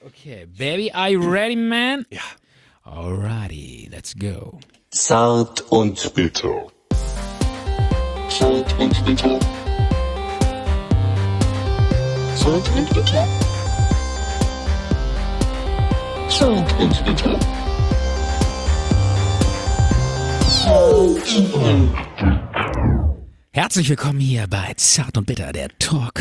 Okay, baby, are you ready, man? Ja. Alrighty, let's go. Zart und bitter. Zart und bitter. Zart und bitter. Zart und bitter. Herzlich willkommen hier bei Zart und Bitter, der Talk,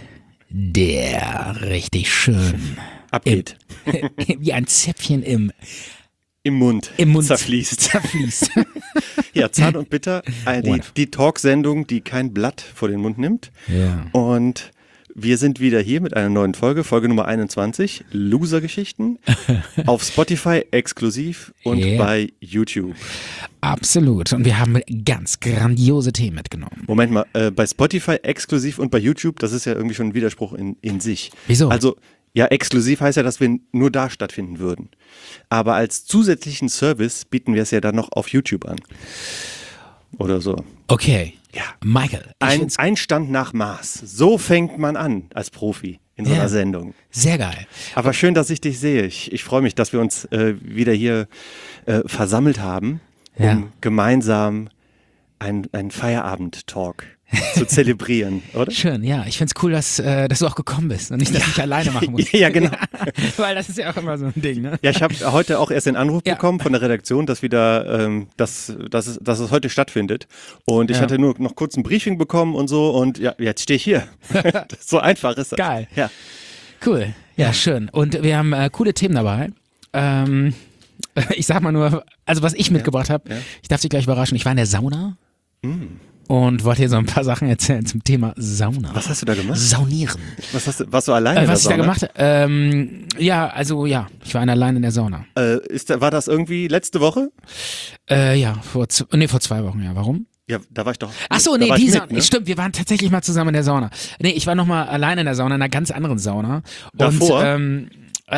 der richtig schön Abgeht. wie ein Zäpfchen im Mund zerfließt. Ja, Zart und Bitter, die Talksendung, die kein Blatt vor den Mund nimmt. Ja. Und wir sind wieder hier mit einer neuen Folge Nummer 21, Loser-Geschichten, auf Spotify exklusiv und bei YouTube. Absolut. Und wir haben ganz grandiose Themen mitgenommen. Moment mal, bei Spotify exklusiv und bei YouTube, das ist ja irgendwie schon ein Widerspruch in sich. Wieso? Also, ja, exklusiv heißt ja, dass wir nur da stattfinden würden. Aber als zusätzlichen Service bieten wir es ja dann noch auf YouTube an. Oder so. Okay. Ja. Michael. Ein Stand nach Maß. So fängt man an als Profi in so einer Sendung. Sehr geil. Aber schön, dass ich dich sehe. Ich freue mich, dass wir uns wieder hier versammelt haben, um gemeinsam einen Feierabend-Talk zu zelebrieren, oder? Schön, ja. Ich find's cool, dass du auch gekommen bist und nicht, dass ich alleine machen muss. Ja, genau. Weil das ist ja auch immer so ein Ding, ne? Ja, ich habe heute auch erst den Anruf bekommen von der Redaktion, dass wieder, dass es heute stattfindet. Und ich hatte nur noch kurz ein Briefing bekommen und so und ja, jetzt stehe ich hier. So einfach ist das. Geil. Ja. Cool. Ja, schön. Und wir haben coole Themen dabei. Ich sag mal nur, also was ich mitgebracht habe, ich darf dich gleich überraschen, ich war in der Sauna. Und wollte hier so ein paar Sachen erzählen zum Thema Sauna. Was hast du da gemacht? Saunieren. Warst du alleine in der Was ich Sauna? da gemacht habe? Ich war allein in der Sauna. War das irgendwie letzte Woche? Vor 2 Wochen, ja. Warum? Ja, da war ich doch. Ach so, da nee, war ich die mit, Sauna. Stimmt, wir waren tatsächlich mal zusammen in der Sauna. Nee, ich war nochmal allein in der Sauna, in einer ganz anderen Sauna. Davor? Und,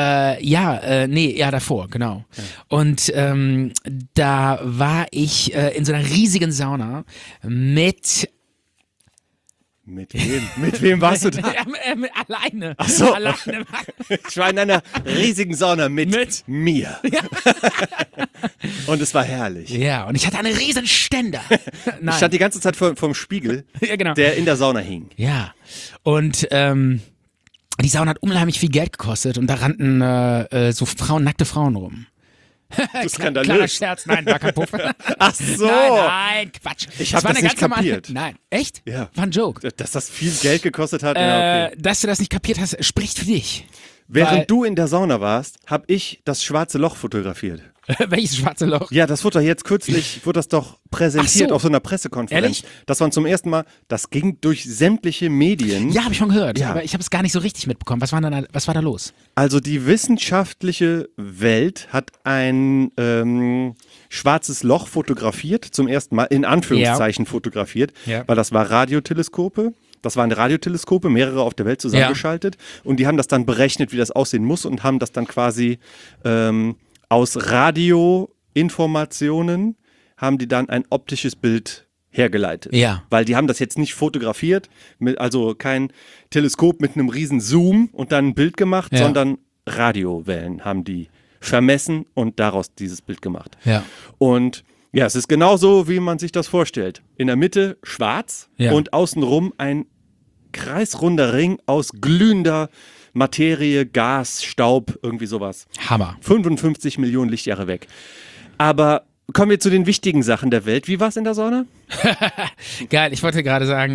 davor, genau. Ja. Und da war ich in so einer riesigen Sauna mit wem? Mit wem warst du da? Alleine. Ach so. Alleine. Ich war in einer riesigen Sauna mit mir. Ja. Und es war herrlich. Ja, und ich hatte einen riesen Ständer. Ich stand die ganze Zeit vorm Spiegel, ja, genau. der in der Sauna hing. Ja, und die Sauna hat unheimlich viel Geld gekostet und da rannten so nackte Frauen rum. Du skandalös. Kleiner Scherz, nein, war kein Puff. Ach so. Nein, Quatsch. Ich habe das nicht kapiert. Nein, echt? Ja. War ein Joke. Dass das viel Geld gekostet hat, ja, okay. Dass du das nicht kapiert hast, spricht für dich. Während du in der Sauna warst, habe ich das schwarze Loch fotografiert. Welches schwarze Loch? Ja, das wurde jetzt kürzlich, wurde das doch präsentiert auf so einer Pressekonferenz. Ehrlich? Das war zum ersten Mal, das ging durch sämtliche Medien. Ja, habe ich schon gehört, ja. Aber ich habe es gar nicht so richtig mitbekommen. Was war da los? Also die wissenschaftliche Welt hat ein schwarzes Loch fotografiert, zum ersten Mal, in Anführungszeichen fotografiert, weil das war Radioteleskope. Das waren Radioteleskope, mehrere auf der Welt zusammengeschaltet. Und die haben das dann berechnet, wie das aussehen muss und haben das dann quasi aus Radioinformationen haben die dann ein optisches Bild hergeleitet. Ja. Weil die haben das jetzt nicht fotografiert, also kein Teleskop mit einem riesen Zoom und dann ein Bild gemacht, sondern Radiowellen haben die vermessen und daraus dieses Bild gemacht. Ja. Und ja, es ist genauso, wie man sich das vorstellt. In der Mitte schwarz und außenrum ein kreisrunder Ring aus glühender Materie, Gas, Staub, irgendwie sowas. Hammer. 55 Millionen Lichtjahre weg. Aber kommen wir zu den wichtigen Sachen der Welt. Wie war es in der Sauna? Geil, ich wollte gerade sagen,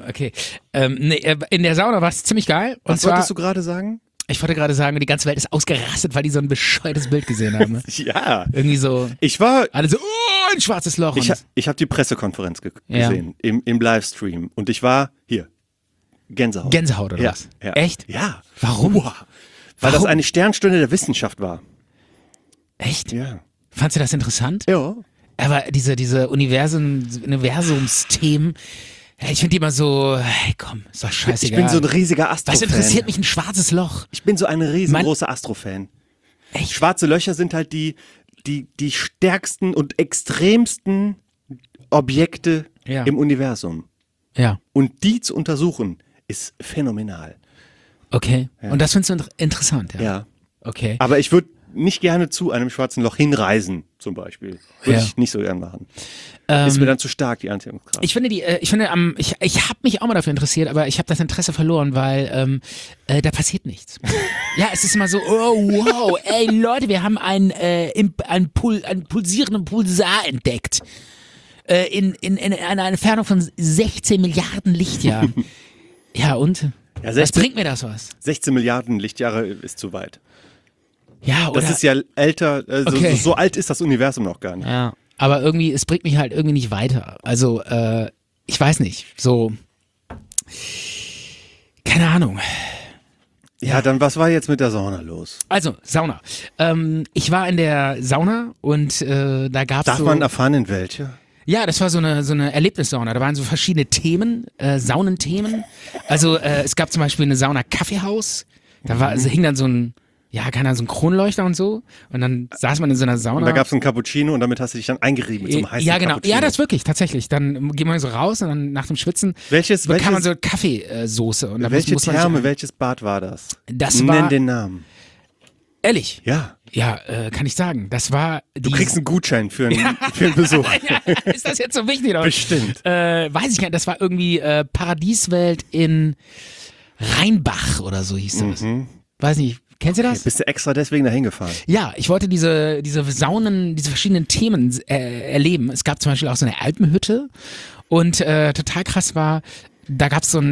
in der Sauna war es ziemlich geil. Und Was wolltest du gerade sagen? Ich wollte gerade sagen, die ganze Welt ist ausgerastet, weil die so ein bescheuertes Bild gesehen haben. Ja. Irgendwie so. Alle so, ein schwarzes Loch. Ich habe die Pressekonferenz gesehen im Livestream und ich war hier. Gänsehaut. Gänsehaut oder was? Ja. Echt? Ja. Warum? Weil das eine Sternstunde der Wissenschaft war. Echt? Ja. Fandst du das interessant? Ja. Aber diese Universumsthemen, ich finde die immer so, hey komm, ist doch scheißegal. Ich bin so ein riesiger Astro-Fan. Was interessiert mich ein schwarzes Loch? Ich bin so ein riesengroßer Astro-Fan. Echt? Schwarze Löcher sind halt die stärksten und extremsten Objekte im Universum. Ja. Und die zu untersuchen, ist phänomenal. Okay. Ja. Und das findest du interessant, ja? Ja. Okay. Aber ich würde nicht gerne zu einem schwarzen Loch hinreisen, zum Beispiel. Würde ich nicht so gern machen. Ist mir dann zu stark, die Anziehungskraft. Ich habe mich auch mal dafür interessiert, aber ich habe das Interesse verloren, weil da passiert nichts. Ja, es ist immer so, oh wow, ey Leute, wir haben einen pulsierenden Pulsar entdeckt. In einer Entfernung von 16 Milliarden Lichtjahren. Ja, und? Ja, was bringt mir das was? 16 Milliarden Lichtjahre ist zu weit. Ja, oder? Das ist ja älter, Okay. so alt ist das Universum noch gar nicht. Ja, aber irgendwie, es bringt mich halt irgendwie nicht weiter. Also, ich weiß nicht, so, keine Ahnung. Ja, dann was war jetzt mit der Sauna los? Also, Sauna. Ich war in der Sauna und da gab's Darf so... man erfahren, in welche? Ja, das war so eine Erlebnissauna. Da waren so verschiedene Themen, Saunenthemen. Also es gab zum Beispiel eine Sauna-Kaffeehaus. Also hing dann so ein Kronleuchter und so. Und dann saß man in so einer Sauna. Und da gab es einen Cappuccino und damit hast du dich dann eingerieben mit so einem heißen Ja, genau. Cappuccino. Ja, das wirklich, tatsächlich. Dann geht man so raus und dann nach dem Schwitzen bekam man so Kaffeesoße. Und welche Therme, welches Bad war das? Nenn den Namen. Ehrlich? Ja. Ja, kann ich sagen. Das war... Du kriegst einen Gutschein für einen Besuch. Ist das jetzt so wichtig? Oder? Bestimmt. Weiß ich gar nicht. Das war irgendwie Paradieswelt in Rheinbach oder so hieß das. Weiß nicht. Kennst du das? Bist du extra deswegen dahin gefahren? Ja, ich wollte diese Saunen, diese verschiedenen Themen erleben. Es gab zum Beispiel auch so eine Alpenhütte und total krass war, da gab es so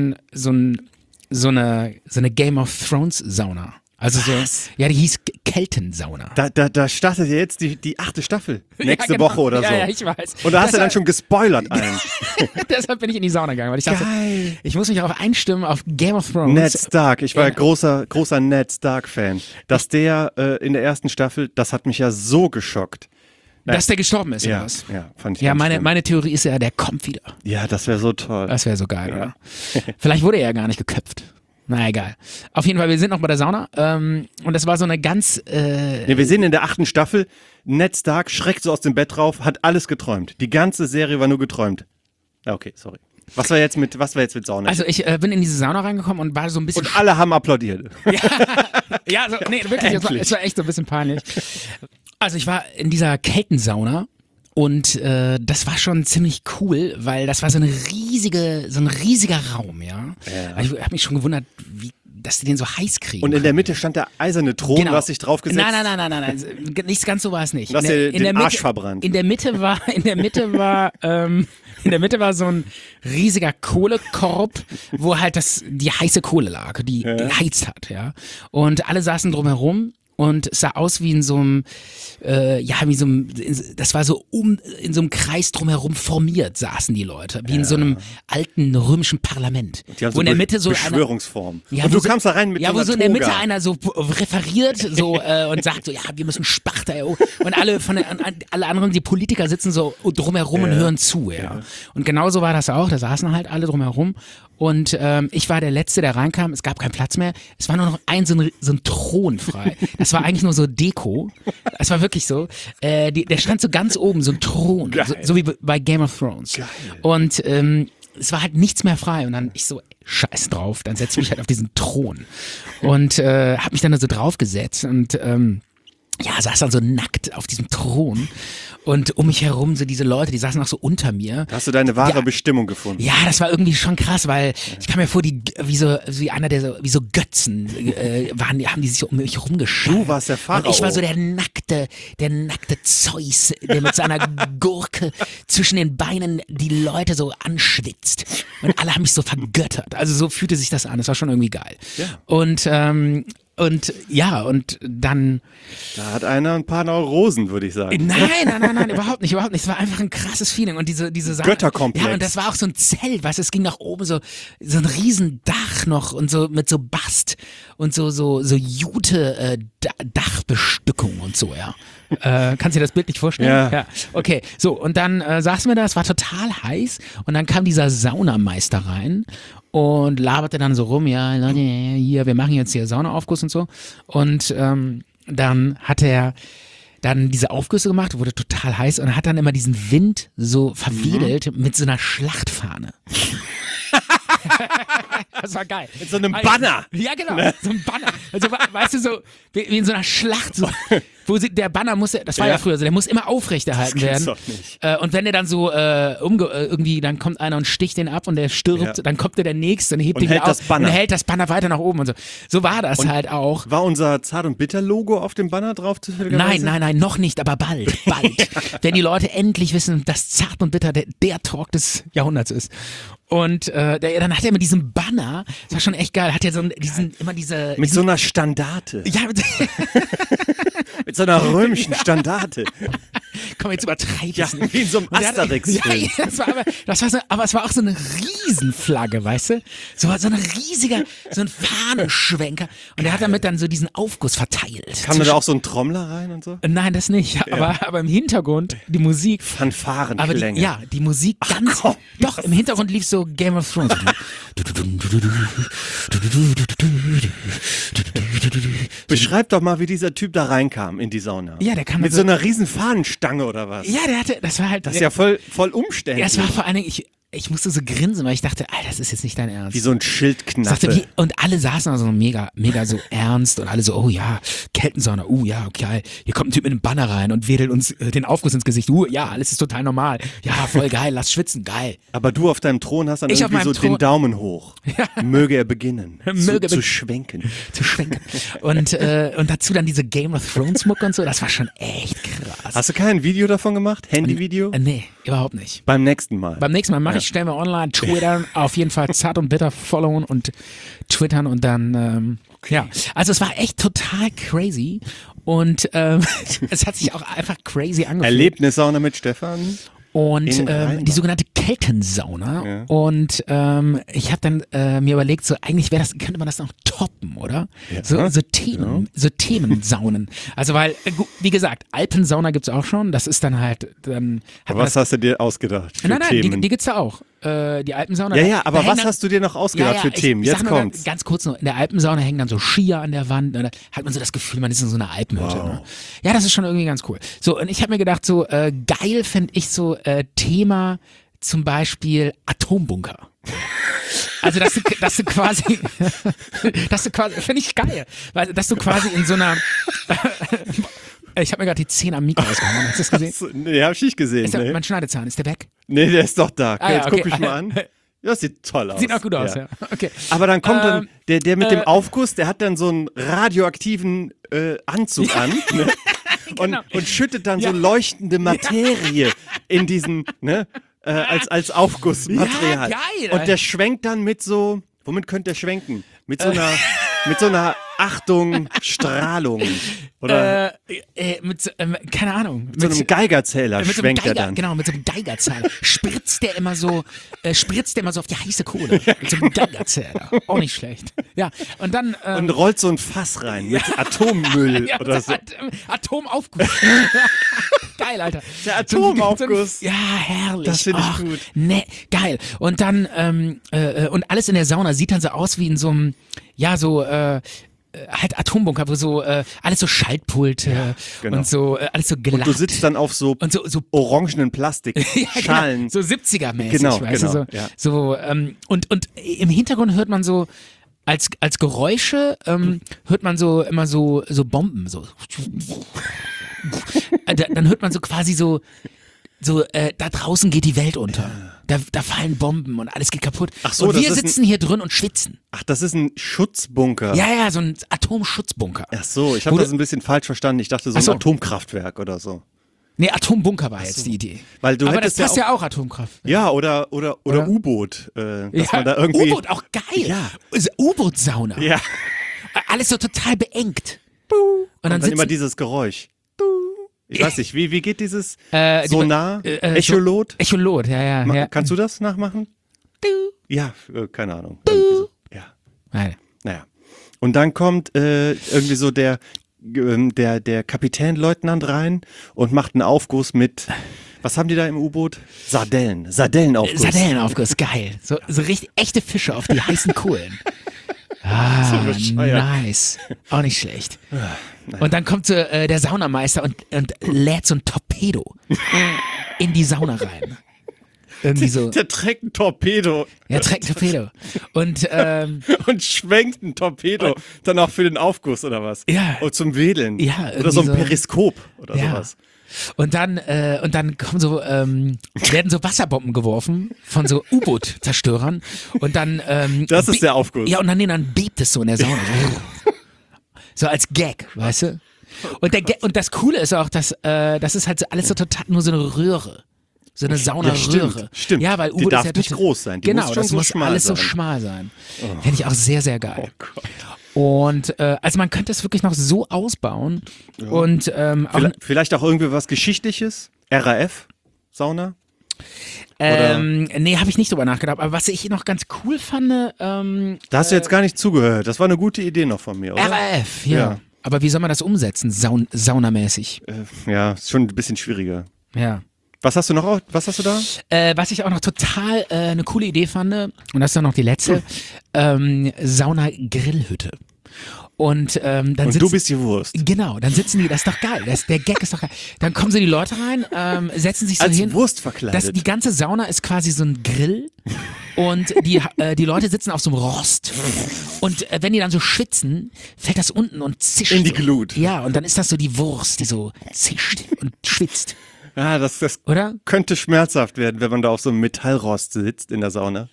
eine Game of Thrones Sauna. Also die hieß Keltensauna. Da startet ja jetzt die 8. Staffel. Nächste Woche oder so. Ja, ich weiß. Und da hast du dann schon gespoilert einen. Deshalb bin ich in die Sauna gegangen, weil ich dachte, ich muss mich darauf einstimmen auf Game of Thrones. Ned Stark, ich war großer Ned Stark-Fan. Dass der in der ersten Staffel, das hat mich ja so geschockt. Dass der gestorben ist, ja, oder was? Ja, fand ich Ja, ganz schlimm. meine Theorie ist ja, der kommt wieder. Ja, das wäre so toll. Das wäre so geil, oder? Vielleicht wurde er ja gar nicht geköpft. Na egal. Auf jeden Fall, wir sind noch bei der Sauna und das war so eine ganz... wir sehen in der 8. Staffel, Ned Stark schreckt so aus dem Bett drauf, hat alles geträumt. Die ganze Serie war nur geträumt. Okay, sorry. Was war jetzt mit Sauna? Also ich bin in diese Sauna reingekommen und war so ein bisschen... Und alle haben applaudiert. Ja, nee, wirklich, es war echt so ein bisschen peinlich. Also ich war in dieser Keltensauna und das war schon ziemlich cool, weil das war so ein riesiger Raum, ja. Also ich habe mich schon gewundert, dass die den so heiß kriegen. Und in der Mitte stand der eiserne Thron, du hast dich draufgesetzt. Nein. Nicht ganz so war es nicht. Du hast dir den Arsch verbrannt. In der Mitte war so ein riesiger Kohlekorb, wo halt die heiße Kohle lag, die geheizt hat, ja. Und alle saßen drumherum. Und es sah aus wie in so einem, das war so in so einem Kreis drumherum formiert, saßen die Leute, wie in so einem alten römischen Parlament. Die haben wo in der Mitte so Beschwörungsform. Ja, und du kamst da rein mit so einer wo so in der Mitte Toga. einer so referiert so und sagt so, ja, wir müssen Sparta, und alle anderen, die Politiker sitzen so drumherum und hören zu, ja. Und genauso war das auch, da saßen halt alle drumherum. Und ich war der Letzte, der reinkam. Es gab keinen Platz mehr. Es war nur noch so ein Thron frei. Das war eigentlich nur so Deko. Es war wirklich so. Der stand so ganz oben, so ein Thron. So wie bei Game of Thrones. Geil. Und es war halt nichts mehr frei. Und dann ich so, scheiß drauf. Dann setze ich mich halt auf diesen Thron. Und habe mich dann da so draufgesetzt. Und saß dann so nackt auf diesem Thron und um mich herum so diese Leute, die saßen auch so unter mir. Da hast du deine wahre Bestimmung gefunden. Ja, das war irgendwie schon krass, weil ich kam mir vor, wie einer der wie so Götzen haben die sich so um mich rumgeschart. Du warst der Pharao. Und ich war so der nackte Zeus, der mit seiner Gurke zwischen den Beinen die Leute so anschwitzt. Und alle haben mich so vergöttert. Also so fühlte sich das an. Das war schon irgendwie geil. Ja. Und dann... Da hat einer ein paar Neurosen, würde ich sagen. Nein, überhaupt nicht. Es war einfach ein krasses Feeling. Und diese Sache, Götterkomplex. Ja, und das war auch so ein Zelt, weißt du, es ging nach oben so ein Riesendach noch und so mit so Bast und so Jute Dachbestückung und so, ja. Kannst du dir das Bild nicht vorstellen? Ja. Okay, so, und dann saßen wir da, es war total heiß und dann kam dieser Saunameister rein und laberte dann so rum, ja, Leute, hier, wir machen jetzt hier Saunaaufguss und so. Und dann hat er dann diese Aufgüsse gemacht, wurde total heiß und hat dann immer diesen Wind so verwedelt mit so einer Schlachtfahne. Das war geil. Mit so einem Banner. Ja, genau, so ein Banner. Also, weißt du, so wie in so einer Schlacht, so, wo der Banner muss, das war ja früher so, der muss immer aufrechterhalten werden. Doch nicht. Und wenn der dann so irgendwie, dann kommt einer und sticht den ab und der stirbt, dann kommt der Nächste und hebt und ihn hält auf das Banner. und hält das Banner weiter nach oben und so. So war das halt auch. War unser Zart- und Bitter-Logo auf dem Banner drauf zufälligerweise? Nein, noch nicht, aber bald. Wenn die Leute endlich wissen, dass Zart und Bitter der Talk des Jahrhunderts ist. Und dann hat er mit diesem Banner, das war schon echt geil, hat er immer diese... Mit so einer Standarte. Ja, Mit so einer römischen Standarte. Komm, jetzt übertreib Ja, es nicht. wie in so einem Asterix-Film. Ja, aber es war auch so eine Riesenflagge, weißt du? So ein riesiger, so ein Fahnenschwenker. Und der hat damit dann so diesen Aufguss verteilt. Kam da auch so ein Trommler rein und so? Nein, das nicht. Aber im Hintergrund die Musik. Fanfarenklänge. Die Musik ganz. komm. Doch, im Hintergrund lief so Game of Thrones. Beschreib doch mal, wie dieser Typ da reinkam in die Sauna. Ja, der kam mit so einer riesen Fahnenstange oder was? Ja, das war halt. Das ist ja voll umständlich. Ja, es war vor allen Dingen, ich musste so grinsen, weil ich dachte, Alter, das ist jetzt nicht dein Ernst. Wie so ein Ich Schildknappe. dachte, und alle saßen da so mega so ernst und alle so, oh ja, Kettensauna, ja, okay, hier kommt ein Typ mit einem Banner rein und wedelt uns den Aufguss ins Gesicht, ja, alles ist total normal, ja, voll geil, lass schwitzen, geil. Aber du auf deinem Thron hast dann Ich auf irgendwie so meinem Thron- den Daumen hoch. Möge er beginnen Möge zu be- schwenken. Zu schwenken. Und dazu dann diese Game of Thrones Mucke und so, das war schon echt krass. Hast du kein Video davon gemacht? Handyvideo? Nee, überhaupt nicht. Beim nächsten Mal. Beim nächsten Mal stellen wir online, twittern, auf jeden Fall Zart und Bitter followen und twittern und dann, ja. Also es war echt total crazy und es hat sich auch einfach crazy angefühlt. Erlebnissauna mit Stefan. Und In Rheinbach. die sogenannte Keltensauna. Und ich habe dann mir überlegt, so eigentlich könnte man das noch toppen, oder? Ja. So Themensaunen. Also weil, wie gesagt, Alpensauna gibt's auch schon. Das ist dann halt, dann hat man Was hast du dir ausgedacht für Nein, Themen? die gibt's da auch. Die Alpensauna. Ja, aber da hängen was dann- hast du dir noch ausgedacht für Themen? ich Jetzt sag mal kommt's. Ganz kurz noch, in der Alpensauna hängen dann so Skier an der Wand. Da hat man so das Gefühl, man ist in so einer Alpenhütte. Wow. Ne? Ja, das ist schon irgendwie ganz cool. So, und ich habe mir gedacht, so geil fände ich so Thema zum Beispiel Atombunker. Also, dass du quasi, finde ich geil, weil, dass du quasi in so einer, ich habe mir gerade die Zähne am Mikro ausgehauen, hast du das gesehen? Nee, hab ich nicht gesehen. Ist der, Nee. mein Schneidezahn, ist der weg? Nee, der ist doch da. Ah, ja, Jetzt okay. guck ich mal an. Das sieht toll aus. Sieht auch gut aus, ja. Okay. Aber dann kommt dann der mit dem Aufguss, der hat dann so einen radioaktiven Anzug an, ne? Genau. und schüttet dann so leuchtende Materie in diesen, ne? Als Aufgussmaterial. Ja, geil, Und der schwenkt dann mit so, womit könnte der schwenken? Mit so einer Achtung, Strahlung. Oder keine Ahnung. mit so einem Geigerzähler mit so einem schwenkt er dann. Genau, mit so einem Geigerzähler. spritzt der immer so auf die heiße Kohle. Mit so einem Geigerzähler. Auch nicht schlecht. Ja, und dann. Und rollt so ein Fass rein mit Atommüll ja, oder so. Atomaufguss. Geil, Alter. Der Atomaufguss. Ja, herrlich. Das finde ich Ach, gut. Ne, geil. Und dann, und alles in der Sauna sieht dann so aus wie in so einem, ja, so, halt Atombunker, wo so alles so Schaltpulte genau. und so alles so glatt. Und du sitzt dann auf so, und so orangenen Plastikschalen. so 70er-mäßig, Genau, weißt du, so, ja. so und im Hintergrund hört man so als Geräusche hört man so immer so Bomben so. Dann hört man so quasi so da draußen geht die Welt unter. Da fallen Bomben und alles geht kaputt. Ach so, und das wir ist sitzen hier drin und schwitzen. Ach, das ist ein Schutzbunker. Ja, so ein Atomschutzbunker. Ach so, ich habe das ein bisschen falsch verstanden. Ich dachte so ein Ach so. Atomkraftwerk oder so. Nee, Atombunker war jetzt die Idee. Weil du Aber das hättest ja passt ja auch Atomkraft. Ja, oder U-Boot. Dass man da irgendwie. U-Boot, auch geil. Ja. U-Boot-Sauna. Ja. Alles so total beengt. Und dann dann sitzen immer dieses Geräusch. Ich weiß nicht, wie geht dieses die- Sonar? Echolot? Echolot, ja. Kannst du das nachmachen? Ja, keine Ahnung. Du. Irgendwie so. Ja. Nein. Naja. Und dann kommt irgendwie so der Kapitänleutnant rein und macht einen Aufguss mit, was haben die da im U-Boot? Sardellenaufguss. Sardellenaufguss, geil. So richtig echte Fische auf die heißen Kohlen. Ah, bescheuert. nice. Auch nicht schlecht. Und dann kommt so, der Saunameister und lädt so ein Torpedo in die Sauna rein. irgendwie so. Der trägt ein Torpedo. Ja, trägt ein Torpedo. Und, und schwenkt ein Torpedo. Dann auch für den Aufguss oder was? Ja. Oder zum Wedeln. Ja, oder so ein irgendwie so. Periskop oder Ja. sowas. Und dann kommen so, werden so Wasserbomben geworfen von so U-Boot-Zerstörern. Und dann, Das ist der Aufguss. Ja, und dann bebt es so in der Sauna. So als Gag, weißt du? Und das Coole ist auch, dass das ist halt so alles so total nur so eine Röhre. So eine Saunaröhre. Stimmt. Ja, weil Die U-Boot darf ist ja nicht total- groß sein. Die genau, muss schon das so muss schmal alles so sein. schmal sein. Finde ich auch sehr, sehr geil. Oh Gott. Und also man könnte es wirklich noch so ausbauen. Ja. Und vielleicht auch irgendwie was Geschichtliches? RAF-Sauna? Nee, habe ich nicht drüber nachgedacht. Aber was ich noch ganz cool fand, da hast du jetzt gar nicht zugehört. Das war eine gute Idee noch von mir, oder? RAF, ja. Aber wie soll man das umsetzen, saunamäßig? Ja, ist schon ein bisschen schwieriger. Ja. Was hast du noch? Was hast du da? Was ich auch noch total eine coole Idee fand, und das ist dann noch die letzte, Sauna-Grillhütte. Und dann Und du bist die Wurst. Genau, dann sitzen die, das ist doch geil, der Gag ist doch geil. Dann kommen so die Leute rein, setzen sich so Als hin. Wurst verkleidet. Die ganze Sauna ist quasi so ein Grill und die Leute sitzen auf so einem Rost und wenn die dann so schwitzen, fällt das unten und zischt. In die so. Glut. Ja, und dann ist das so die Wurst, die so zischt und schwitzt. Ja, das Oder? könnte schmerzhaft werden, wenn man da auf so einem Metallrost sitzt in der Sauna.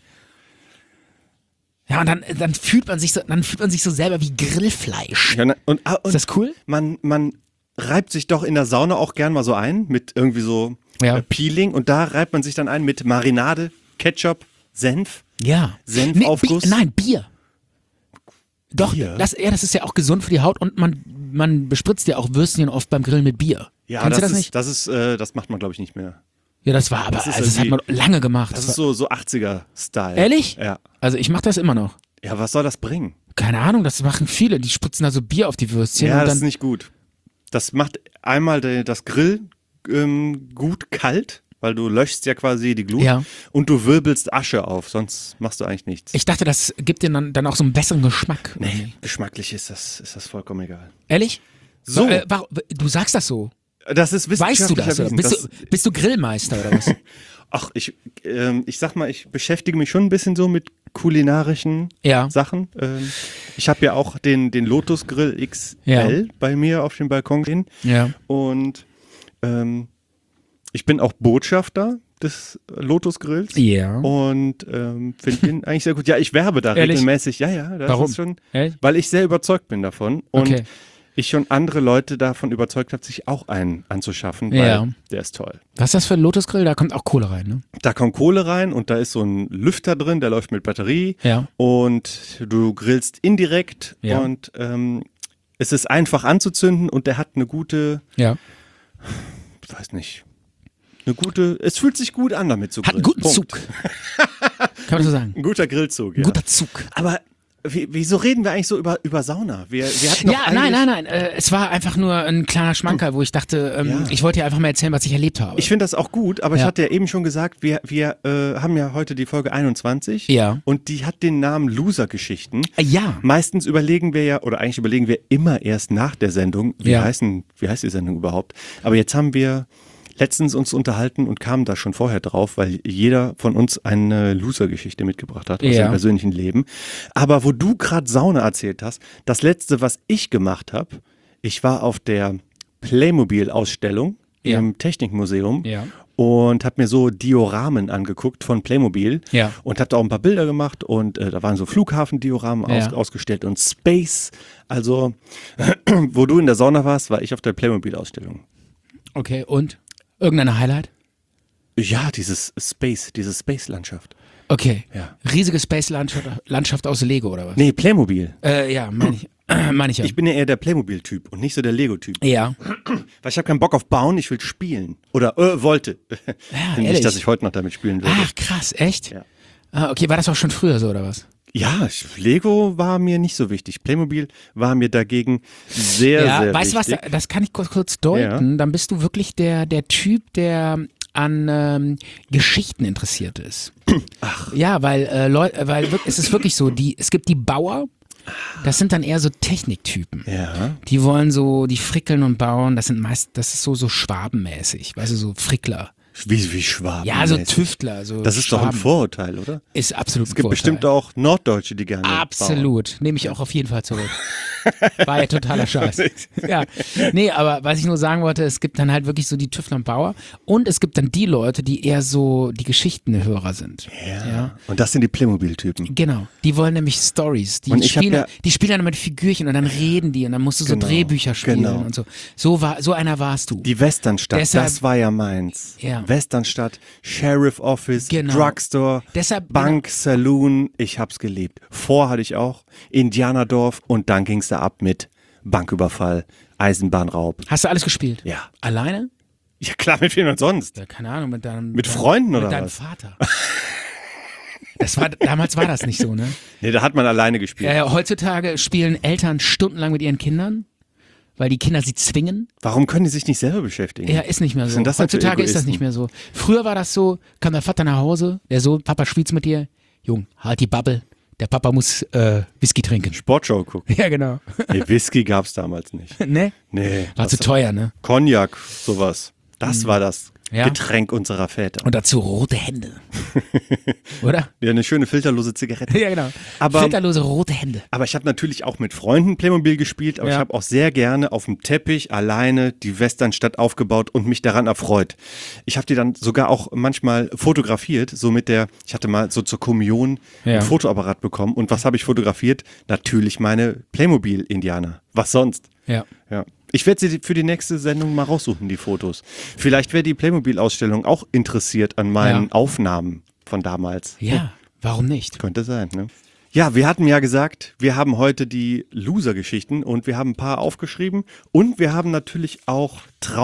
Ja, und dann fühlt man sich so selber wie Grillfleisch. Ja, und Ist das cool? Man reibt sich doch in der Sauna auch gern mal so ein mit irgendwie so Ja. Peeling und da reibt man sich dann ein mit Marinade, Ketchup, Senf. Ja. Senfaufguss? Nein, Bier. Doch, Bier? das ist ja auch gesund für die Haut und man bespritzt ja auch Würstchen oft beim Grillen mit Bier. Ja, Kennst du das nicht? das macht man glaube ich nicht mehr. Ja, das war aber, Das ist das hat man irgendwie- lange gemacht. Das war, ist so 80er-Style. Ehrlich? Ja. Also ich mache das immer noch. Ja, was soll das bringen? Keine Ahnung, das machen viele. Die spritzen da so Bier auf die Würstchen Ja, und das ist dann. nicht gut. Das macht einmal das Grill gut kalt, weil du löschst ja quasi die Glut Ja. und du wirbelst Asche auf, sonst machst du eigentlich nichts. Ich dachte, das gibt dir dann auch so einen besseren Geschmack. Nee, geschmacklich ist das vollkommen egal. Ehrlich? So. Du sagst das so. Das ist Weißt du wissenschaftlich das? Oder? erwiesen. Bist du Grillmeister oder was? Ach, ich sag mal, ich beschäftige mich schon ein bisschen so mit kulinarischen Ja. Sachen. Ich habe ja auch den Lotus Grill XL bei mir auf dem Balkon stehen. Ja. Und ich bin auch Botschafter des Lotus Grills. Ja. Und finde den eigentlich sehr gut. Ja, ich werbe da Ehrlich? regelmäßig. Ja, das Warum? ist schon, Echt? weil ich sehr überzeugt bin davon. Und Okay. ich schon andere Leute davon überzeugt habe, sich auch einen anzuschaffen, weil Ja. der ist toll. Was ist das für ein Lotusgrill? Da kommt auch Kohle rein, ne? Da kommt Kohle rein und da ist so ein Lüfter drin, der läuft mit Batterie. Ja. Und du grillst indirekt Ja. und es ist einfach anzuzünden und der hat eine gute, Ja. ich weiß nicht, es fühlt sich gut an, damit zu Hat grillen. einen guten Punkt. Zug. Kann man so sagen. Ein guter Grillzug, ja. Ein guter Zug. Aber wieso reden wir eigentlich so über Sauna? Wir hatten doch Ja, eigentlich- nein. Es war einfach nur ein kleiner Schmankerl, wo ich dachte, Ja. ich wollte dir einfach mal erzählen, was ich erlebt habe. Ich finde das auch gut, aber ich Ja. hatte ja eben schon gesagt, wir haben ja heute die Folge 21 Ja. und die hat den Namen Loser-Geschichten. Ja. Meistens überlegen wir ja, oder eigentlich überlegen wir immer erst nach der Sendung, wie Ja. heißt die Sendung überhaupt. Aber jetzt haben wir letztens uns unterhalten und kamen da schon vorher drauf, weil jeder von uns eine Loser-Geschichte mitgebracht hat aus Ja. seinem persönlichen Leben. Aber wo du gerade Sauna erzählt hast, das letzte, was ich gemacht habe, ich war auf der Playmobil-Ausstellung Ja. im Technikmuseum Ja. und habe mir so Dioramen angeguckt von Playmobil Ja. und habe da auch ein paar Bilder gemacht und da waren so Flughafendioramen Ja. ausgestellt und Space, also wo du in der Sauna warst, war ich auf der Playmobil-Ausstellung. Okay, und? Irgendein Highlight? Ja, diese Space-Landschaft. Okay. Ja. Riesige Space-Landschaft aus Lego oder was? Nee, Playmobil. Ja, meine ich ja. Ich bin ja eher der Playmobil-Typ und nicht so der Lego-Typ. Ja. Weil ich habe keinen Bock auf Bauen, ich will spielen. Oder wollte. ehrlich? Nicht, dass ich heute noch damit spielen würde. Ach, krass, echt? Ja. Ah, okay, war das auch schon früher so oder was? Ja, Lego war mir nicht so wichtig. Playmobil war mir dagegen sehr, sehr weißt du was, wichtig. das kann ich kurz deuten. Ja. Dann bist du wirklich der Typ, der an Geschichten interessiert ist. Ach. Ja, weil es ist wirklich so, es gibt die Bauer, das sind dann eher so Techniktypen. Ja. Die wollen so, die frickeln und bauen, das ist so schwabenmäßig, weißt du, so Frickler. Wie Schwaben. Ja, so Tüftler. So das ist Schwaben. doch ein Vorurteil, oder? Ist absolut ein Es gibt Vorurteil. bestimmt auch Norddeutsche, die gerne Absolut. Nehme ich auch auf jeden Fall zurück. War ja totaler Scheiß. Ja. Nee, aber was ich nur sagen wollte, es gibt dann halt wirklich so die Tüftler und Bauer und es gibt dann die Leute, die eher so die Geschichtenhörer sind. Ja. Und das sind die Playmobil-Typen. Genau. Die wollen nämlich Stories. Die spielen dann mit Figürchen und dann reden die und dann musst du so Drehbücher spielen und so. So einer warst du. Die Westernstadt, das war ja meins. Ja. Westernstadt, Sheriff Office, Drugstore, Bank, Saloon, ich hab's geliebt. Hatte ich auch, Indianerdorf und dann ging's da ab mit Banküberfall, Eisenbahnraub. Hast du alles gespielt? Ja. Alleine? Ja klar, mit wem und sonst? Ja, keine Ahnung, mit Freunden oder was? Mit deinem Vater. Damals war das nicht so, ne? Nee, da hat man alleine gespielt. Heutzutage spielen Eltern stundenlang mit ihren Kindern, weil die Kinder sie zwingen. Warum können die sich nicht selber beschäftigen? Ja, ist nicht mehr so. Heutzutage ist das nicht mehr so. Früher war das so, kam der Vater nach Hause, der Sohn, Papa spielt's mit dir. Jung, halt die Bubble. Der Papa muss Whisky trinken. Sportshow gucken. Ja, genau. Nee, Whisky gab's damals nicht. Ne? Nee. War zu teuer, ne? Cognac, sowas. Das war das Getränk unserer Väter. Und dazu rote Hände. Oder? Ja, eine schöne filterlose Zigarette. Ja, genau. Aber, filterlose rote Hände. Aber ich habe natürlich auch mit Freunden Playmobil gespielt, aber ich habe auch sehr gerne auf dem Teppich alleine die Westernstadt aufgebaut und mich daran erfreut. Ich habe die dann sogar auch manchmal fotografiert, so ich hatte mal so zur Kommunion ein Fotoapparat bekommen und was habe ich fotografiert? Natürlich meine Playmobil-Indianer. Was sonst? Ja. Ich werde sie für die nächste Sendung mal raussuchen, die Fotos. Vielleicht wäre die Playmobil-Ausstellung auch interessiert an meinen Aufnahmen von damals. Ja, warum nicht? Könnte sein, ne? Ja, wir hatten ja gesagt, wir haben heute die Loser-Geschichten und wir haben ein paar aufgeschrieben und wir haben natürlich auch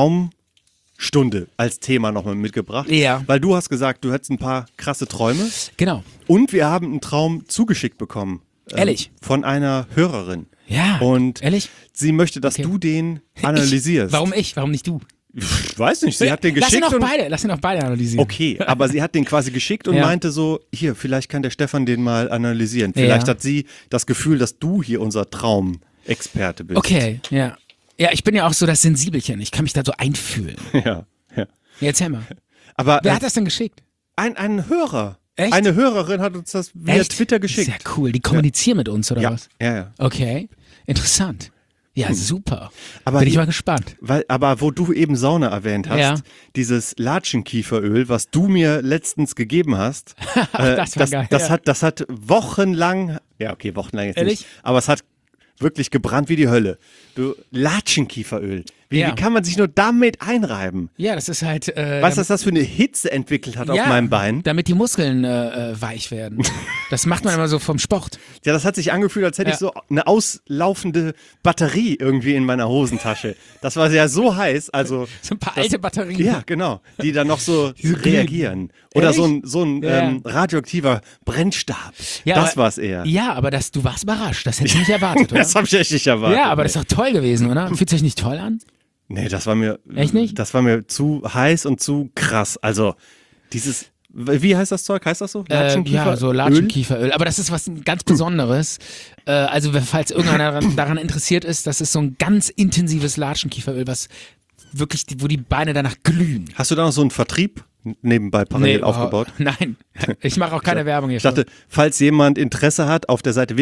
Traumstunde als Thema nochmal mitgebracht. Ja. Weil du hast gesagt, du hättest ein paar krasse Träume. Genau. Und wir haben einen Traum zugeschickt bekommen. Ehrlich? Von einer Hörerin. Ja, und ehrlich? Sie möchte, dass du den analysierst. Warum ich? Warum nicht du? Ich weiß nicht, sie hat den geschickt. Lass ihn auch beide analysieren. Okay, aber sie hat den quasi geschickt und meinte so, hier, vielleicht kann der Stefan den mal analysieren. Vielleicht hat sie das Gefühl, dass du hier unser Traumexperte bist. Okay, ja. Ja, ich bin ja auch so das Sensibelchen. Ich kann mich da so einfühlen. Ja. Jetzt erzähl mal. Aber, wer hat das denn geschickt? Ein Hörer. Echt? Eine Hörerin hat uns das via Twitter geschickt. Sehr cool. Die kommunizieren mit uns, oder was? Ja. Okay, interessant. Ja, super. Aber bin ich mal gespannt. Aber wo du eben Sauna erwähnt hast, dieses Latschenkieferöl, was du mir letztens gegeben hast, das war geil. Das hat wochenlang, wochenlang jetzt Ehrlich? nicht, aber es hat wirklich gebrannt wie die Hölle. Du, Latschenkieferöl. Wie kann man sich nur damit einreiben? Ja, das ist halt... weißt du, was das für eine Hitze entwickelt hat auf meinem Bein? Damit die Muskeln weich werden. Das macht man immer so vom Sport. Ja, das hat sich angefühlt, als hätte ich so eine auslaufende Batterie irgendwie in meiner Hosentasche. Das war ja so heiß, also... So ein paar alte Batterien. Ja, genau, die dann noch so reagieren. Oder so ein radioaktiver Brennstab. Ja, das war's eher. Ja, aber du warst überrascht. Das hätte ich nicht erwartet, oder? Das habe ich echt nicht erwartet. Ja, aber das ist doch toll gewesen, oder? Fühlt sich nicht toll an? Nee, das war mir... Echt nicht? Das war mir zu heiß und zu krass. Also, dieses... Wie heißt das Zeug? Heißt das so? Latschenkieferöl? Ja, so Latschenkieferöl. Aber das ist was ganz Besonderes. Also, falls irgendeiner daran interessiert ist, das ist so ein ganz intensives Latschenkieferöl, was wirklich, wo die Beine danach glühen. Hast du da noch so einen Vertrieb nebenbei parallel aufgebaut? Nein, ich mache auch keine Werbung hier. Ich dachte, falls jemand Interesse hat, auf der Seite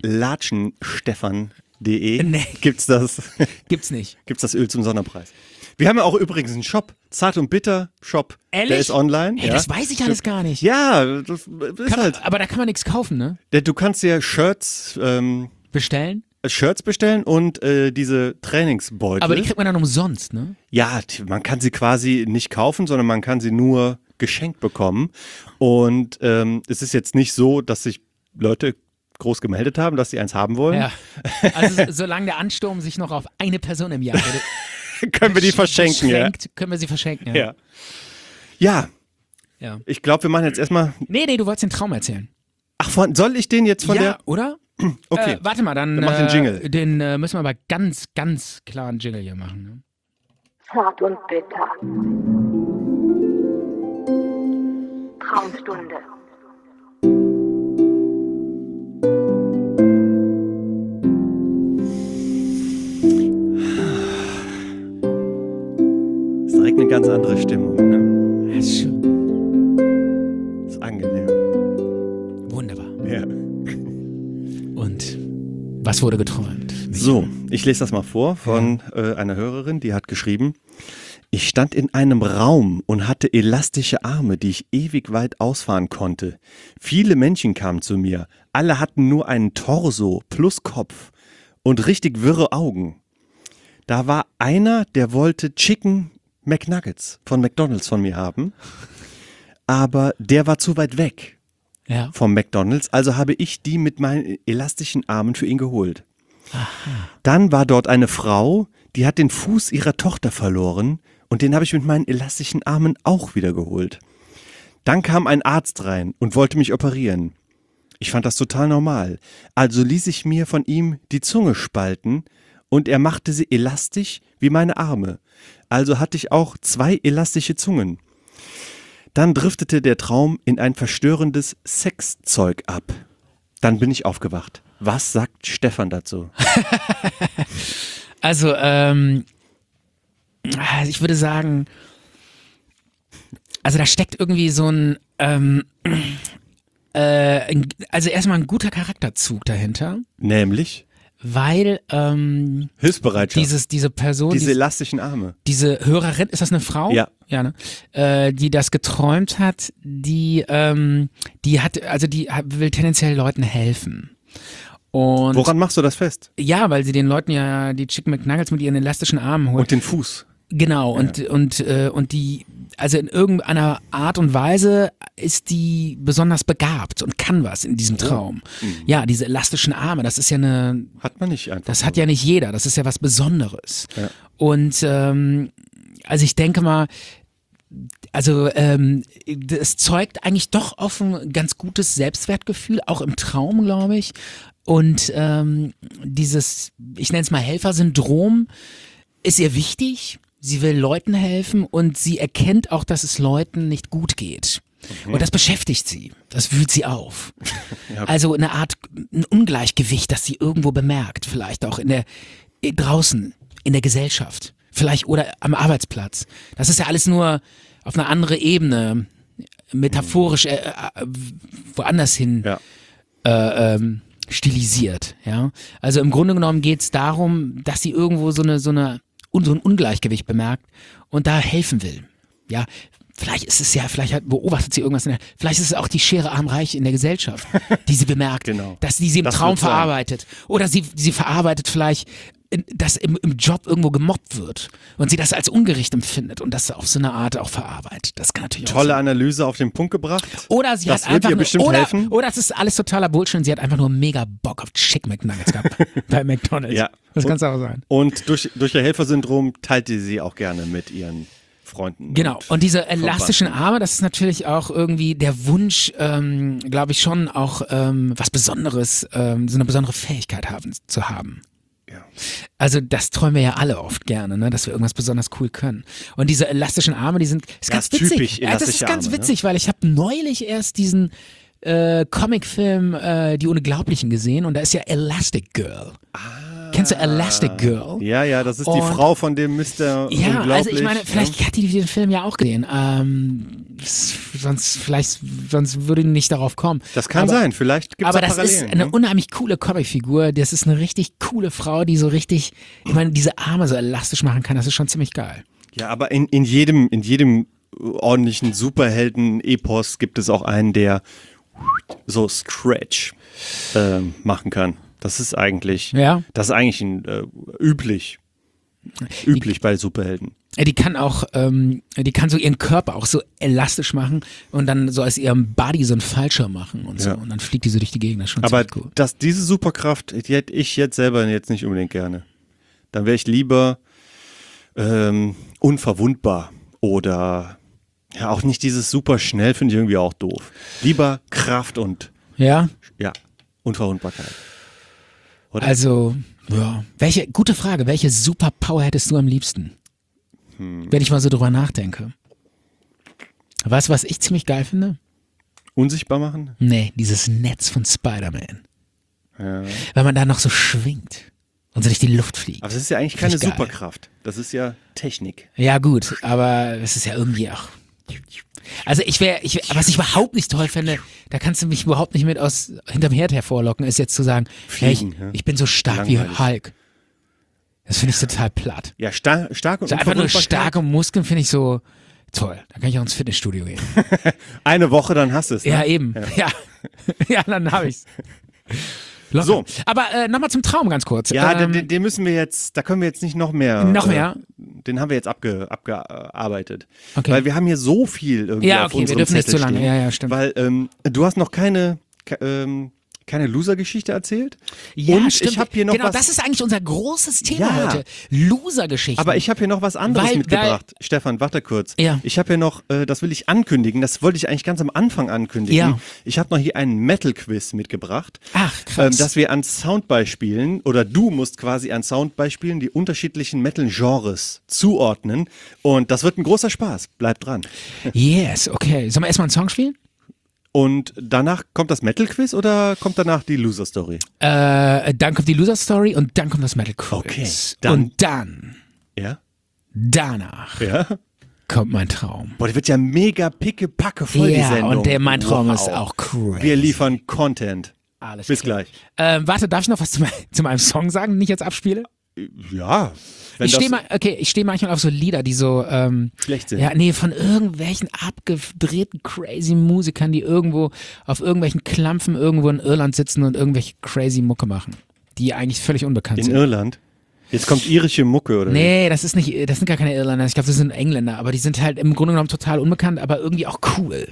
www.latschenstefan.de gibt's das. Gibt's nicht. Gibt's das Öl zum Sonderpreis. Wir haben ja auch übrigens einen Shop, Zart und Bitter Shop. Ehrlich? Der ist online. Hey, das weiß ich alles gar nicht. Ja, das ist halt. Aber da kann man nichts kaufen, ne? Du kannst dir Shirts bestellen und diese Trainingsbeutel. Aber die kriegt man dann umsonst, ne? Ja, man kann sie quasi nicht kaufen, sondern man kann sie nur geschenkt bekommen. Und es ist jetzt nicht so, dass sich Leute groß gemeldet haben, dass sie eins haben wollen. Ja. Also solange der Ansturm sich noch auf eine Person im Jahr können wir die verschenken, können wir sie verschenken, ja. Ich glaube, wir machen jetzt erstmal... Nee, du wolltest den Traum erzählen. Ach, soll ich den jetzt von der... Ja, oder? Okay. Warte mal, dann mach den Jingle. Den müssen wir aber ganz, ganz klaren Jingle hier machen. Ne? Zart und bitter. Traumstunde. Ist direkt eine ganz andere Stimmung, ne? ist schön. Das ist angenehm. Wunderbar. Ja. Und was wurde geträumt? So, ich lese das mal vor von einer Hörerin, die hat geschrieben: Ich stand in einem Raum und hatte elastische Arme, die ich ewig weit ausfahren konnte. Viele Menschen kamen zu mir. Alle hatten nur einen Torso plus Kopf und richtig wirre Augen. Da war einer, der wollte Chicken McNuggets von McDonald's von mir haben, aber der war zu weit weg vom McDonald's, also habe ich die mit meinen elastischen Armen für ihn geholt. Aha. Dann war dort eine Frau, die hat den Fuß ihrer Tochter verloren und den habe ich mit meinen elastischen Armen auch wieder geholt. Dann kam ein Arzt rein und wollte mich operieren. Ich fand das total normal, also ließ ich mir von ihm die Zunge spalten und er machte sie elastisch wie meine Arme. Also hatte ich auch 2 elastische Zungen. Dann driftete der Traum in ein verstörendes Sexzeug ab. Dann bin ich aufgewacht. Was sagt Stefan dazu? Also, ich würde sagen, also da steckt irgendwie so ein, also erstmal ein guter Charakterzug dahinter. Nämlich? Weil Hilfsbereitschaft. diese Person, diese elastischen Arme. Diese Hörerin, ist das eine Frau? Ja. Ja, ne? Die das geträumt hat, die will tendenziell Leuten helfen. Und woran machst du das fest? Ja, weil sie den Leuten ja die Chicken McNuggets mit ihren elastischen Armen holt. Und den Fuß. Genau, und die, also in irgendeiner Art und Weise ist die besonders begabt und kann was in diesem Traum. Ja, diese elastischen Arme, das ist ja eine... Hat man nicht einfach. Das hat ja nicht jeder, das ist ja was Besonderes. Ja. Und also ich denke mal, also es zeugt eigentlich doch auf ein ganz gutes Selbstwertgefühl, auch im Traum, glaube ich. Und dieses, ich nenne es mal Helfersyndrom, ist ihr wichtig. Sie will Leuten helfen und sie erkennt auch, dass es Leuten nicht gut geht. Und das beschäftigt sie. Das wühlt sie auf. Ja. Also eine Art, ein Ungleichgewicht, das sie irgendwo bemerkt. Vielleicht auch draußen, in der Gesellschaft. Vielleicht oder am Arbeitsplatz. Das ist ja alles nur auf eine andere Ebene, metaphorisch woanders hin stilisiert. Ja? Also im Grunde genommen geht es darum, dass sie irgendwo so ein Ungleichgewicht bemerkt und da helfen will. Ja, vielleicht ist es ja, beobachtet sie irgendwas, vielleicht ist es auch die Schere arm-reich in der Gesellschaft, die sie bemerkt, genau. dass sie im Traum verarbeitet. Oder sie verarbeitet vielleicht, dass im Job irgendwo gemobbt wird und sie das als ungerecht empfindet und das auf so eine Art auch verarbeitet. Das kann natürlich tolle Analyse auf den Punkt gebracht. Oder sie das hat einfach wird ihr bestimmt helfen. Oder es ist alles totaler Bullshit und sie hat einfach nur mega Bock auf Chicken McNuggets gehabt bei McDonald's. Ja. Das kann es auch sein. Und durch ihr Helfersyndrom teilt sie auch gerne mit ihren Freunden. Genau, und diese elastischen Arme, das ist natürlich auch irgendwie der Wunsch, glaube ich schon auch was Besonderes, so eine besondere Fähigkeit zu haben. Ja. Also das träumen wir ja alle oft gerne, ne? Dass wir irgendwas besonders cool können. Und diese elastischen Arme, die sind ganz witzig. Typisch das ist ganz Arme, witzig, weil ich habe neulich erst diesen Comicfilm Die Unglaublichen gesehen und da ist ja Elastic Girl. Kennst du Elastic Girl? Ja, das ist die Frau von dem Mr. Ja, Unglaublich. also ich meine, vielleicht hat die den Film ja auch gesehen. Sonst würde die nicht darauf kommen. Das kann sein, vielleicht gibt es aber da das Parallelen. ist eine unheimlich coole Comicfigur. Das ist eine richtig coole Frau, die so richtig, ich meine, diese Arme so elastisch machen kann. Das ist schon ziemlich geil. Ja, aber in jedem ordentlichen Superhelden-Epos gibt es auch einen, der so Stretch machen kann. Das ist eigentlich üblich bei Superhelden. Die kann auch, die kann so ihren Körper auch so elastisch machen und dann so aus ihrem Body so einen Fallschirm machen und so. Ja. Und dann fliegt die so durch die Gegend. Das ist schon aber cool. Diese Superkraft, die hätte ich jetzt selber jetzt nicht unbedingt gerne. Dann wäre ich lieber unverwundbar oder ja, auch nicht dieses super schnell, finde ich irgendwie auch doof. Lieber Kraft und Unverwundbarkeit. Oder? Also, ja. Gute Frage, welche Superpower hättest du am liebsten? Wenn ich mal so drüber nachdenke. Weißt du, was ich ziemlich geil finde? Unsichtbar machen? Nee, dieses Netz von Spider-Man. Ja. Weil man da noch so schwingt und so durch die Luft fliegt. Aber das ist ja eigentlich keine Superkraft. Das ist ja Technik. Ja gut, aber es ist ja irgendwie auch Also was ich überhaupt nicht toll finde, da kannst du mich überhaupt nicht mit hinterm Herd hervorlocken, ist jetzt zu sagen, Fliegen, ich bin so stark wie Hulk. Das finde ich total platt. Ja, stark und so einfach nur starke Muskeln finde ich so toll. Da kann ich auch ins Fitnessstudio gehen. Eine Woche, dann hast du es. Ne? Ja, eben. Ja, dann habe ich's. Locker. So. Aber nochmal zum Traum ganz kurz. Ja, den müssen wir jetzt, da können wir jetzt nicht noch mehr. Noch mehr? Den haben wir jetzt abgearbeitet. Okay. Weil wir haben hier so viel irgendwie auf unserem wir dürfen nicht Zettel zu lange. stehen. Ja, stimmt. Weil du hast noch keine Loser-Geschichte erzählt. Ja, und stimmt. ich habe hier noch genau, was. Das ist eigentlich unser großes Thema heute. Loser-Geschichten. Aber ich habe hier noch was anderes mitgebracht. Stefan, warte kurz. Ja. Ich habe hier noch, das will ich ankündigen, das wollte ich eigentlich ganz am Anfang ankündigen. Ja. Ich habe noch hier einen Metal-Quiz mitgebracht. Ach, krass. Dass wir an Soundbeispielen, oder du musst quasi an Soundbeispielen die unterschiedlichen Metal-Genres zuordnen. Und das wird ein großer Spaß. Bleib dran. Yes, okay. Sollen wir erstmal einen Song spielen? Und danach kommt das Metal-Quiz oder kommt danach die Loser-Story? Dann kommt die Loser-Story und dann kommt das Metal-Quiz. Okay. Und dann, Ja? danach kommt mein Traum. Boah, die wird ja mega picke-packe voll, die Sendung. Und mein Traum ist auch crazy. Wir liefern Content. Alles Bis klar. gleich. Warte, darf ich noch was zu meinem Song sagen, den ich jetzt abspiele? Ja. Ich stehe manchmal auf so Lieder, die so schlecht sind. Ja, nee, von irgendwelchen abgedrehten crazy Musikern, die irgendwo auf irgendwelchen Klampfen irgendwo in Irland sitzen und irgendwelche crazy Mucke machen, die eigentlich völlig unbekannt In sind. Irland? Jetzt kommt irische Mucke, oder? Nee, das sind gar keine Irländer. Ich glaube, das sind Engländer, aber die sind halt im Grunde genommen total unbekannt, aber irgendwie auch cool.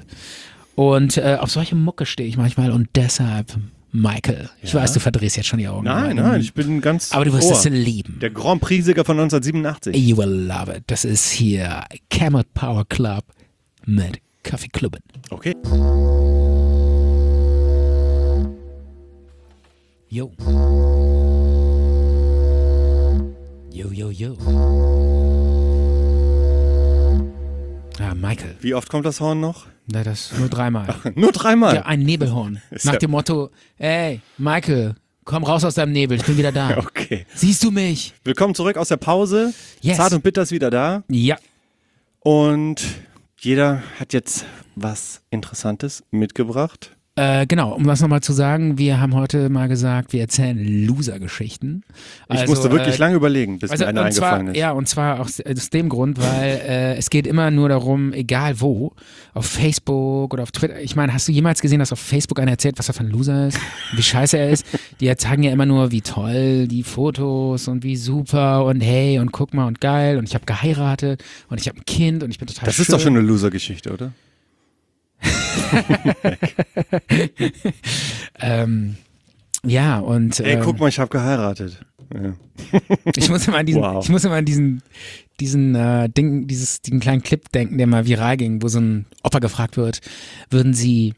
Und auf solche Mucke stehe ich manchmal und deshalb Michael. Ich weiß, du verdrehst jetzt schon die Augen. Nein, ich bin ganz Aber du wirst es lieben. Der Grand Prix-Sieger von 1987. You will love it. Das ist hier Camel Power Club mit Kaffee Clubben. Okay. Yo. Yo. Ah, Michael. Wie oft kommt das Horn noch? Na, das nur 3-mal. Nur 3-mal? Ja, ein Nebelhorn. Nach dem Motto, ey, Michael, komm raus aus deinem Nebel, ich bin wieder da. Okay. Siehst du mich? Willkommen zurück aus der Pause. Yes. Zart und Bitter ist wieder da. Ja. Und jeder hat jetzt was Interessantes mitgebracht. Genau, um das nochmal zu sagen, wir haben heute mal gesagt, wir erzählen Loser-Geschichten. Ich musste wirklich lange überlegen, bis mir eine eingefallen ist. Ja, und zwar auch aus dem Grund, weil es geht immer nur darum, egal wo, auf Facebook oder auf Twitter. Ich meine, hast du jemals gesehen, dass auf Facebook einer erzählt, was er für ein Loser ist, wie scheiße er ist? Die zeigen ja immer nur, wie toll die Fotos und wie super und hey und guck mal und geil und ich habe geheiratet und ich habe ein Kind und ich bin total Das schön. ist doch schon eine Loser-Geschichte, oder? Ja, und Ey, guck mal, ich habe geheiratet. Ja. Ich muss immer an diesen kleinen Clip denken, der mal viral ging, wo so ein Opa gefragt wird, würden Sie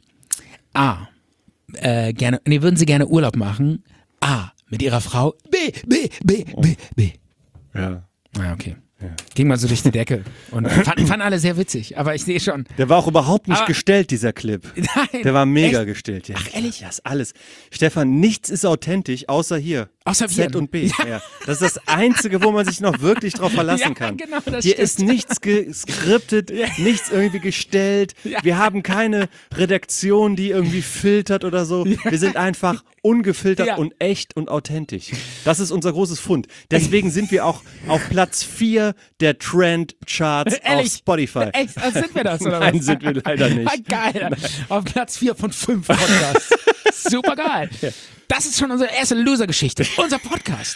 gerne Urlaub machen? A, mit Ihrer Frau? B. Ja. Ah, okay. Ja. Ging mal so durch die Decke und fanden alle sehr witzig, aber ich sehe schon. Der war auch überhaupt nicht gestellt, dieser Clip. Nein. Der war mega gestellt. Ja. Ach, ehrlich? Das ist alles. Stefan, nichts ist authentisch, außer hier. Außer Z und B. Ja. Das ist das Einzige, wo man sich noch wirklich drauf verlassen kann. Genau, das hier stimmt. ist nichts geskriptet, nichts irgendwie gestellt. Ja. Wir haben keine Redaktion, die irgendwie filtert oder so. Wir sind einfach ungefiltert und echt und authentisch. Das ist unser großes Fund. Deswegen sind wir auch auf Platz 4 der Trendcharts auf Spotify. Echt? Sind wir das, oder Nein, was? sind wir leider nicht. Geil. Nein. Auf Platz 4 von 5 Podcasts. Super geil. Ja. Das ist schon unsere erste Loser-Geschichte. Unser Podcast.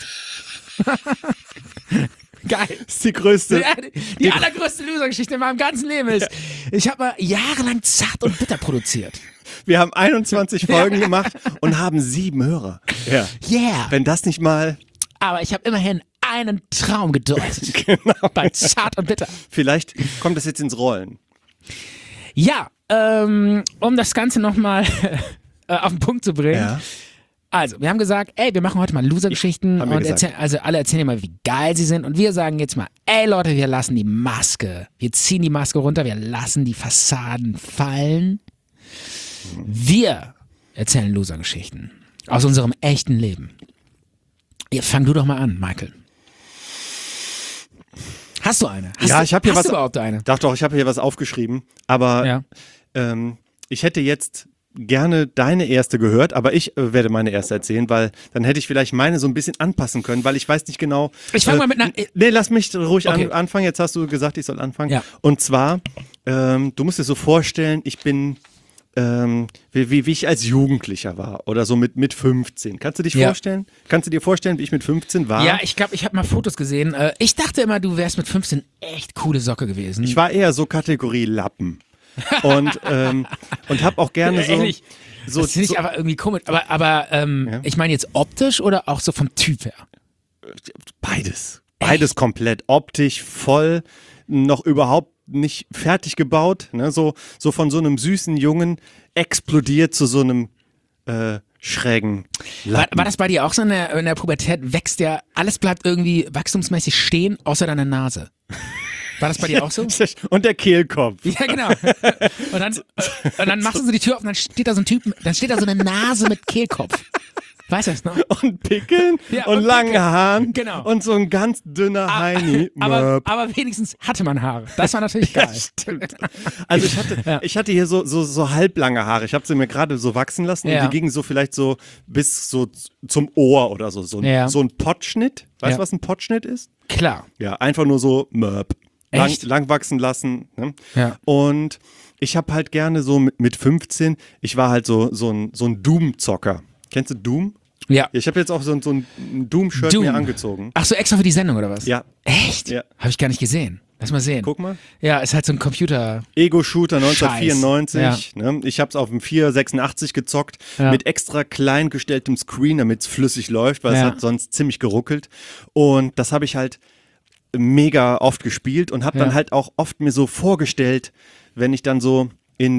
Geil. Das ist die größte. Die allergrößte Loser-Geschichte in meinem ganzen Leben ist, ich habe mal jahrelang Zart und Bitter produziert. Wir haben 21 Folgen gemacht und haben 7 Hörer. Ja. Yeah. Wenn das nicht mal... Aber ich habe immerhin einen Traum gedeutet. Genau. Bei Zart und Bitter. Vielleicht kommt das jetzt ins Rollen. Ja, um das Ganze nochmal auf den Punkt zu bringen. Ja. Also, wir haben gesagt, ey, wir machen heute mal Loser-Geschichten und alle erzählen mal, wie geil sie sind und wir sagen jetzt mal, ey Leute, wir ziehen die Maske runter, wir lassen die Fassaden fallen. Wir erzählen Loser-Geschichten aus unserem echten Leben. Fang du doch mal an, Michael. Hast du eine? Ich habe hier hast was. Du überhaupt eine? Doch, ich habe hier was aufgeschrieben. Aber ich hätte jetzt gerne deine erste gehört, aber ich werde meine erste erzählen, weil dann hätte ich vielleicht meine so ein bisschen anpassen können, weil ich weiß nicht genau. Ich fange mal mit einer. Nee, lass mich ruhig anfangen. Jetzt hast du gesagt, ich soll anfangen. Ja. Und zwar, du musst dir so vorstellen, ich bin wie ich als Jugendlicher war oder so mit 15. Kannst du dich vorstellen? Kannst du dir vorstellen, wie ich mit 15 war? Ja, ich glaube, ich habe mal Fotos gesehen. Ich dachte immer, du wärst mit 15 echt coole Socke gewesen. Ich war eher so Kategorie Lappen. und habe auch gerne so. Das finde ich aber irgendwie komisch. Aber ich meine jetzt optisch oder auch so vom Typ her? Beides. Beides komplett. Optisch voll, noch überhaupt nicht fertig gebaut, ne? So von so einem süßen Jungen explodiert zu so einem schrägen Lappen. War das bei dir auch so in der Pubertät? Wächst ja, alles bleibt irgendwie wachstumsmäßig stehen, außer deine Nase. War das bei dir auch so? Und der Kehlkopf. Ja, genau. Und dann machst du so die Tür auf und dann steht da so ein Typ, dann steht da so eine Nase mit Kehlkopf. Weißt du das noch? Und Pickeln und langen Haaren. Genau. Und so ein ganz dünner Heini. Aber wenigstens hatte man Haare. Das war natürlich geil. Ja, stimmt. Also ich hatte hier so halblange Haare. Ich habe sie mir gerade so wachsen lassen und die gingen so vielleicht so bis so zum Ohr oder so. So ein Pottschnitt. Weißt du, was ein Pottschnitt ist? Klar. Ja, einfach nur so lang wachsen lassen. Ne? Ja. Und ich habe halt gerne so mit 15, ich war halt so ein Doom-Zocker. Kennst du Doom? Ja. Ich habe jetzt auch so ein Doom-Shirt mir angezogen. Ach so, extra für die Sendung oder was? Ja. Echt? Ja. Habe ich gar nicht gesehen. Lass mal sehen. Guck mal. Ja, ist halt so ein Computer. Ego-Shooter 1994. Ja. Ne? Ich habe es auf dem 486 gezockt mit extra klein gestelltem Screen, damit es flüssig läuft, weil es hat sonst ziemlich geruckelt. Und das habe ich halt mega oft gespielt und habe dann halt auch oft mir so vorgestellt, wenn ich dann so in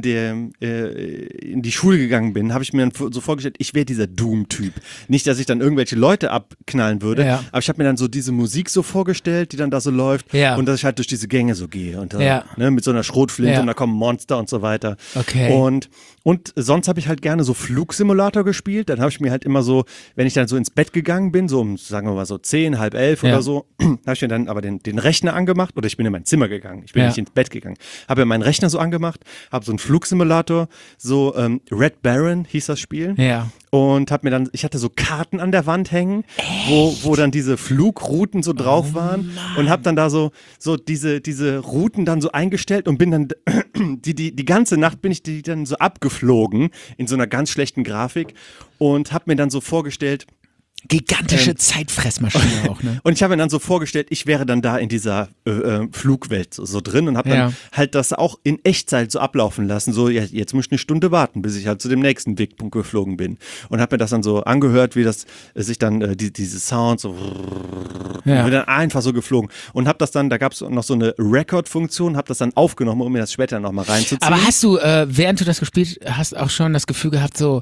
die Schule gegangen bin, habe ich mir dann so vorgestellt, ich wäre dieser Doom-Typ. Nicht, dass ich dann irgendwelche Leute abknallen würde, aber ich habe mir dann so diese Musik so vorgestellt, die dann da so läuft und dass ich halt durch diese Gänge so gehe und mit so einer Schrotflinte und da kommen Monster und so weiter. Okay. Und sonst habe ich halt gerne so Flugsimulator gespielt. Dann habe ich mir halt immer so, wenn ich dann so ins Bett gegangen bin, so um, sagen wir mal so 10, halb 11 oder so, habe ich mir dann aber den Rechner angemacht oder ich bin in mein Zimmer gegangen. Ich bin nicht ins Bett gegangen. Habe mir meinen Rechner so angemacht, habe so einen Flugsimulator, so Red Baron hieß das Spiel. Ja. Und habe mir dann, ich hatte so Karten an der Wand hängen, wo dann diese Flugrouten so drauf waren und habe dann da so diese Routen dann so eingestellt und bin dann die ganze Nacht bin ich die dann so abgeflogen in so einer ganz schlechten Grafik und habe mir dann so vorgestellt, gigantische Zeitfressmaschine auch, ne? Und ich habe mir dann so vorgestellt, ich wäre dann da in dieser Flugwelt so drin und habe dann halt das auch in Echtzeit so ablaufen lassen. So, jetzt muss ich eine Stunde warten, bis ich halt zu dem nächsten Wegpunkt geflogen bin. Und habe mir das dann so angehört, wie das sich dann, diese Sounds so bin dann einfach so geflogen. Und habe das dann, da gab es noch so eine Record-Funktion, habe das dann aufgenommen, um mir das später nochmal reinzuziehen. Aber hast du, während du das gespielt hast, auch schon das Gefühl gehabt, so,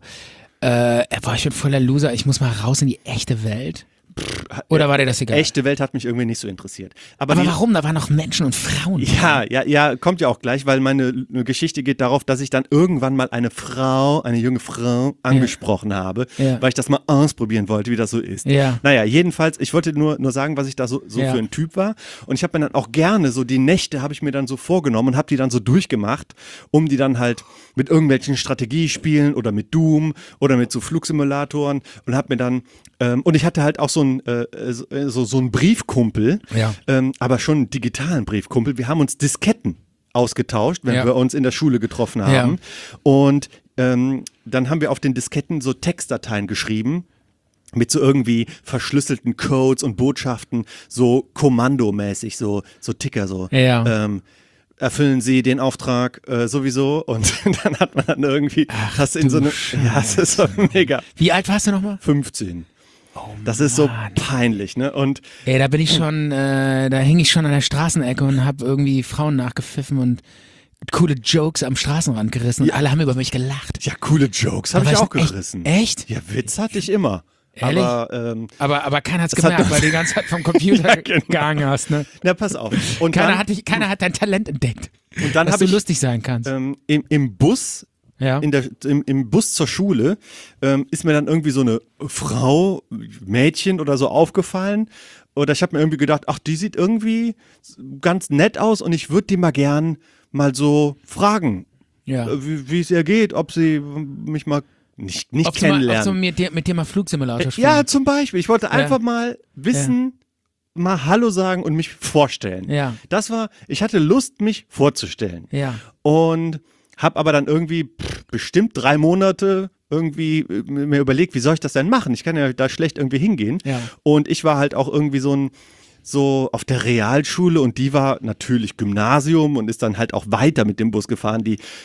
ich bin voller Loser, ich muss mal raus in die echte Welt? Oder war dir das egal? Echte Welt hat mich irgendwie nicht so interessiert. Aber warum? Da waren noch Menschen und Frauen. Ja, kommt ja auch gleich, weil meine Geschichte geht darauf, dass ich dann irgendwann mal eine junge Frau angesprochen habe, weil ich das mal ausprobieren wollte, wie das so ist. Ja. Naja, jedenfalls, ich wollte nur sagen, was ich da so für ein Typ war. Und ich habe mir dann auch gerne so die Nächte habe ich mir dann so vorgenommen und habe die dann so durchgemacht, um die dann halt mit irgendwelchen Strategiespielen oder mit Doom oder mit so Flugsimulatoren und habe mir dann und ich hatte halt auch so einen Briefkumpel, aber schon einen digitalen Briefkumpel. Wir haben uns Disketten ausgetauscht, wenn wir uns in der Schule getroffen haben. Ja. Und dann haben wir auf den Disketten so Textdateien geschrieben mit so irgendwie verschlüsselten Codes und Botschaften, so kommandomäßig, so Ticker, so. Ja. Erfüllen Sie den Auftrag sowieso und dann hat man dann irgendwie das in so eine. Ja, das ist so mega. Wie alt warst du nochmal? 15. Oh, das ist so peinlich, ne? Und da bin ich schon, da hing ich schon an der Straßenecke und habe irgendwie Frauen nachgepfiffen und coole Jokes am Straßenrand gerissen und alle haben über mich gelacht. Ja, coole Jokes habe ich auch gerissen. Echt? Ja, Witz hatte ich immer. Ehrlich? Aber keiner hat's gemerkt, weil du die ganze Zeit vom Computer gegangen hast, ne? Na, pass auf. Und keiner hat dein Talent entdeckt. Und dann dass du lustig sein kannst. Im Bus Ja. im Bus zur Schule, ist mir dann irgendwie so eine Frau, Mädchen oder so aufgefallen. Oder ich habe mir irgendwie gedacht, ach, die sieht irgendwie ganz nett aus und ich würde die mal gern mal so fragen, wie es ihr geht, ob sie mich mal nicht kennenlernen. Ob sie mit dir mal Flugsimulator spielen. Ja, zum Beispiel. Ich wollte einfach mal wissen, mal Hallo sagen und mich vorstellen. Ja. Ich hatte Lust, mich vorzustellen. Ja. Und habe aber dann irgendwie bestimmt 3 Monate irgendwie mir überlegt, wie soll ich das denn machen? Ich kann ja da schlecht irgendwie hingehen. Ja. Und ich war halt auch irgendwie so auf der Realschule und die war natürlich Gymnasium und ist dann halt auch weiter mit dem Bus gefahren.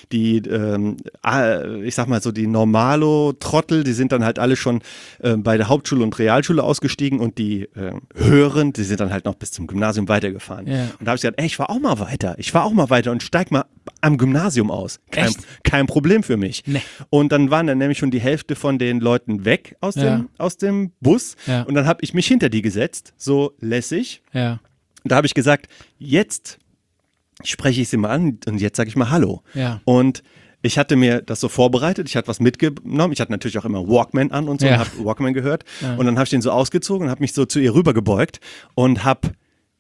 Ich sag mal so, die Normalo-Trottel, die sind dann halt alle schon bei der Hauptschule und Realschule ausgestiegen und die Höheren, die sind dann halt noch bis zum Gymnasium weitergefahren. Ja. Und da habe ich gesagt, ich fahr auch mal weiter und steig mal am Gymnasium aus. Kein Problem für mich. Nee. Und dann waren dann nämlich schon die Hälfte von den Leuten weg aus dem Bus und dann habe ich mich hinter die gesetzt, so lässig. Ja. Da habe ich gesagt, jetzt spreche ich sie mal an und jetzt sage ich mal Hallo. Ja. Und ich hatte mir das so vorbereitet, ich hatte was mitgenommen, ich hatte natürlich auch immer Walkman an und so und habe Walkman gehört und dann habe ich den so ausgezogen und habe mich so zu ihr rübergebeugt und habe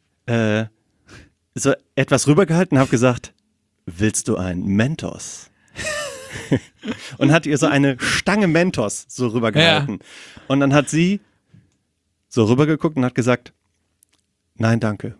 so etwas rübergehalten und habe gesagt, willst du ein Mentos? Und hat ihr so eine Stange Mentos so rübergehalten. Und dann hat sie so rübergeguckt und hat gesagt, nein, danke.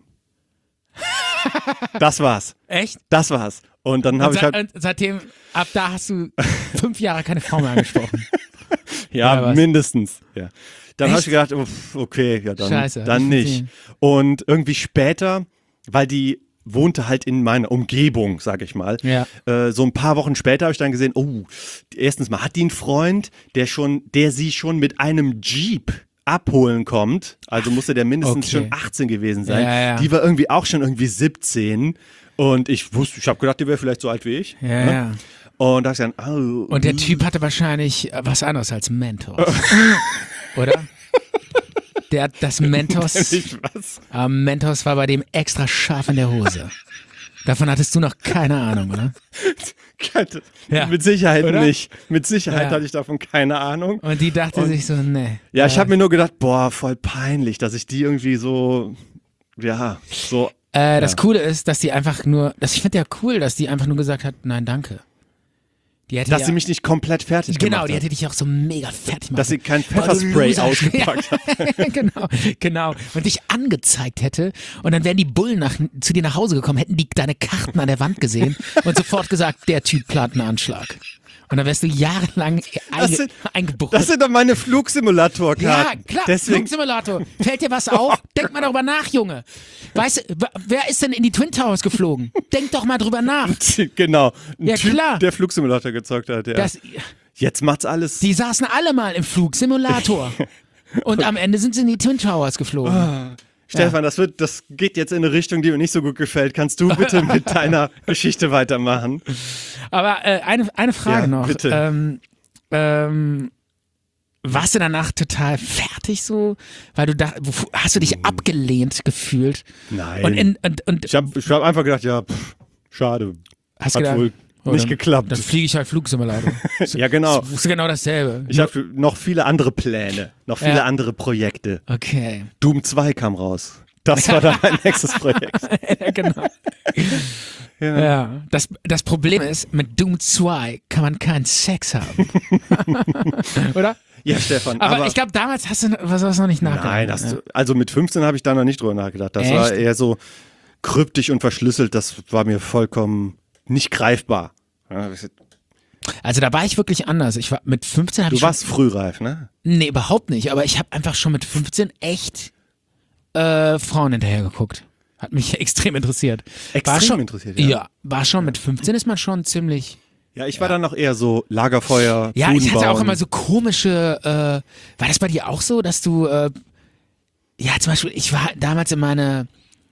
Das war's. Echt? Das war's. Und dann habe ich halt... Und seitdem, ab da hast du 5 Jahre keine Frau mehr angesprochen. Ja, mindestens. Ja. Dann habe ich gedacht, okay, ja dann, Scheiße, dann nicht. Und irgendwie später, weil die wohnte halt in meiner Umgebung, sag ich mal. Ja. So ein paar Wochen später habe ich dann gesehen, erstens mal hat die einen Freund, der sie schon mit einem Jeep abholen kommt, also musste der mindestens schon 18 gewesen sein. Ja. Die war irgendwie auch schon irgendwie 17 und ich habe gedacht, die wäre vielleicht so alt wie ich. Ja, ne? Ja. Und da habe ich dann, und der Typ hatte wahrscheinlich was anderes als Mentos. Oder? Der hat das Mentos. Mentos war bei dem extra scharf in der Hose. Davon hattest du noch keine Ahnung, oder? Mit Sicherheit oder? Nicht. Mit Sicherheit hatte ich davon keine Ahnung. Und die dachte sich so, nee. Ja, ich habe mir nur gedacht, voll peinlich, dass ich die irgendwie so, so. Das Coole ist, dass die einfach nur, ich finde ja cool, dass die einfach nur gesagt hat, nein, danke. Dass sie mich nicht komplett fertig gemacht hat. Genau, die hätte dich auch so mega fertig gemacht. Dass sie kein Pfefferspray ausgepackt hat. Genau. Und dich angezeigt hätte und dann wären die Bullen zu dir nach Hause gekommen, hätten die deine Karten an der Wand gesehen und sofort gesagt, der Typ plant einen Anschlag. Und dann wärst du jahrelang eingebucht. Das sind doch meine Flugsimulator-Karten. Ja, klar, Flugsimulator. Fällt dir was auf? Denk mal darüber nach, Junge. Weißt du, wer ist denn in die Twin Towers geflogen? Denk doch mal drüber nach. Genau. Ja, Typ, klar. Der Flugsimulator gezockt hat, ja. Jetzt macht's alles. Die saßen alle mal im Flugsimulator. Und am Ende sind sie in die Twin Towers geflogen. Stefan, das geht jetzt in eine Richtung, die mir nicht so gut gefällt. Kannst du bitte mit deiner Geschichte weitermachen? Aber eine Frage noch. Bitte. Warst du danach total fertig so? Weil du hast du dich abgelehnt gefühlt? Nein. Und ich hab einfach gedacht, schade. Hast hat gedacht, wohl nicht geklappt. Dann fliege ich halt Flugsimulator. Ja, genau. Das ist genau dasselbe. Ich habe noch viele andere Pläne, noch viele andere Projekte. Okay. Doom 2 kam raus. Das war dann mein nächstes Projekt. Ja, genau. Ja. Das Problem ist, mit Doom 2 kann man keinen Sex haben. Oder? Ja, Stefan. Aber ich glaube, damals hast du noch nicht nachgedacht. Nein, also mit 15 habe ich da noch nicht drüber nachgedacht. Das war eher so kryptisch und verschlüsselt. Das war mir vollkommen nicht greifbar. Also da war ich wirklich anders. Ich war mit 15 Du warst frühreif, ne? Nee, überhaupt nicht. Aber ich habe einfach schon mit 15 echt Frauen hinterher geguckt. Hat mich extrem interessiert. Interessiert, ja. Ja, war schon mit 15 ist man schon ziemlich... Ja, ich war dann noch eher so Lagerfeuer, ja, Fudenbauen. Ich hatte auch immer so komische... war das bei dir auch so, dass du... ja, zum Beispiel, ich war damals in meine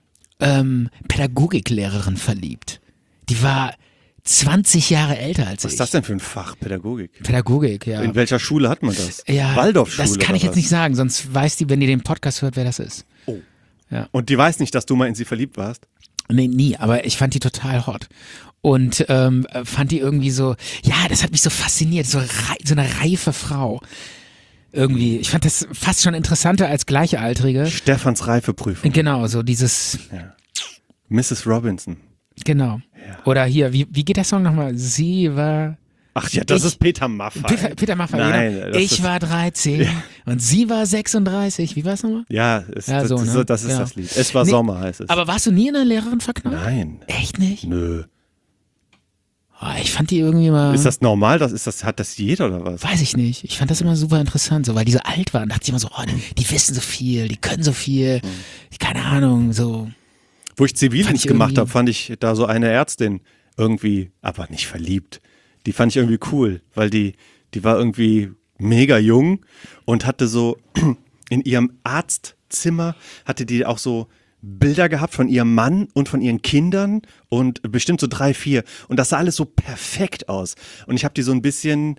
Pädagogiklehrerin verliebt. Die war 20 Jahre älter als ich. Was ist das denn für ein Fach, Pädagogik? Pädagogik, ja. In welcher Schule hat man das? Ja, Waldorfschule? Das kann ich jetzt nicht sagen, sonst weiß die, wenn die den Podcast hört, wer das ist. Oh. Ja. Und die weiß nicht, dass du mal in sie verliebt warst? Nee, nie, aber ich fand die total hot. Und fand die irgendwie so, ja, das hat mich so fasziniert, so eine reife Frau. Irgendwie, ich fand das fast schon interessanter als Gleichaltrige. Stefans Reifeprüfung. Genau, so dieses... Ja. Mrs. Robinson. Genau. Ja. Oder hier, wie geht der Song nochmal? Sie war... Ach ja, das ist Peter Maffay. Peter Maffay, Nein, genau. Ich war 13 und sie war 36. Wie war es nochmal? Ja, das ist das Lied. Es war Sommer, heißt es. Aber warst du nie in einer Lehrerin verknallt? Nein. Echt nicht? Nö. Oh, ich fand die irgendwie mal... Ist das normal? Hat das jeder oder was? Weiß ich nicht. Ich fand das immer super interessant, so, weil die so alt waren. Da dachte ich immer so, oh, die wissen so viel, die können so viel. Keine Ahnung, so... Wo ich Zivildienst gemacht habe, fand ich da so eine Ärztin irgendwie, aber nicht verliebt. Die fand ich irgendwie cool, weil die war irgendwie mega jung und hatte so in ihrem Arztzimmer, hatte die auch so Bilder gehabt von ihrem Mann und von ihren Kindern und bestimmt so 3, 4. Und das sah alles so perfekt aus. Und ich habe die so ein bisschen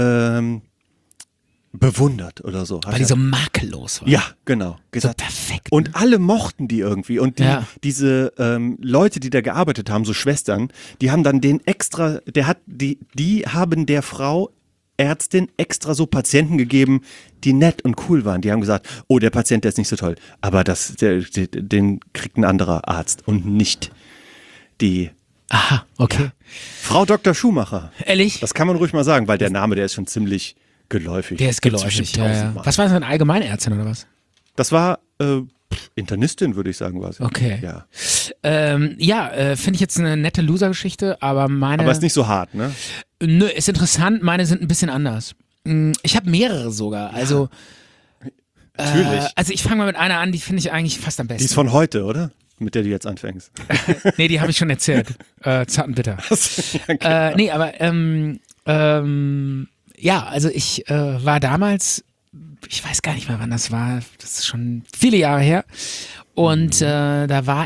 bewundert oder so. Weil die so makellos war. Ja, genau. Gesagt. So perfekt. Und alle mochten die irgendwie. Und diese Leute, die da gearbeitet haben, so Schwestern, die haben dann die haben der Frau Ärztin extra so Patienten gegeben, die nett und cool waren. Die haben gesagt, oh, der Patient, der ist nicht so toll, aber den kriegt ein anderer Arzt und nicht die... Aha, okay. Ja. Frau Dr. Schumacher. Ehrlich? Das kann man ruhig mal sagen, weil der Name, der ist schon ziemlich geläufig. Der ist geläufig, ja. Was war das, eine Allgemeinärztin oder was? Das war Internistin, würde ich sagen, war sie. Okay. Ja, finde ich jetzt eine nette Loser-Geschichte, aber meine... Aber ist nicht so hart, ne? Nö, ist interessant, meine sind ein bisschen anders. Ich habe mehrere sogar, also... Natürlich. Also ich fange mal mit einer an, die finde ich eigentlich fast am besten. Die ist von heute, oder? Mit der du jetzt anfängst. Nee, die habe ich schon erzählt. Zart und bitter. Okay. Nee, aber ja, also ich war damals, ich weiß gar nicht mehr, wann das war, das ist schon viele Jahre her. Und da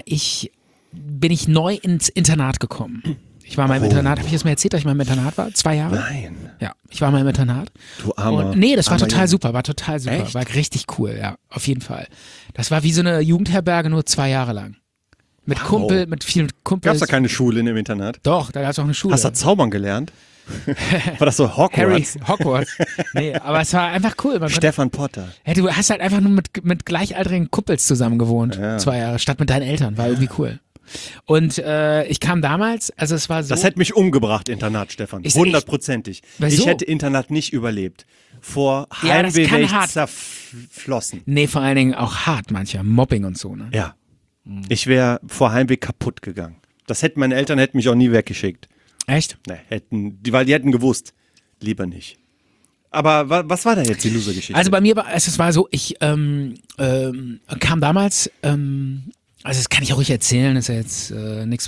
bin ich neu ins Internat gekommen. Ich war mal im Internat, habe ich das mal erzählt, dass ich mal im Internat war? 2 Jahre? Nein. Ja, ich war mal im Internat. Du armer. Und nee, das war total Junge. super, war total super. Echt? War richtig cool, ja, auf jeden Fall. Das war wie so eine Jugendherberge, nur 2 Jahre lang. Mit mit vielen Kumpels. Gab's da keine Schule in dem Internat? Doch, da gab's auch eine Schule. Hast du zaubern gelernt? War das so Hogwarts? Hogwarts. Nee, aber es war einfach cool. Stefan Potter. Ja, du hast halt einfach nur mit gleichaltrigen Kumpels zusammen gewohnt. Ja. 2 Jahre, statt mit deinen Eltern. War irgendwie cool. Und ich kam damals, also es war so... Das hätte mich umgebracht, Internat, Stefan. 100%ig. Ich hätte Internat nicht überlebt. Vor Heimweh wäre ich zerflossen. Nee, vor allen Dingen auch hart mancher. Mobbing und so, ne? Ja. Ich wäre vor Heimweh kaputt gegangen. Meine Eltern hätten mich auch nie weggeschickt. Echt? Nee, weil die hätten gewusst. Lieber nicht. Aber was war da jetzt die Loser-Geschichte? Also bei mir war es war so, ich kam damals, also das kann ich auch ruhig erzählen, ist ja jetzt nichts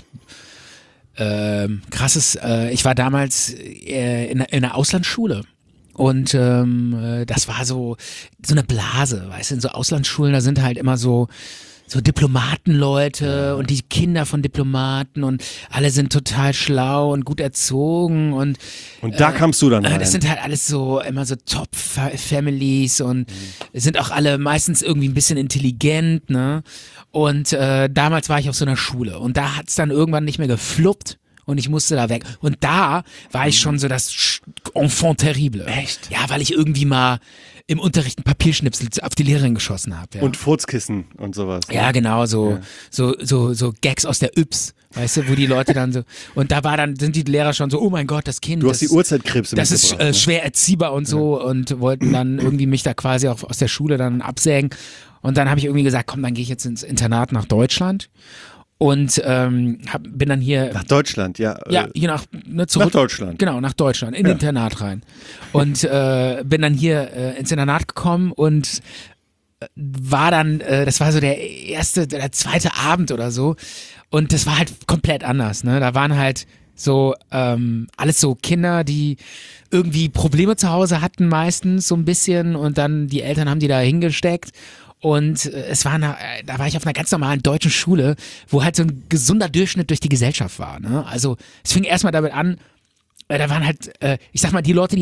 Krasses. Ich war damals in einer Auslandsschule. Und das war so eine Blase, weißt du, in so Auslandsschulen, da sind halt immer so Diplomatenleute und die Kinder von Diplomaten und alle sind total schlau und gut erzogen und da kamst du dann rein. Das sind halt alles so immer so Top-Families und sind auch alle meistens irgendwie ein bisschen intelligent, ne? Und damals war ich auf so einer Schule und da hat's dann irgendwann nicht mehr gefluppt. Und ich musste da weg. Und da war ich schon so das Enfant terrible. Echt? Ja, weil ich irgendwie mal im Unterricht ein Papierschnipsel auf die Lehrerin geschossen habe. Ja. Und Furzkissen und sowas. Ja, genau, so Gags aus der Yps, weißt du, wo die Leute dann so, und sind die Lehrer schon so, oh mein Gott, das Kind. Du hast die Uhrzeitkrebse das ist ne? schwer erziehbar und so und wollten dann irgendwie mich da quasi auch aus der Schule dann absägen. Und dann habe ich irgendwie gesagt, komm, dann gehe ich jetzt ins Internat nach Deutschland. Und bin dann hier... Nach Deutschland, ja. Ja, hier zurück. Nach Deutschland. Genau, nach Deutschland, in Internat rein. Und bin dann hier ins Internat gekommen und war dann, das war so der zweite Abend oder so. Und das war halt komplett anders, ne? Da waren halt so alles so Kinder, die irgendwie Probleme zu Hause hatten meistens so ein bisschen und dann die Eltern haben die da hingesteckt. Und da war ich auf einer ganz normalen deutschen Schule, wo halt so ein gesunder Durchschnitt durch die Gesellschaft war. Ne? Also es fing erstmal damit an, da waren halt, ich sag mal, die Leute, die da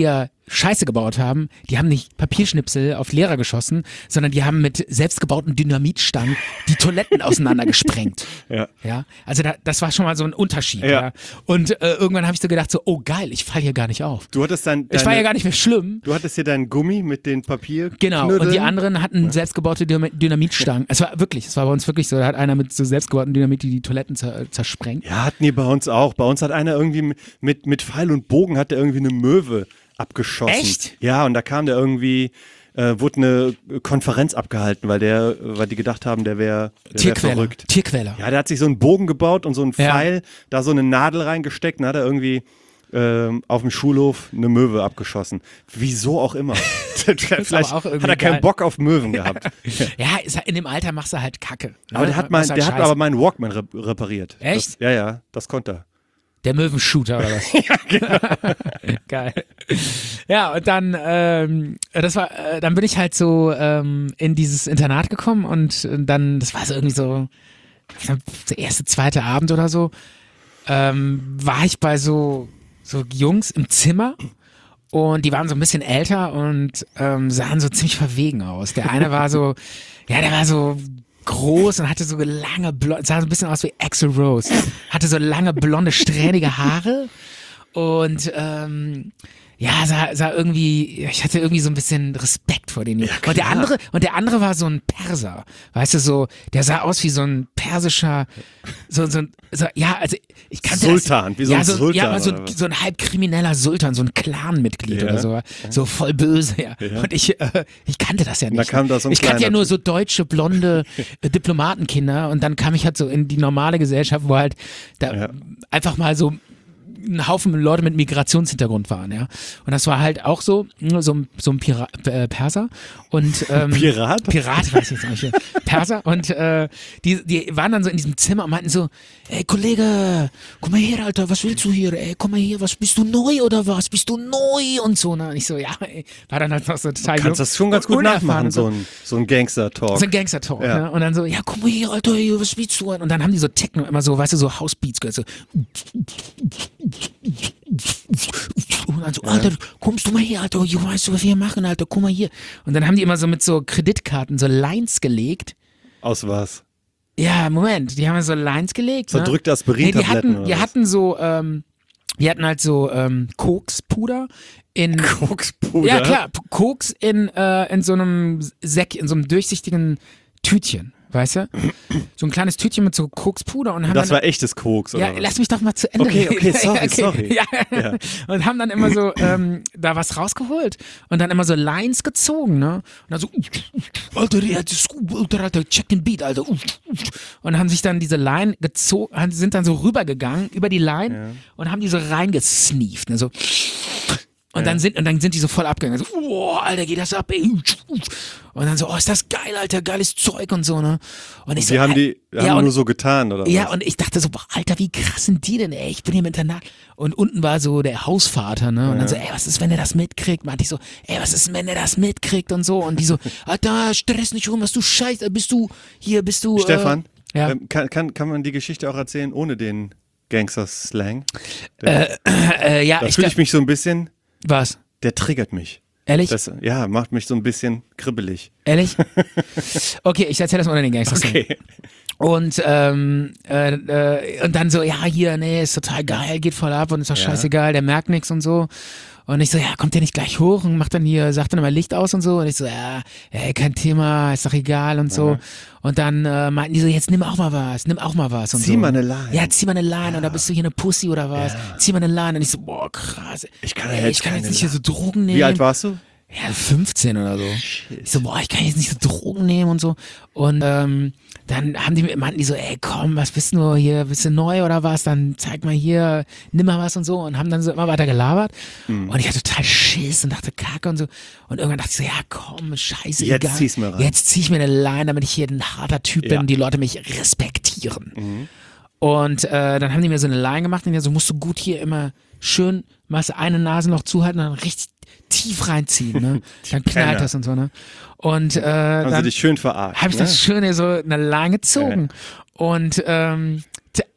Scheiße gebaut haben, die haben nicht Papierschnipsel auf Lehrer geschossen, sondern die haben mit selbstgebauten Dynamitstangen die Toiletten auseinandergesprengt. Ja. Also das war schon mal so ein Unterschied. Ja. Und irgendwann habe ich so gedacht, so, oh geil, ich falle hier gar nicht auf. Du hattest ich war ja gar nicht mehr schlimm. Du hattest hier deinen Gummi mit den Papierknödeln. Genau, und die anderen hatten selbstgebaute Dynamitstangen. Es war bei uns wirklich so, da hat einer mit so selbstgebauten Dynamit die Toiletten zersprengt. Ja, hatten die bei uns auch. Bei uns hat einer irgendwie mit Pfeil und Bogen hat der irgendwie eine Möwe abgeschossen. Echt? Ja, und da kam der irgendwie, wurde eine Konferenz abgehalten, weil die gedacht haben, der wäre verrückt. Tierquäler. Ja, der hat sich so einen Bogen gebaut und so einen Pfeil, da so eine Nadel reingesteckt und hat er irgendwie auf dem Schulhof eine Möwe abgeschossen. Wieso auch immer. Vielleicht hat er keinen Bock auf Möwen gehabt. Ja, in dem Alter machst du halt Kacke. Ne? Aber der hat aber meinen Walkman repariert. Echt? Das konnte er. Der Möwenshooter oder was? Ja, genau. Geil. Ja, und dann, dann bin ich halt so in dieses Internat gekommen und dann, das war so irgendwie so, ich glaub, der erste, zweite Abend oder so, war ich bei so Jungs im Zimmer und die waren so ein bisschen älter und sahen so ziemlich verwegen aus. Der eine war so, der war so groß und hatte so lange sah so ein bisschen aus wie Axl Rose, hatte so lange blonde, strähnige Haare und sah irgendwie, ich hatte irgendwie so ein bisschen Respekt vor den Jungen. Ja, und der andere war so ein Perser, weißt du, so, der sah aus wie so ein persischer, also ich kannte Sultan, wie so ein Sultan. Ja, so ein halb krimineller Sultan, so ein Clanmitglied oder so, so voll böse, ja. Und ich kannte das ja nicht. Da kam da so ein ich kannte ja nur so deutsche, blonde Diplomatenkinder und dann kam ich halt so in die normale Gesellschaft, wo halt da einfach mal so ein Haufen Leute mit Migrationshintergrund waren, ja. Und das war halt auch so ein Perser und Pirat? Pirat, weiß ich jetzt nicht. Perser und die waren dann so in diesem Zimmer und meinten so, ey Kollege, komm mal her, Alter, was willst du hier? Ey, komm mal hier, was bist du neu oder was? Bist du neu? Und so, ne? Und ich so, ja, ey, war dann halt noch so total jung. Kannst das schon ganz gut nachmachen, so ein Gangster-Talk. So ein Gangster-Talk, ne? Und dann so, ja, komm mal hier, Alter, was spielst du? Und dann haben die so Techno immer so, weißt du, so Housebeats gehört, so und dann so, Alter, kommst du mal hier, Alter, weißt du, was wir hier machen, Alter, guck mal hier. Und dann haben die immer so mit so Kreditkarten so Lines gelegt. Aus was? Ja, Moment, die haben so Lines gelegt. Verdrückte Aspirin-Tabletten. Die hatten so, die hatten halt so Kokspuder in. Kokspuder? Ja, klar, Koks in so einem in so einem durchsichtigen Tütchen. Weißt du? So ein kleines Tütchen mit so Kokspuder und haben das war echtes Koks, oder? Ja, lass mich doch mal zu Ende reden. Okay, sorry. Ja. Und haben dann immer so da was rausgeholt und dann immer so Lines gezogen, ne? Und dann so, Alter, check den Beat, Alter. Und haben sich dann diese Line gezogen, sind dann so rübergegangen über die Line und haben die so reingesneeft, ne? So. Und dann sind die so voll abgegangen. So, oh, Alter, geht das ab, ey. Und dann so, oh, ist das geil, Alter, geiles Zeug und so, ne? Und ich so, die haben nur so getan, oder? Ja, was? und ich dachte so, boah, Alter, wie krass sind die denn, ey? Ich bin hier im Internat. Und unten war so der Hausvater, ne? Und dann so, ey, was ist, wenn der das mitkriegt? Meinte ich so, ey, was ist, wenn der das mitkriegt und so? Und die so, Alter, stress nicht rum, was du Scheiße, bist du. Stefan, ja. Kann man die Geschichte auch erzählen ohne den Gangster-Slang? Ja. Da fühle ich mich so ein bisschen. Was? Der triggert mich. Ehrlich? Ja, macht mich so ein bisschen kribbelig. Ehrlich? Okay, ich erzähle das mal unter den Gangsters. Okay. Und dann so, ja, hier, nee, ist total geil, geht voll ab und ist doch scheißegal, der merkt nichts und so. Und ich so, ja, kommt der nicht gleich hoch und sagt dann immer Licht aus und so. Und ich so, ja, ey, kein Thema, ist doch egal und so. Und dann meinten die so, jetzt nimm auch mal was. Und zieh mal eine Line. Ja, zieh mal eine Line. Oder bist du hier eine Pussy oder was? Ja. Zieh mal eine Line. Und ich so, boah, krass. Ich kann jetzt nicht hier so Drogen nehmen. Wie alt warst du? Ja, 15 oder so. Shit. Ich so, boah, ich kann jetzt nicht so Drogen nehmen und so. Und dann meinten die so, ey, komm, was bist du hier, bist du neu oder was? Dann zeig mal hier, nimm mal was und so. Und haben dann so immer weiter gelabert. Und ich hatte total Schiss und dachte, Kacke und so. Und irgendwann dachte ich so, ja, komm, scheiße, jetzt egal. Zieh's mir rein. Jetzt zieh ich mir eine Line, damit ich hier ein harter Typ bin und die Leute mich respektieren. Und dann haben die mir so eine Line gemacht und ja, so musst du gut hier immer schön, machst du eine Nase noch zuhalten und dann richtig tief reinziehen, ne? Dann knallt das und so, ne? Und haben sie dich schön verarscht. Habe ich das schön so eine Line gezogen. Und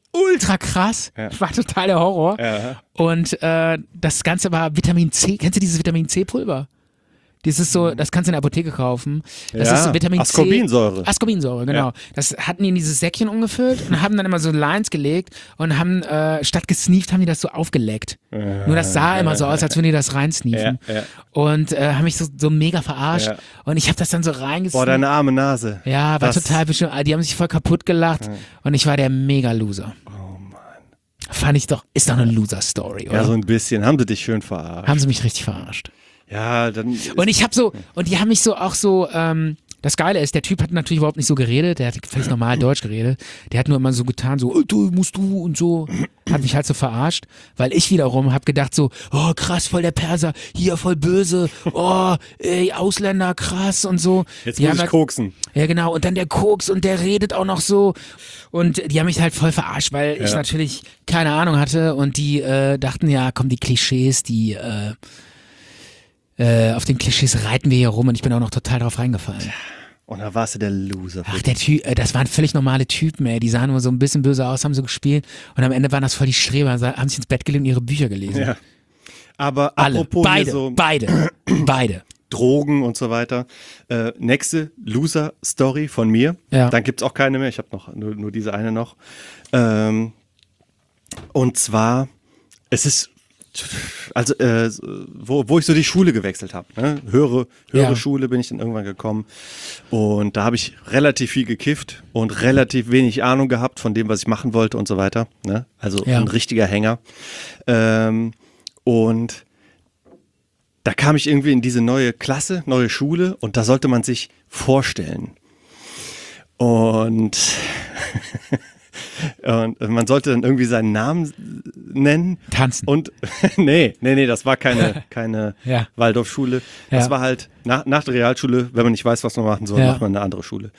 ultra krass. Ja. War total der Horror. Ja. Und das Ganze war Vitamin C. Kennst du dieses Vitamin C-Pulver? Dieses so, das kannst du in der Apotheke kaufen. Das ist so Vitamin Ascorbinsäure. Ascorbinsäure, genau. Ja. Das hatten die in dieses Säckchen umgefüllt und haben dann immer so Lines gelegt und haben statt gesneeft, haben die das so aufgeleckt. Nur das sah immer so aus, als würden die das reinsneefen. Ja. Und haben mich so mega verarscht. Ja. Und ich habe das dann so reingesneeft. Boah, deine arme Nase. Ja, war total bestimmt. Die haben sich voll kaputt gelacht und ich war der Mega-Loser. Oh Mann. Fand ich doch, ist doch eine Loser-Story, oder? Ja, so ein bisschen. Haben sie dich schön verarscht. Haben sie mich richtig verarscht. Ja, dann. Und ich habe so, und die haben mich so auch so, das Geile ist, der Typ hat natürlich überhaupt nicht so geredet, der hat völlig normal Deutsch geredet, der hat nur immer so getan, so, du musst du und so, hat mich halt so verarscht, weil ich wiederum habe gedacht so, oh krass, voll der Perser, hier voll böse, oh, ey, Ausländer, krass und so. Jetzt die muss ich koksen. Ja genau, und dann der Koks und der redet auch noch so und die haben mich halt voll verarscht, weil ich natürlich keine Ahnung hatte und die dachten, ja komm, die Klischees, die auf den Klischees reiten wir hier rum und ich bin auch noch total drauf reingefallen. Und da warst du der Loser. Ach, der Typ, das waren völlig normale Typen, ey. Die sahen nur so ein bisschen böse aus, haben so gespielt und am Ende waren das voll die Streber, haben sich ins Bett gelegt und ihre Bücher gelesen. Ja. Aber Alle, apropos hier so beide. Drogen und so weiter. Nächste Loser-Story von mir. Ja. Dann gibt es auch keine mehr. Ich habe noch nur diese eine noch. Und zwar, es ist also wo ich so die Schule gewechselt habe, ne? höhere Schule bin ich dann irgendwann gekommen und da habe ich relativ viel gekifft und relativ wenig Ahnung gehabt von dem, was ich machen wollte und so weiter, ne? Also ein richtiger Hänger und da kam ich irgendwie in diese neue Klasse, neue Schule und da sollte man sich vorstellen und und man sollte dann irgendwie seinen Namen nennen. Tanzen. Und nee, das war keine Waldorfschule. Das war halt nach der Realschule, wenn man nicht weiß, was man machen soll, macht man eine andere Schule.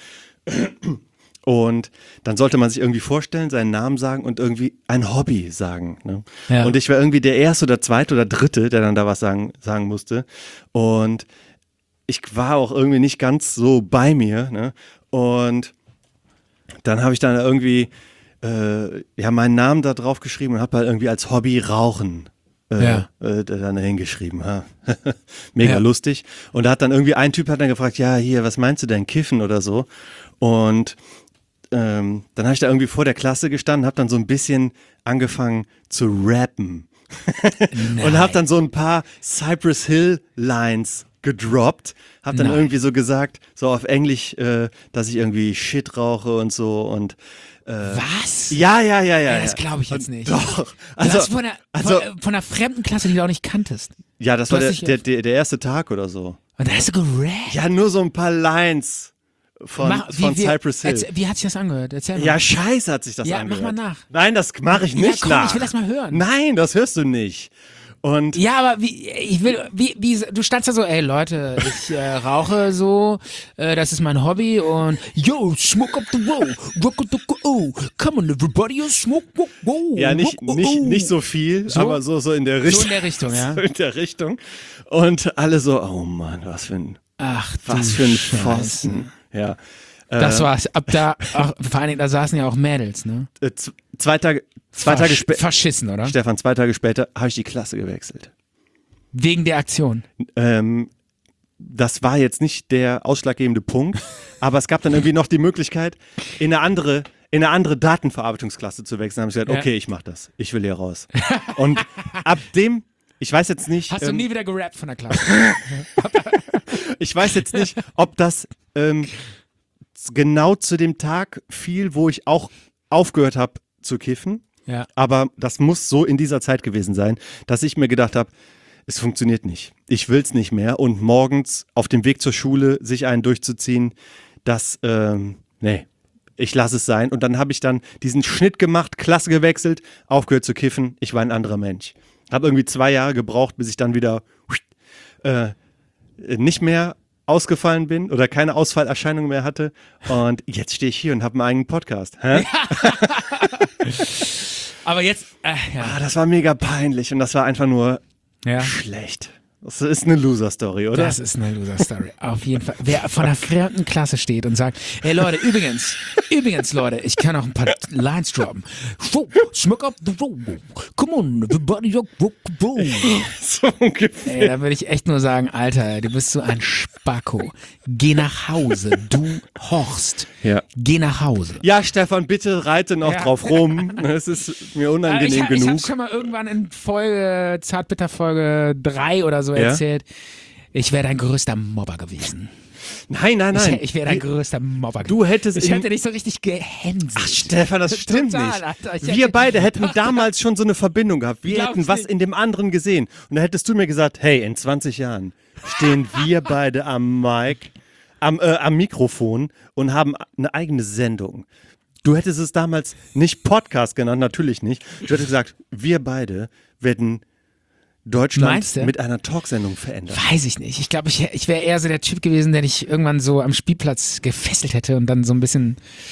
Und dann sollte man sich irgendwie vorstellen, seinen Namen sagen und irgendwie ein Hobby sagen. Ne? Ja. Und ich war irgendwie der Erste oder Zweite oder Dritte, der dann da was sagen musste. Und ich war auch irgendwie nicht ganz so bei mir. Ne? Und dann habe ich dann irgendwie meinen Namen da drauf geschrieben und habe halt irgendwie als Hobby Rauchen dann hingeschrieben. Mega lustig. Und da hat dann irgendwie ein Typ hat dann gefragt, ja hier, was meinst du denn, Kiffen oder so? Und dann habe ich da irgendwie vor der Klasse gestanden, habe dann so ein bisschen angefangen zu rappen. Und habe dann so ein paar Cypress Hill Lines gedroppt, hab dann irgendwie so gesagt, so auf Englisch, dass ich irgendwie Shit rauche und so und was? Ja. Das glaube ich jetzt nicht. Doch. Also von einer fremden Klasse, die du auch nicht kanntest. Ja, das war der erste Tag oder so. Und da hast du gerappt? Ja, nur so ein paar Lines von Cypress Hill. Wie hat sich das angehört? Erzähl mal. Ja, scheiße hat sich das angehört. Ja, mach mal nach. Nein, das mache ich nicht komm, nach. Ich will das mal hören. Nein, das hörst du nicht. Und ja, aber du standst da so, ey Leute, ich rauche so, das ist mein Hobby und yo, smoke up the road, rock up the go, come on everybody, smoke, go. Ja, nicht so viel, so? Aber so in der Richtung. So in der Richtung, ja. So in der Richtung. Und alle so, oh Mann, was für ein Pfosten. Ja. Das war's. Ab da, vor allen Dingen, da saßen ja auch Mädels, ne? 2 Tage später. Verschissen, oder? Stefan, 2 Tage später habe ich die Klasse gewechselt. Wegen der Aktion? Das war jetzt nicht der ausschlaggebende Punkt, aber es gab dann irgendwie noch die Möglichkeit, in eine andere Datenverarbeitungsklasse zu wechseln. Da habe ich gesagt, okay, ich mach das. Ich will hier raus. Und ab dem, ich weiß jetzt nicht. Hast du nie wieder gerappt von der Klasse? Ich weiß jetzt nicht, ob das genau zu dem Tag fiel, wo ich auch aufgehört habe zu kiffen. Ja. Aber das muss so in dieser Zeit gewesen sein, dass ich mir gedacht habe, es funktioniert nicht. Ich will es nicht mehr. Und morgens auf dem Weg zur Schule sich einen durchzuziehen, ich lasse es sein. Und dann habe ich dann diesen Schnitt gemacht, Klasse gewechselt, aufgehört zu kiffen. Ich war ein anderer Mensch. Habe irgendwie 2 Jahre gebraucht, bis ich dann wieder nicht mehr ausgefallen bin oder keine Ausfallerscheinung mehr hatte. Und jetzt stehe ich hier und habe einen eigenen Podcast. Hä? Aber jetzt, das war mega peinlich und das war einfach nur schlecht. Das ist eine Loser-Story, oder? Das ist eine Loser-Story. Auf jeden Fall. Wer von einer fremden Klasse steht und sagt, hey Leute, übrigens Leute, ich kann auch ein paar Lines droppen. Smoke up the road. Come on, everybody rock the boat. So ungefähr. Ey, da würde ich echt nur sagen, Alter, du bist so ein Spacko. Geh nach Hause, du Horst. Ja. Geh nach Hause. Ja, Stefan, bitte reite noch drauf rum. Es ist mir unangenehm genug. Ich habe schon mal irgendwann in Folge, Zartbitter-Folge 3 oder so erzählt, ich wäre dein größter Mobber gewesen. Nein. Ich wäre dein größter Mobber gewesen. Du hättest ich hätte dich so richtig gehänselt. Ach Stefan, das stimmt Total, nicht. Alter, Wir beide hätten damals schon so eine Verbindung gehabt. Wir hätten was in dem anderen gesehen. Und da hättest du mir gesagt, hey, in 20 Jahren stehen wir beide am Mic, am Mikrofon und haben eine eigene Sendung. Du hättest es damals nicht Podcast genannt, natürlich nicht. Du hättest gesagt, wir beide werden Deutschland mit einer Talksendung verändern. Weiß ich nicht. Ich glaube, ich wäre eher so der Typ gewesen, der dich irgendwann so am Spielplatz gefesselt hätte und dann so ein bisschen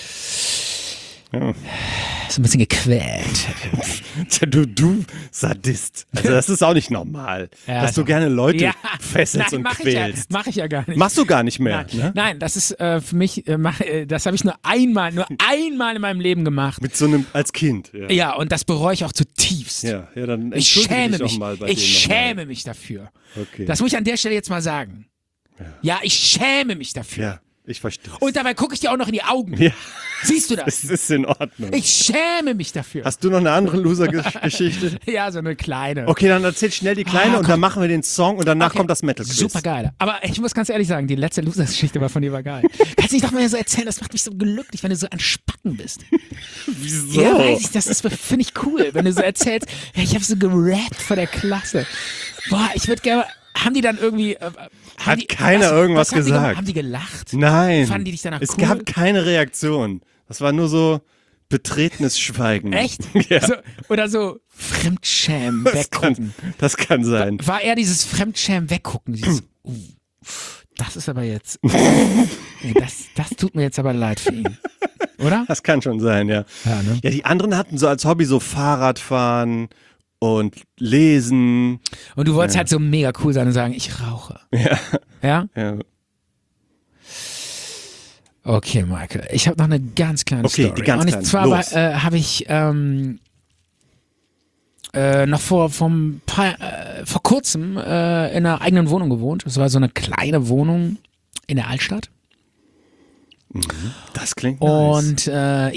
gequält. Du Sadist. Also das ist auch nicht normal, dass du gerne Leute fesselst und quälst. Mach ich ja gar nicht. Machst du gar nicht mehr. Nein, ne? Nein, das ist für mich, das habe ich nur einmal in meinem Leben gemacht. Mit so einem, als Kind. Ja, und das bereue ich auch zutiefst. Ja, dann ich schäme mich. Ich schäme mich dafür. Okay. Das muss ich an der Stelle jetzt mal sagen. Ja, ich schäme mich dafür. Ja, ich verstehe. Und dabei gucke ich dir auch noch in die Augen. Ja. Siehst du das? Das ist in Ordnung. Ich schäme mich dafür. Hast du noch eine andere Loser-Geschichte? Ja, so eine kleine. Okay, dann erzähl schnell die kleine und dann machen wir den Song und danach kommt das Metal-Quiz. Super geil. Aber ich muss ganz ehrlich sagen, die letzte Loser-Geschichte war von dir geil. Kannst du nicht doch mal so erzählen? Das macht mich so glücklich, wenn du so ein Spacken bist. Wieso? Ja, weiß ich, das finde ich cool, wenn du so erzählst, ja, ich habe so gerappt vor der Klasse. Boah, ich würde gerne, haben die dann irgendwie... Hat keiner irgendwas gesagt? Haben die gelacht? Nein. Fanden die dich danach cool? Es gab keine Reaktion. Das war nur so betretenes Schweigen. Echt? Ja. So, oder so Fremdschämen weggucken. Das kann sein. War eher dieses Fremdschämen weggucken. Dieses, das ist aber jetzt... nee, das tut mir jetzt aber leid für ihn. Oder? Das kann schon sein, ja. Ja, ne? Ja, die anderen hatten so als Hobby so Fahrradfahren und Lesen. Und du wolltest halt so mega cool sein und sagen, ich rauche. Ja. Ja? Ja. Okay, Michael. Ich habe noch eine ganz kleine Story. Die ganz kleine. Und zwar habe ich noch vor kurzem in einer eigenen Wohnung gewohnt. Das war so eine kleine Wohnung in der Altstadt. Das klingt nice. Und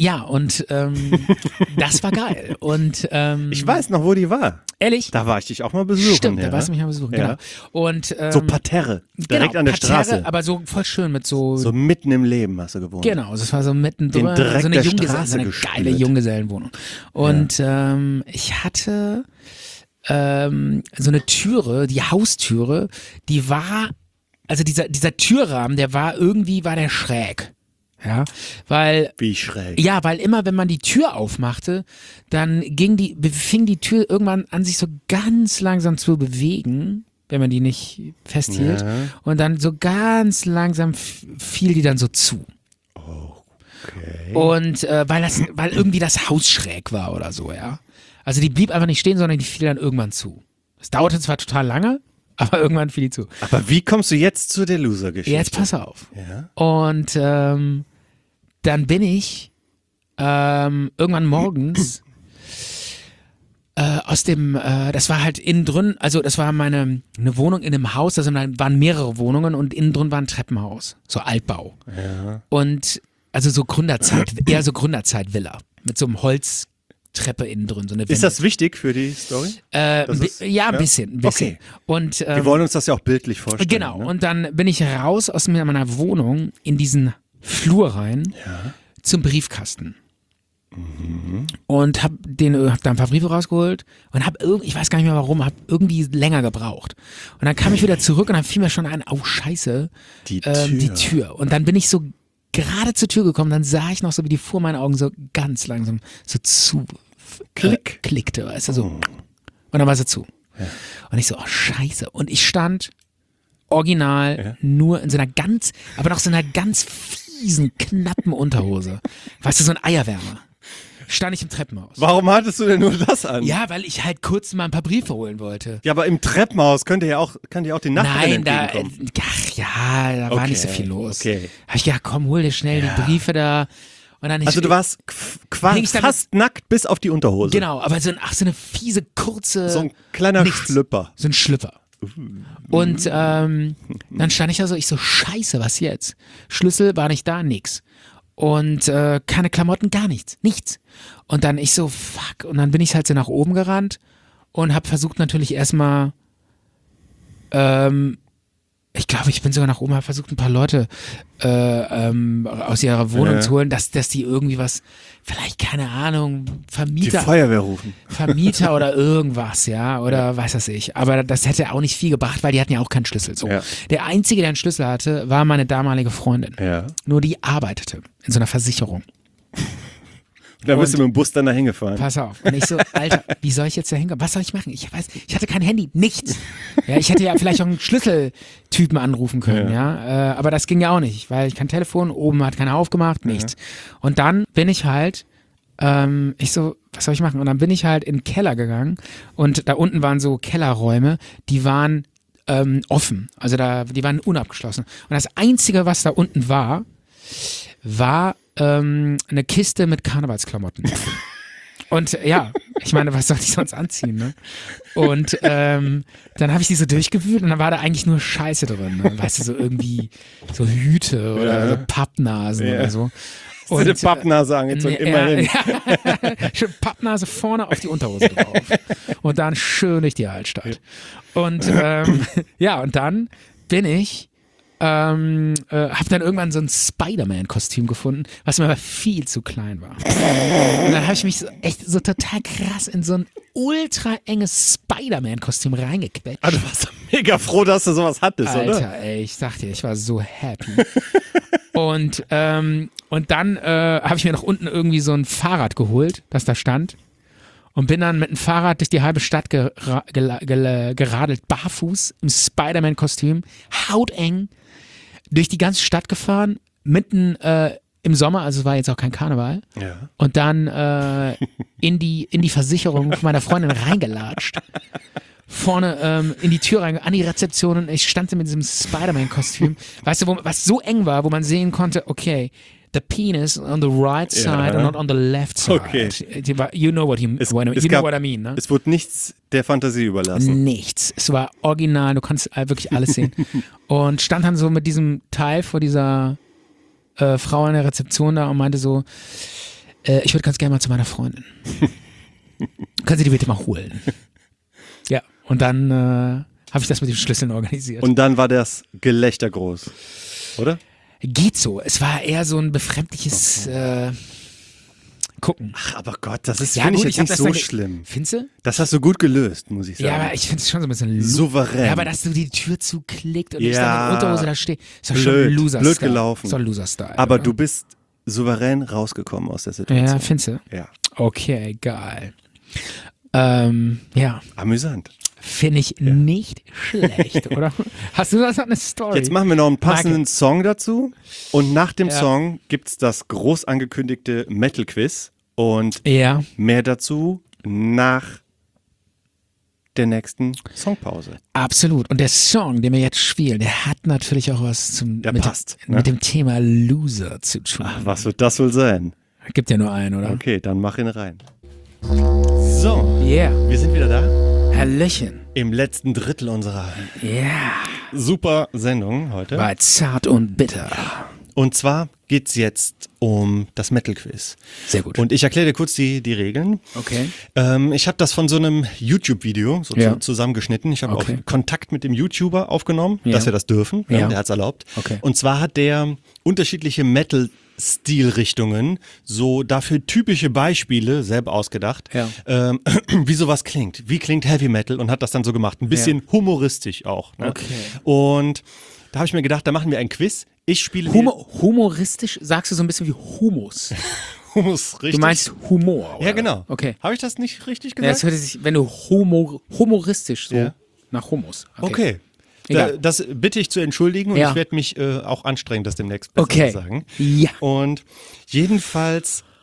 das war geil. Und ich weiß noch, wo die war. Ehrlich? Da war ich dich auch mal besuchen. Stimmt, da warst du mich mal besuchen, genau. Und, so Parterre, direkt an der Straße. Aber so voll schön mit so... So mitten im Leben hast du gewohnt. Genau, das war so mittendrin, so eine geile Junggesellenwohnung. Und ich hatte so eine Türe, die Haustüre, die war, also dieser Türrahmen, der schräg. Ja, weil. Wie schräg. Ja, weil immer, wenn man die Tür aufmachte, dann fing die Tür irgendwann an, sich so ganz langsam zu bewegen, wenn man die nicht festhielt. Ja. Und dann so ganz langsam fiel die dann so zu. Okay. Und weil irgendwie das Haus schräg war oder so, ja. Also die blieb einfach nicht stehen, sondern die fiel dann irgendwann zu. Es dauerte zwar total lange, aber irgendwann fiel die zu. Aber wie kommst du jetzt zu der Loser-Geschichte? Jetzt pass auf. Ja? Und dann bin ich irgendwann morgens aus dem, das war halt innen drin, also das war eine Wohnung in einem Haus, also da waren mehrere Wohnungen und innen drin war ein Treppenhaus, so Altbau. Ja. Und also so eher so Gründerzeit-Villa mit so einem Holztreppe innen drin. So eine Ist das wichtig für die Story? Ein bisschen. Okay. Und, wir wollen uns das ja auch bildlich vorstellen. Genau, ne? und dann bin ich raus aus meiner Wohnung in diesen Flur rein zum Briefkasten. Und hab da ein paar Briefe rausgeholt und ich weiß gar nicht mehr warum, hab irgendwie länger gebraucht. Und dann kam ich wieder zurück und dann fiel mir schon ein, oh Scheiße, die Tür. Und dann bin ich so gerade zur Tür gekommen, dann sah ich noch so, wie die vor meinen Augen so ganz langsam so zu klickte, weißt du, so. Und dann war sie zu. Ja. Und ich so, oh Scheiße. Und ich stand original nur in so einer aber noch so einer ganz fiesen, knappen Unterhose. Weißt du, so ein Eierwärmer. stand ich im Treppenhaus. Warum hattest du denn nur das an? Ja, weil ich halt kurz mal ein paar Briefe holen wollte. Ja, aber im Treppenhaus kann dir auch die Nachbarin Nein, entgegenkommen. da war nicht so viel los. Okay. Hab ich gedacht, komm, hol dir schnell die Briefe da. Und dann Also du warst quasi fast nackt bis auf die Unterhose. Genau, aber so eine fiese, kurze... So ein kleiner Schlüpper. So ein Schlüpper. Und dann stand ich da so, ich so, scheiße, was jetzt? Schlüssel war nicht da, nix. Und keine Klamotten, gar nichts. Und dann ich so, fuck. Und dann bin ich halt so nach oben gerannt und habe versucht natürlich erstmal, ich glaube, ich bin sogar nach oben, habe versucht, ein paar Leute aus ihrer Wohnung zu holen, dass die irgendwie was, vielleicht, keine Ahnung, Vermieter. Die Feuerwehr rufen. Vermieter oder irgendwas, ja, oder weiß das ich. Aber das hätte auch nicht viel gebracht, weil die hatten ja auch keinen Schlüssel. So. Ja. Der Einzige, der einen Schlüssel hatte, war meine damalige Freundin. Ja. Nur die arbeitete in so einer Versicherung. Da bist du mit dem Bus dann da hingefahren. Pass auf. Und ich so, Alter, wie soll ich jetzt da hingehen? Was soll ich machen? Ich hatte kein Handy, nichts. Ja, ich hätte ja vielleicht auch einen Schlüsseltypen anrufen können, ja. Aber das ging ja auch nicht, weil ich kein Telefon, oben hat keiner aufgemacht, nichts. Und dann bin ich halt, ich so, was soll ich machen? Und dann bin ich halt in den Keller gegangen und da unten waren so Kellerräume, die waren offen. Also die waren unabgeschlossen. Und das Einzige, was da unten war eine Kiste mit Karnevalsklamotten. Und ja, ich meine, was soll ich sonst anziehen, ne? Und dann habe ich die so durchgewühlt und dann war da eigentlich nur Scheiße drin. Ne? Weißt du, so irgendwie so Hüte oder so Pappnasen oder so. Und eine Pappnase angezogen, immerhin. Schön Pappnase vorne auf die Unterhose drauf. Und dann schön durch die Altstadt. Und und dann bin ich hab dann irgendwann so ein Spider-Man-Kostüm gefunden, was mir aber viel zu klein war. Und dann habe ich mich so total krass in so ein ultra enges Spider-Man-Kostüm reingequetscht. Also du warst mega froh, dass du sowas hattest, Alter, oder? Alter, ey, ich sag dir, ich war so happy. Und dann habe ich mir noch unten irgendwie so ein Fahrrad geholt, das da stand. Und bin dann mit dem Fahrrad durch die halbe Stadt geradelt, barfuß, im Spider-Man-Kostüm, hauteng, durch die ganze Stadt gefahren, mitten im Sommer, also es war jetzt auch kein Karneval. Ja. Und dann in die Versicherung von meiner Freundin reingelatscht. Vorne in die Tür rein, an die Rezeption und ich stand mit diesem Spider-Man-Kostüm. Weißt du, was so eng war, wo man sehen konnte, okay, the penis on the right side and not on the left side. Okay. You know what I mean, ne? Es wurde nichts der Fantasie überlassen. Nichts. Es war original, du kannst wirklich alles sehen. Und stand dann so mit diesem Teil vor dieser Frau an der Rezeption da und meinte so, ich würde ganz gerne mal zu meiner Freundin. Können Sie die bitte mal holen? Ja, und dann habe ich das mit den Schlüsseln organisiert. Und dann war das Gelächter groß, oder? Geht so. Es war eher so ein befremdliches Gucken. Ach, aber Gott, das ist, finde ich jetzt nicht so schlimm. Findest du? Das hast du gut gelöst, muss ich sagen. Ja, aber ich finde es schon so ein bisschen souverän. Ja, aber dass du die Tür zuklickt und ich dann mit Unterhose da stehe, ist doch schon Loser-Style. Blöd gelaufen. Ist doch Loser-Style. Aber du bist souverän rausgekommen aus der Situation. Ja, findest du? Ja. Okay, geil. Ja. Amüsant. Finde ich nicht schlecht, oder? Hast du das noch eine Story? Jetzt machen wir noch einen passenden Song dazu. Und nach dem Song gibt es das groß angekündigte Metal-Quiz. Und mehr dazu nach der nächsten Songpause. Absolut. Und der Song, den wir jetzt spielen, der hat natürlich auch was mit dem Thema Loser zu tun. Ach, was wird das wohl sein? Gibt ja nur einen, oder? Okay, dann mach ihn rein. So, wir sind wieder da. Hallöchen. Im letzten Drittel unserer super Sendung heute. Bei Zart und Bitter. Und zwar geht's jetzt um das Metal-Quiz. Sehr gut. Und ich erkläre dir kurz die Regeln. Okay. Ich habe das von so einem YouTube-Video zusammengeschnitten. Ich habe auch Kontakt mit dem YouTuber aufgenommen, dass wir das dürfen. Der hat's erlaubt. Okay. Und zwar hat der unterschiedliche Metal-Stilrichtungen, so dafür typische Beispiele selber ausgedacht, wie sowas klingt. Wie klingt Heavy Metal und hat das dann so gemacht. Ein bisschen humoristisch auch. Ne? Okay. Und da habe ich mir gedacht, da machen wir ein Quiz. Ich spiele humoristisch, sagst du so ein bisschen wie Humus. Humus, richtig. Du meinst Humor, oder? Ja, genau. Okay. Habe ich das nicht richtig gesagt? Ja, das hört sich, wenn du humoristisch so nach Humus. Okay. Das bitte ich zu entschuldigen und ich werde mich auch anstrengen, das demnächst besser zu sagen. Ja. Und jedenfalls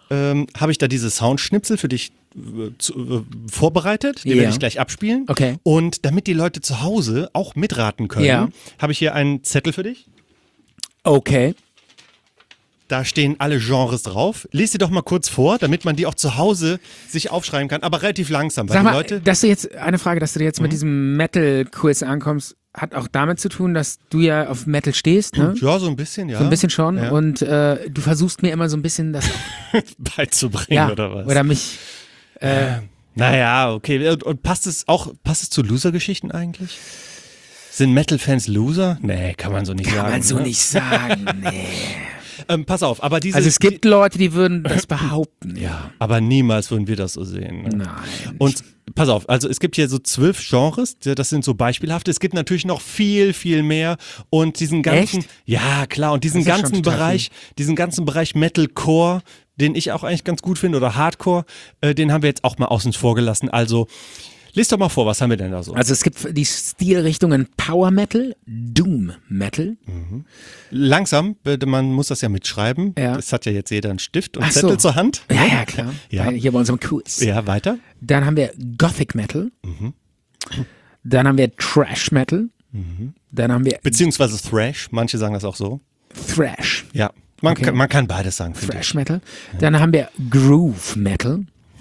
habe ich da diese Soundschnipsel für dich vorbereitet. Die werde ich gleich abspielen. Okay. Und damit die Leute zu Hause auch mitraten können, habe ich hier einen Zettel für dich. Okay. Da stehen alle Genres drauf. Lies sie doch mal kurz vor, damit man die auch zu Hause sich aufschreiben kann, aber relativ langsam. Weil Sag mal, die Leute dass du jetzt, eine Frage, dass du jetzt mit diesem Metal-Quiz ankommst, hat auch damit zu tun, dass du ja auf Metal stehst, ne? Ja, so ein bisschen, ja. So ein bisschen schon. Ja. Und du versuchst mir immer so ein bisschen das beizubringen, oder was? Oder mich. Naja, okay. Und passt es zu Loser-Geschichten eigentlich? Sind Metal-Fans Loser? Nee, kann man so nicht sagen. Kann man so nicht sagen, nee. Pass auf, aber diese... Also es gibt Leute, die würden das behaupten, ja. Aber niemals würden wir das so sehen. Ne? Nein. Und pass auf, also es gibt hier so 12 Genres, das sind so beispielhafte. Es gibt natürlich noch viel, viel mehr. Und diesen ganzen... Echt? Ja, klar. Und diesen ganzen Bereich Metalcore, den ich auch eigentlich ganz gut finde, oder Hardcore, den haben wir jetzt auch mal außen vor gelassen. Also... Lies doch mal vor, was haben wir denn da so? Also es gibt die Stilrichtungen Power Metal, Doom Metal. Langsam, man muss das ja mitschreiben. Ja. Es hat ja jetzt jeder einen Stift und Ach so. Zettel zur Hand. Ja, klar. Ja. Hier bei unserem Quiz. Ja, weiter. Dann haben wir Gothic Metal. Dann haben wir Thrash Metal. Dann haben wir Beziehungsweise Thrash, manche sagen das auch so. Thrash. Ja, man kann beides sagen. finde Thrash ich. Metal. Dann haben wir Groove Metal.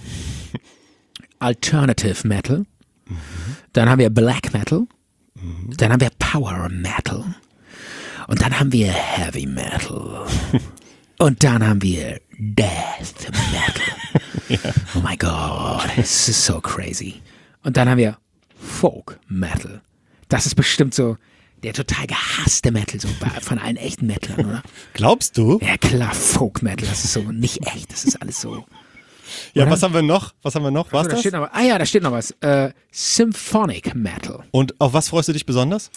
Alternative Metal. Dann haben wir Black Metal. Dann haben wir Power Metal. Und dann haben wir Heavy Metal. Und dann haben wir Death Metal. Oh my God, this is so crazy. Und dann haben wir Folk Metal. Das ist bestimmt so der total gehasste Metal so von allen echten Metalern, oder? Glaubst du? Ja klar, Folk Metal, das ist so nicht echt, das ist alles so. Ja, oder? was haben wir noch? Was Da das? steht noch, da steht noch was. Symphonic Metal. Und auf was freust du dich besonders?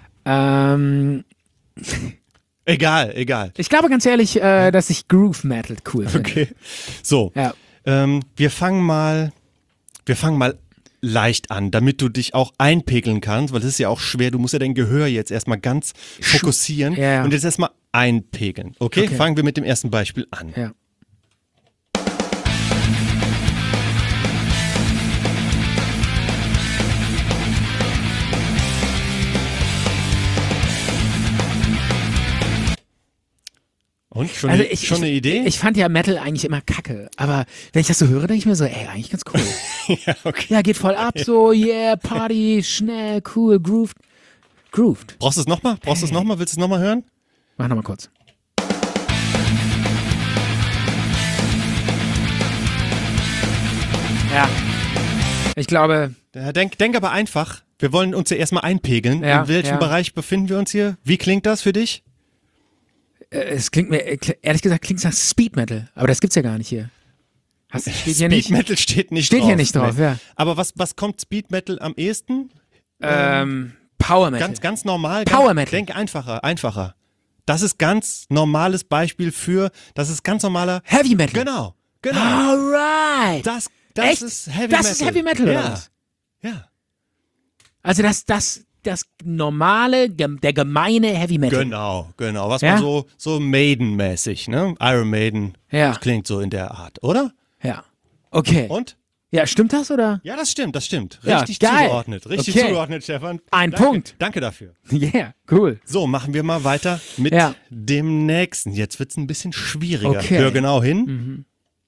Egal. Ich glaube ganz ehrlich, dass ich Groove Metal cool finde. Okay. So, Ja. wir fangen mal leicht an, damit du dich auch einpegeln kannst, weil das ist ja auch schwer. Du musst ja dein Gehör jetzt erstmal ganz fokussieren Ja. und jetzt erstmal einpegeln. Okay? Fangen wir mit dem ersten Beispiel an. Ja. Und? Schon Also eine Idee? Ich fand ja Metal eigentlich immer kacke, aber wenn ich das so höre, denke ich mir so, ey, eigentlich ganz cool. ja, okay. Ja, geht voll ab, so, yeah, Party, schnell, cool, grooved. Brauchst du es nochmal? Willst du es nochmal hören? Mach nochmal kurz. Ja. Ich glaube, Ja, denk aber einfach. Wir wollen uns ja erstmal einpegeln. Ja, In welchem ja. Bereich befinden wir uns hier? Wie klingt das für dich? es klingt mir, ehrlich gesagt, klingt es nach Speed Metal, aber das gibt's ja gar nicht hier. Steht hier Speed nicht. Metal steht nicht Steht drauf. hier nicht drauf, Nee. ja. Aber was kommt Speed Metal am ehesten? Power Metal. Ganz normal. Power Metal. Denk einfacher. Das ist ganz normales Beispiel das ist ganz normaler. Heavy Metal. Genau. Alright. Das Echt? ist Heavy Das Metal. ist Heavy Metal, oder Ja. was? Ja. Also das normale, der gemeine Heavy Metal. Genau. Was Ja? man so Maiden-mäßig, ne? Iron Maiden. Ja. Das klingt so in der Art, oder? Ja. Okay. Und? Ja, stimmt das, oder? Ja, das stimmt. Ja, Richtig geil. zugeordnet. Okay. Zugeordnet, Stefan. Ein Danke. Punkt. Danke dafür. Yeah, cool. So, machen wir mal weiter mit Ja. dem nächsten. Jetzt wird es ein bisschen schwieriger. Okay. Hör genau hin.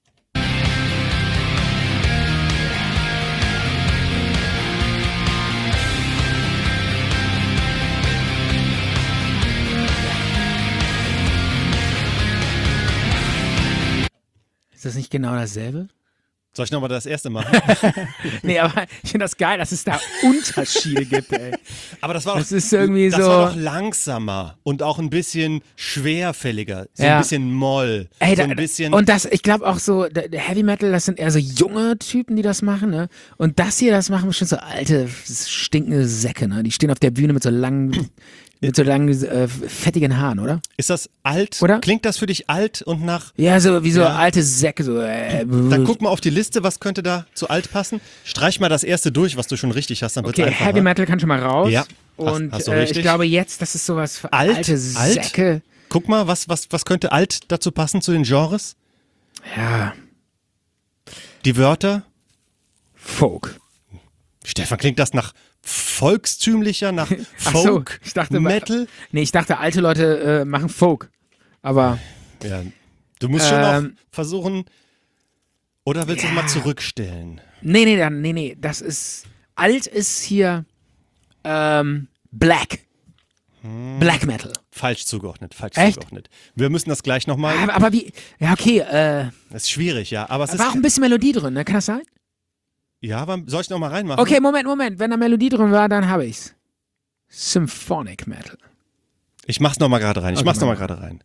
Ist das nicht genau dasselbe? Soll ich nochmal das erste machen? Nee, aber ich finde das geil, dass es da Unterschiede gibt, ey. Aber das war Das doch, ist irgendwie das so- war doch langsamer und auch ein bisschen schwerfälliger. So Ja. ein bisschen Moll. Ey, so ein bisschen. und das, ich glaube auch so, der Heavy Metal, das sind eher so junge Typen, die das machen, ne? Und das hier, das machen bestimmt so alte, stinkende Säcke, ne? Die stehen auf der Bühne mit so langen, fettigen Haaren, oder? Ist das alt? Oder? Klingt das für dich alt und nach. Ja, so wie so Ja. alte Säcke, so. Dann guck mal auf die Liste, was könnte da zu alt passen. Streich mal das erste durch, was du schon richtig hast, dann wird's Okay, einfacher. Heavy Metal kann schon mal raus. Ja, Und hast du ich richtig. glaube jetzt, das ist sowas für Alt? alte Alt? Säcke. Guck mal, was könnte alt dazu passen zu den Genres? Ja. Die Wörter? Folk. Stefan, klingt das nach volkstümlicher, nach Ach so, Folk, ich dachte, Metal? Nee, ich dachte, alte Leute machen Folk. Aber. Ja, du musst schon noch versuchen, oder willst du es mal zurückstellen? Nee, das ist, alt ist hier, Black. Black Metal. Falsch zugeordnet. Echt? Wir müssen das gleich nochmal. Aber wie, ja okay, Das ist schwierig, ja. Aber es war auch ein bisschen Melodie drin, ne? Kann das sein? Ja, aber soll ich nochmal reinmachen? Okay, Moment. Wenn da Melodie drin war, dann habe ich's. Symphonic Metal. Ich mach's nochmal gerade rein.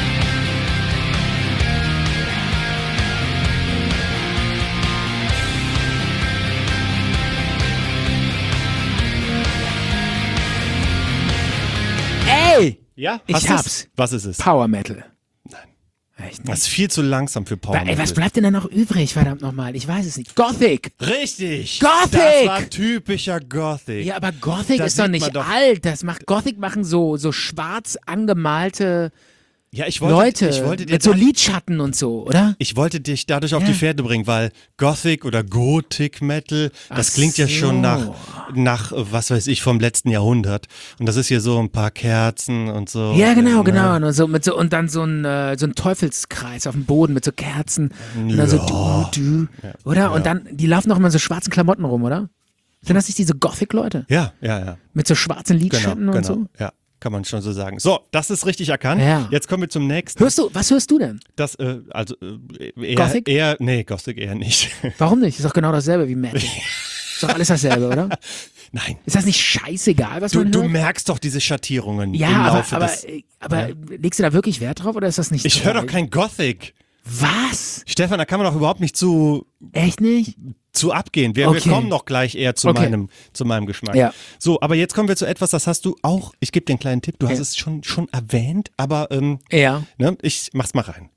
Ey! Ja? Ich hab's. Was ist es? Power Metal. Nein. Echt Das ist viel zu langsam für Power Metal. Ey, was bleibt denn da noch übrig, verdammt nochmal? Ich weiß es nicht. Gothic! Richtig! Gothic! Das war typischer Gothic. Ja, aber Gothic Das ist doch sieht nicht man doch. alt. Gothic machen so schwarz angemalte Ja, ich Leute wollte dir mit so Lidschatten und so, oder? Ich wollte dich dadurch auf die Fährte bringen, weil Gothic oder Gothic Metal, das Ach klingt ja schon so. nach, was weiß ich, vom letzten Jahrhundert. Und das ist hier so ein paar Kerzen und so. Ja, genau. Ne? Und dann so ein Teufelskreis auf dem Boden mit so Kerzen. Und dann so oder? Ja. Und dann, die laufen doch immer in so schwarzen Klamotten rum, oder? Sind das nicht diese Gothic-Leute? Ja. Mit so schwarzen Lidschatten und so? Ja, kann man schon so sagen. So, das ist richtig erkannt. Ja. Jetzt kommen wir zum nächsten. Was hörst du denn? Das, Gothic? Gothic eher nicht. Warum nicht? Ist doch genau dasselbe wie Metal. Ist doch alles dasselbe, oder? Nein. Ist das nicht scheißegal, was man Du hört? merkst doch diese Schattierungen im Ja, Laufe aber legst du da wirklich Wert drauf oder ist das nicht Ich höre total- doch kein Gothic. Was? Stefan, da kann man doch überhaupt nicht zu Echt nicht? abgehen. Wir Okay. kommen noch gleich eher zu meinem Geschmack. Ja. So, aber jetzt kommen wir zu etwas, das hast du auch, ich gebe dir einen kleinen Tipp, du hast Ja. es schon erwähnt, aber Ja. ne, ich mach's mal rein.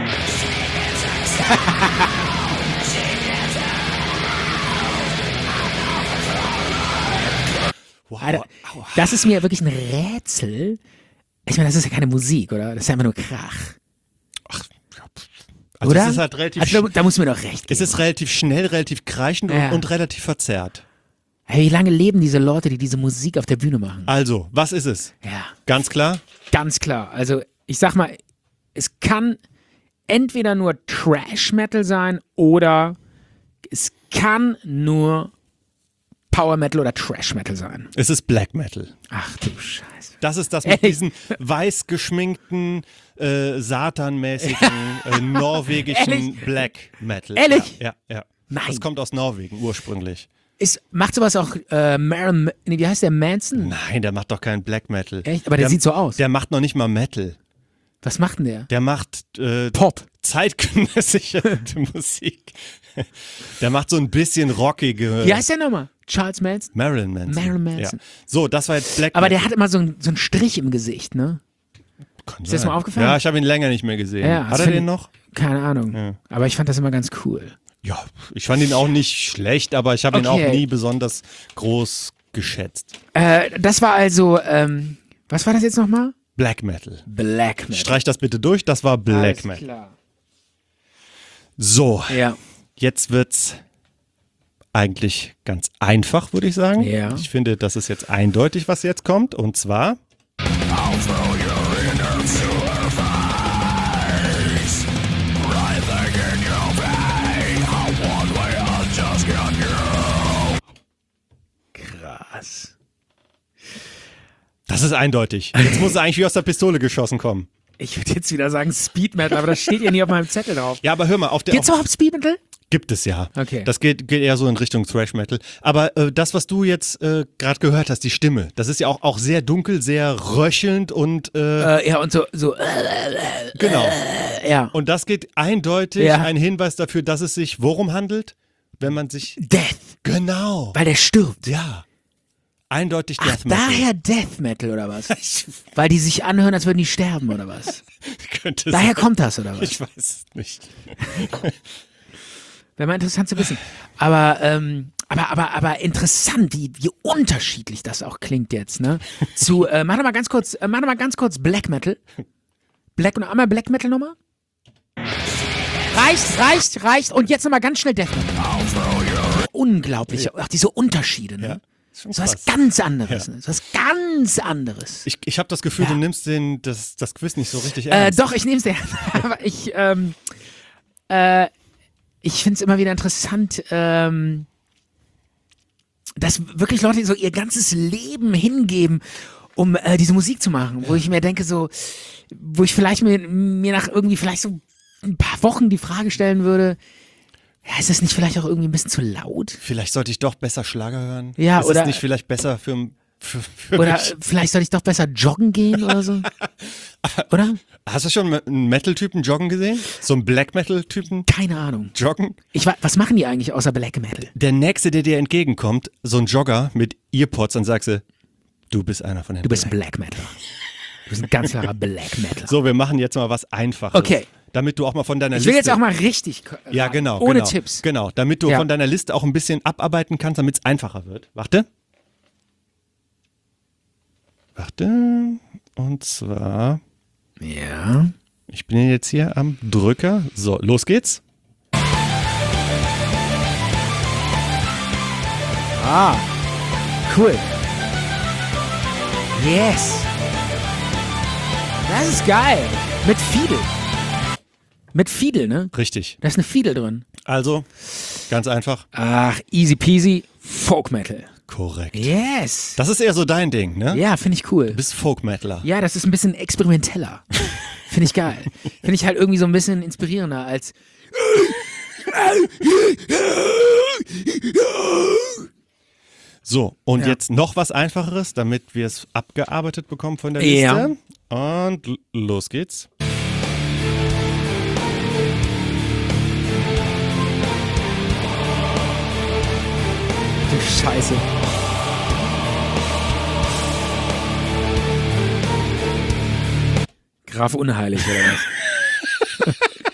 Wow. Alter, das ist mir wirklich ein Rätsel. Ich meine, das ist ja keine Musik, oder? Das ist ja einfach nur Krach. Also oder? es ist halt relativ, Also, da muss mir doch recht es geben. ist relativ schnell, relativ kreischend Ja. und relativ verzerrt. Hey, wie lange leben diese Leute, die diese Musik auf der Bühne machen? Also, was ist es? Ja, Ganz klar? ganz klar. Also, ich sag mal, es kann entweder nur Trash-Metal sein oder es kann nur Power Metal oder Trash Metal sein. Es ist Black Metal. Ach du Scheiße. Das ist das mit diesen weiß geschminkten, satanmäßigen, norwegischen Ehrlich? Black Metal. Ehrlich? Ja. Nein. Das kommt aus Norwegen ursprünglich. Macht sowas auch wie heißt der, Manson? Nein, der macht doch keinen Black Metal. Echt? Aber der sieht so aus. Der macht noch nicht mal Metal. Was macht denn der? Der macht Pop. zeitgenössische Musik. Der macht so ein bisschen rockige. Wie heißt der nochmal? Charles Manson? Marilyn Manson. Marilyn Manson. Ja. So, das war jetzt Black Aber Metal. der hat immer so einen Strich im Gesicht, ne? Kann Ist dir das sein. mal aufgefallen? Ja, ich habe ihn länger nicht mehr gesehen. Ja, Hat das er find den ich- noch? Keine Ahnung. Ja. Aber ich fand das immer ganz cool. Ja, ich fand ihn auch nicht schlecht, aber ich habe ihn auch Okay. nie besonders groß geschätzt. Das war also, was war das jetzt nochmal? Black Metal. Black Metal. Streich das bitte durch, das war Black Alles Metal. klar. So, Ja. jetzt wird's eigentlich ganz einfach, würde ich sagen. Ja. Ich finde, das ist jetzt eindeutig, was jetzt kommt. Und zwar. Krass. Das ist eindeutig. Jetzt muss es eigentlich wie aus der Pistole geschossen kommen. Ich würde jetzt wieder sagen Speed Metal, aber das steht ja nie auf meinem Zettel drauf. Ja, aber hör mal, auf der. Gibt's überhaupt Speed Metal? Gibt es ja. Okay. Das geht eher so in Richtung Thrash Metal. Aber das, was du jetzt gerade gehört hast, die Stimme, das ist ja auch sehr dunkel, sehr röchelnd und Ja, und so, genau. ja. Und das geht eindeutig Ja. ein Hinweis dafür, dass es sich worum handelt, wenn man sich Death, genau. weil der stirbt. Ja. Eindeutig Ach, Death Metal. daher Death Metal oder was? Weil die sich anhören, als würden die sterben oder was? Könnte Daher sein. kommt das oder was? Ich weiß es nicht. Wäre mal interessant zu wissen. Aber interessant, wie unterschiedlich das auch klingt jetzt, ne? Zu, mach doch mal ganz kurz Black Metal. Einmal Black Metal nochmal. Reicht. Und jetzt nochmal ganz schnell Death Metal. Unglaublich. Auch diese Unterschiede, ne? Ja. So was ganz anderes. Ne? So was ganz anderes. Ich habe das Gefühl, du nimmst das Quiz nicht so richtig ernst. Doch, ich nehme es ernst. Aber ich finde es immer wieder interessant, dass wirklich Leute so ihr ganzes Leben hingeben, um diese Musik zu machen. Wo ich mir denke, wo ich vielleicht mir nach irgendwie vielleicht so ein paar Wochen die Frage stellen würde, ja, ist das nicht vielleicht auch irgendwie ein bisschen zu laut? Vielleicht sollte ich doch besser Schlager hören. Ja, ist oder es nicht vielleicht besser für oder mich? vielleicht sollte ich doch besser joggen gehen oder so? Oder? Hast du schon einen Metal-Typen joggen gesehen? So einen Black-Metal-Typen Keine Ahnung. joggen? Was machen die eigentlich außer Black Metal? Der Nächste, der dir entgegenkommt, so ein Jogger mit Earpods, dann sagst du bist einer von den Du bist Black Metal. Du bist ein ganz klarer Black Metal. So, wir machen jetzt mal was Einfaches. Okay. Damit du auch mal von deiner Ich Liste... will jetzt auch mal richtig Ja, genau. ohne genau, Tipps. Genau, damit du von deiner Liste auch ein bisschen abarbeiten kannst, damit es einfacher wird. Warte. Und zwar... Ja. Ich bin jetzt hier am Drücker. So, los geht's. Cool. Yes. Das ist geil. Mit Fiedel, ne? Richtig. Da ist eine Fiedel drin. Also, ganz einfach. Ach, easy peasy. Folk Metal. Korrekt. Yes. Das ist eher so dein Ding, ne? Ja, finde ich cool. Du bist Folk-Metaler. Ja, das ist ein bisschen experimenteller. Finde ich geil. Finde ich halt irgendwie so ein bisschen inspirierender als. So, und jetzt noch was Einfacheres, damit wir es abgearbeitet bekommen von der Liste. Und los geht's. Du Scheiße. Graf Unheilig, oder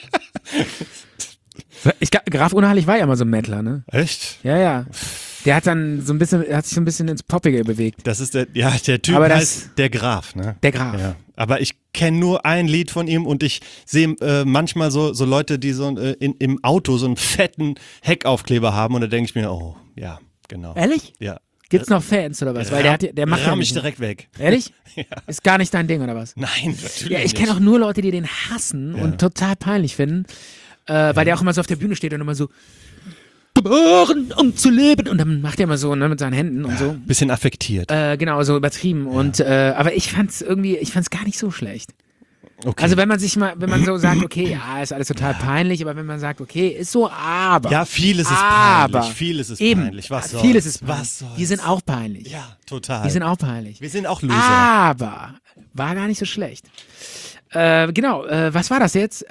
was? Graf Unheilig war ja mal so ein Mettler, ne? Echt? Ja. Der hat dann sich so ein bisschen ins Poppige bewegt. Das ist der Typ Aber heißt der Graf, ne? Der Graf. Ja. Aber ich kenne nur ein Lied von ihm und ich sehe manchmal so Leute, die so im Auto so einen fetten Heckaufkleber haben und da denke ich mir, oh, ja, genau. Ehrlich? Ja. Gibt's noch Fans oder was? Weil der macht ja mich nicht direkt weg. Ehrlich? Ja. Ist gar nicht dein Ding oder was? Nein, natürlich Ja, ich kenne auch nur Leute, die den hassen und total peinlich finden, weil der auch immer so auf der Bühne steht und immer so geboren, um zu leben. Und dann macht er immer so, ne, mit seinen Händen und so. Bisschen affektiert. Genau, so übertrieben. Und aber ich fand's gar nicht so schlecht. Okay. Also wenn man so sagt, okay, ja, ist alles total peinlich, aber wenn man sagt, okay, ist so, aber. Ja, vieles ist aber, peinlich. Vieles ist eben, peinlich. Was soll's? vieles ist peinlich. Was soll's? Die sind auch peinlich. Ja, total. Die sind auch peinlich. Wir sind auch Loser. Aber war gar nicht so schlecht. Genau, was war das jetzt?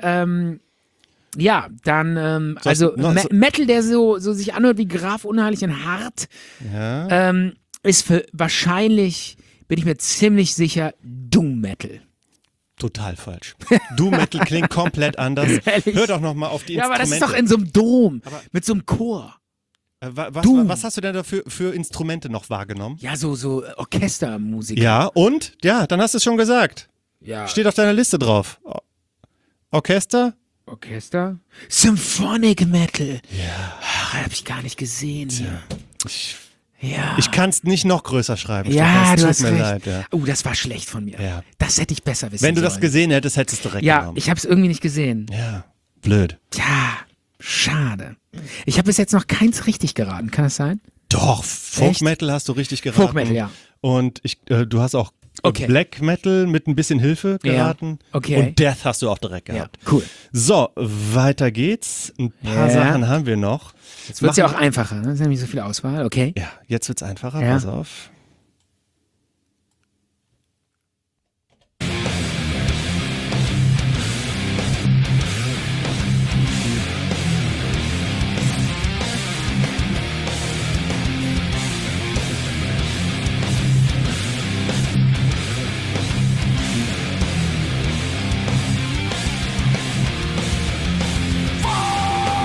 Ja, dann, Metal, der so sich anhört wie Graf Unheilig und hart, ist wahrscheinlich, bin ich mir ziemlich sicher, Doom Metal. Total falsch. Doom Metal klingt komplett anders. Ehrlich? Hör doch noch mal auf die Ja, aber Instrumente. das ist doch in so einem Dom, mit so einem Chor. Was hast du denn da für Instrumente noch wahrgenommen? Ja, so Orchestermusik. Ja, und? Ja, dann hast du es schon gesagt. Ja. Steht auf deiner Liste drauf. Orchester? Symphonic Metal. Ja. Ach, hab ich gar nicht gesehen. Ja. Ich kann es nicht noch größer schreiben. Ja, Stefan, du es hast tut mir recht. leid. Ja. Oh, das war schlecht von mir. Ja. Das hätte ich besser wissen Wenn du sollen. das gesehen hättest, hättest du es direkt Ja, genommen. ich habe es irgendwie nicht gesehen. Ja, blöd. Ja, schade. Ich habe bis jetzt noch keins richtig geraten. Kann das sein? Doch, Folk Metal hast du richtig geraten. Folk Metal, ja. Und du hast auch Black Metal mit ein bisschen Hilfe geraten. Ja, okay. Und Death hast du auch direkt gehabt. Ja, cool. So, weiter geht's. Ein paar Sachen haben wir noch. Jetzt wird es ja auch einfacher. Ne? Es ist nämlich so viel Auswahl. Okay. Ja, jetzt wird's einfacher. Ja. Pass auf.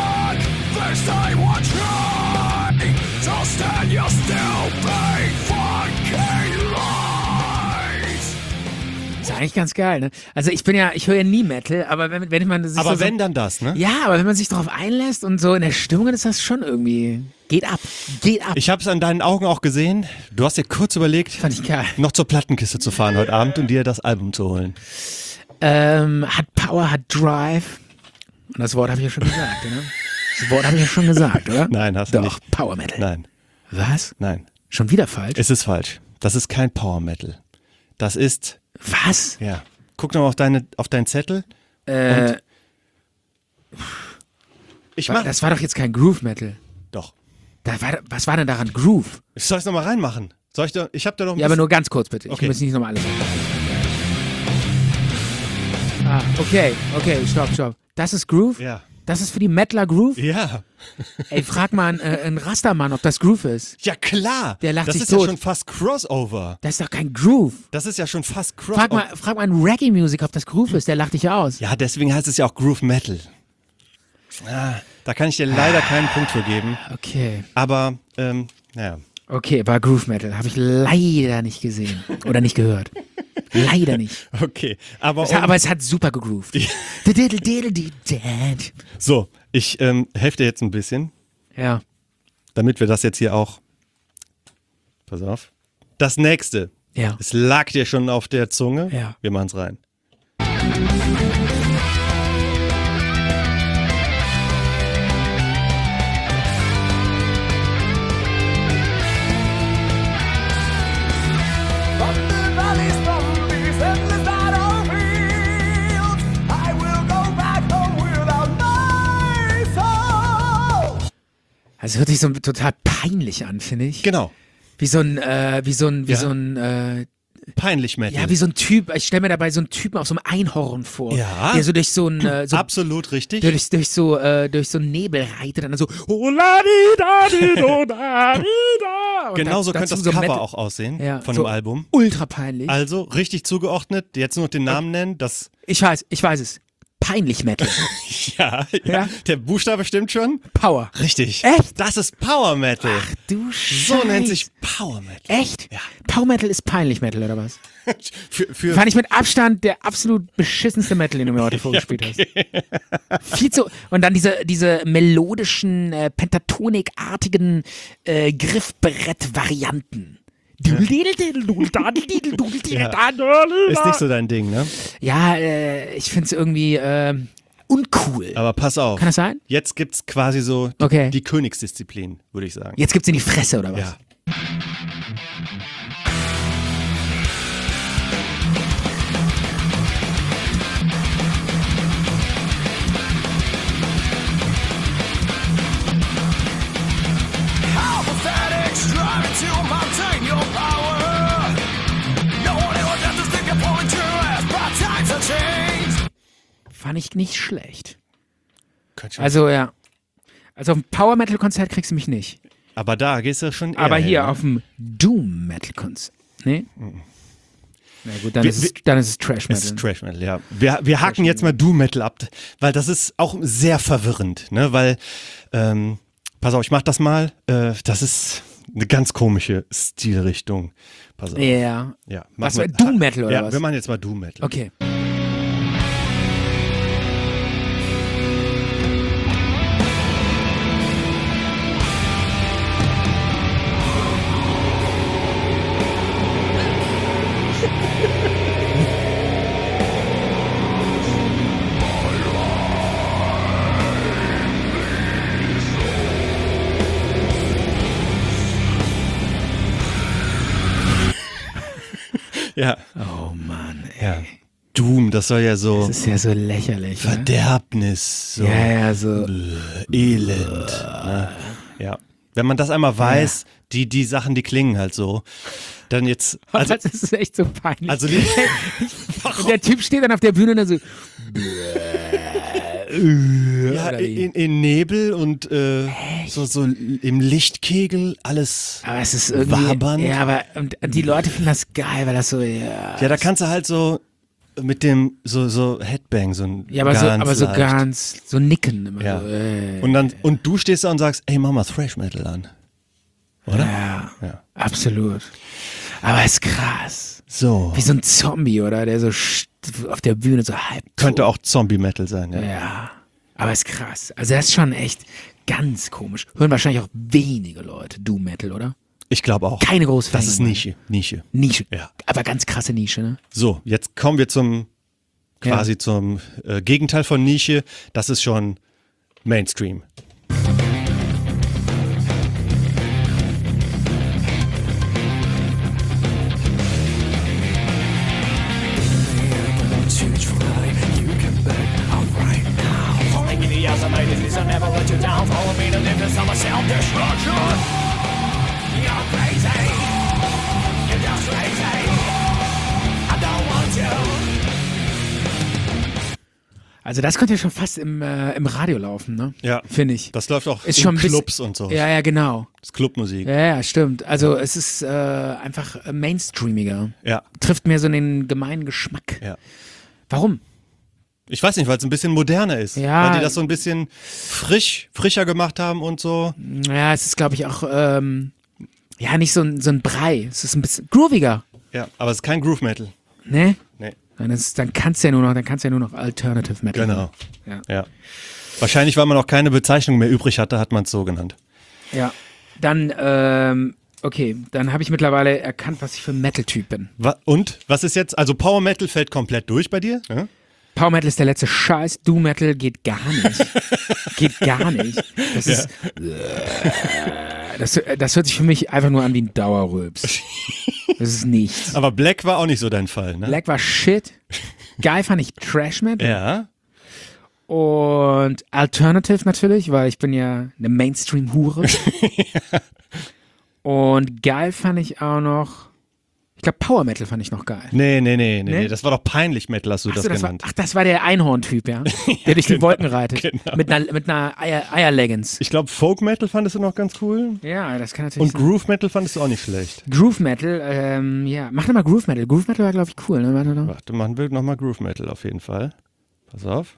First I want try, so stand you still be for eigentlich ganz geil, ne? Also ich höre ja nie Metal, aber wenn man sich Aber so, wenn, dann das, ne? ja, aber wenn man sich darauf einlässt und so in der Stimmung ist das schon irgendwie, geht ab. Ich habe es an deinen Augen auch gesehen. Du hast dir kurz überlegt, Fand ich geil. noch zur Plattenkiste zu fahren heute Abend und dir das Album zu holen. Hat Power, hat Drive. Und das Wort habe ich ja schon gesagt, ne? Das Wort habe ich ja schon gesagt, oder? Nein, hast du Doch, nicht. Power Metal. Nein, Was? nein. Schon wieder falsch? Es ist falsch. Das ist kein Power Metal. Das ist, Was? ja. Guck noch mal auf deinen Zettel. Ich mach Das war doch jetzt kein Groove Metal. doch. Was war denn daran Groove? Soll ich es nochmal reinmachen? Ich hab da noch ein Ja, aber bisschen- nur ganz kurz bitte. Okay. Ich muss nicht nochmal alles okay, stopp. Das ist Groove? Ja. Das ist für die Metaler Groove? Ja. Ey, frag mal einen Rastermann, ob das Groove ist. Ja, klar. Der lacht das sich ist tot. ja schon fast Crossover. Das ist doch kein Groove. Das ist ja schon fast Crossover. Frag mal einen Reggae-Music, ob das Groove ist. Der lacht dich aus. Ja, deswegen heißt es ja auch Groove Metal. Da kann ich dir leider keinen Punkt für geben. Okay. Aber, naja. Okay, war Groove Metal. Habe ich leider nicht gesehen. Oder nicht gehört. Leider nicht. Okay. Aber Es hat super gegroovt. so, ich helfe dir jetzt ein bisschen, Ja. damit wir das jetzt hier auch. Pass auf. Das nächste. Ja. Es lag dir schon auf der Zunge. Ja. Wir machen's rein. Also hört sich so total peinlich an, finde ich. Genau. Wie so ein Peinlich Metal. ja, wie so ein Typ, ich stelle mir dabei so einen Typen auf so einem Einhorn vor. Ja. Der so durch so ein, Absolut richtig. durch so einen Nebel reitet und dann so, Genauso könnte das Cover auch aussehen Ja, von so dem Album. ultra peinlich. Also richtig zugeordnet, jetzt nur noch den Namen nennen. Das Ich weiß es. Peinlich Metal. ja, Ja? der Buchstabe stimmt schon. Power. Richtig. Echt? Das ist Power Metal. Du Scheiße. So nennt sich Power Metal. Echt? Ja. Power Metal ist peinlich Metal, oder was? Für Fand ich mit Abstand der absolut beschissenste Metal, den du mir heute vorgespielt hast. Viel zu. Und dann diese melodischen, pentatonikartigen Griffbrett-Varianten. Ist nicht so dein Ding, ne? Ja, ich finde es irgendwie uncool. Aber pass auf. Kann das sein? Jetzt gibt's quasi so Okay. die Königsdisziplin, würde ich sagen. Jetzt gibt's in die Fresse, oder was? Ja. Fand ich nicht schlecht. Könnte schon- Also, ja. Also auf dem Power-Metal-Konzert kriegst du mich nicht. Aber da gehst du schon eher Aber hier hin, ne? auf dem Doom-Metal-Konzert. Nee? Na gut, dann Wir- ist es Trash-Metal. Es ist Trash Metal, ja. Wir haken jetzt mal Doom Metal ab, weil das ist auch sehr verwirrend, ne? Weil, pass auf, ich mach das mal. Das ist eine ganz komische Stilrichtung. Pass auf. Ja. Ja, Was, machen wir- Doom-Metal oder ja, was? wir machen jetzt mal Doom Metal. Okay. Ja. Oh Mann, ey. Ja. Doom, das soll ja so Das ist ja so lächerlich. Ne? Verderbnis, so Ja, so. Elend. Ne? Ja. Wenn man das einmal weiß, die Sachen, die klingen halt so, dann jetzt. Also, das ist echt so peinlich. also Und der Typ steht dann auf der Bühne und dann so. ja, Oder wie? in Nebel und so im Lichtkegel alles. Aber es ist irgendwie. Wabernd. Ja, aber und die Leute finden das geil, weil das so. Ja, Ja, da kannst du halt so mit dem so Headbang, so ein ja aber so leicht. ganz. So nicken immer Ja. so. Und du stehst da und sagst, ey, mach mal Thrash Metal an. Oder? Ja, Ja. absolut. Aber ist krass. So. Wie so ein Zombie, oder? Der so auf der Bühne so halb tot. Könnte auch Zombie-Metal sein, ja. Ja, aber ist krass. Also das ist schon echt ganz komisch. Hören wahrscheinlich auch wenige Leute Doom Metal, oder? Ich glaube auch. Keine große Das ist Fangemeinde. Nische. Nische. Ja. Aber ganz krasse Nische, ne? So, jetzt kommen wir zum Gegenteil von Nische. Das ist schon Mainstream. Also das könnte ja schon fast im Radio laufen, ne? Ja. Finde ich. Das läuft auch Ist in schon ein bisschen- Clubs und so. Ja, genau. Das ist Clubmusik. Ja, stimmt. Also es ist einfach mainstreamiger. Ja. Trifft mehr so den gemeinen Geschmack. Ja. Warum? Ich weiß nicht, weil es ein bisschen moderner ist. Ja. Weil die das so ein bisschen frischer gemacht haben und so. Ja, es ist, glaube ich, auch nicht so ein Brei. Es ist ein bisschen grooviger. Ja, aber es ist kein Groove Metal. Ne? Nee. Dann kannst du ja nur noch Alternative Metal. Genau. Ja. Ja. Wahrscheinlich, weil man auch keine Bezeichnung mehr übrig hatte, hat man es so genannt. Ja. Dann, okay, dann habe ich mittlerweile erkannt, was ich für ein Metal-Typ bin. Und? Was ist jetzt? Also Power Metal fällt komplett durch bei dir? Ja? Power Metal ist der letzte Scheiß, Doom Metal geht gar nicht. Geht gar nicht. Das ist. Das hört sich für mich einfach nur an wie ein Dauerrülps. Das ist nichts. Aber Black war auch nicht so dein Fall, ne? Black war Shit. Geil fand ich Trash Metal. Ja. Und Alternative natürlich, weil ich bin ja eine Mainstream-Hure. Und geil fand ich auch noch. Ich glaube, Power Metal fand ich noch geil. Nee. Das war doch peinlich Metal, hast du das genannt. Das war der Einhorn-Typ, ja. Der durch die Wolken reitet. Genau. Mit einer Eierleggings. Ich glaube, Folk Metal fandest du noch ganz cool. Ja, das kann natürlich Und sein. Groove Metal fandest du auch nicht schlecht. Groove Metal, ja. Mach doch mal Groove Metal. Groove Metal war, glaube ich, cool, ne? Warte doch. Warte, machen wir nochmal Groove Metal auf jeden Fall. Pass auf.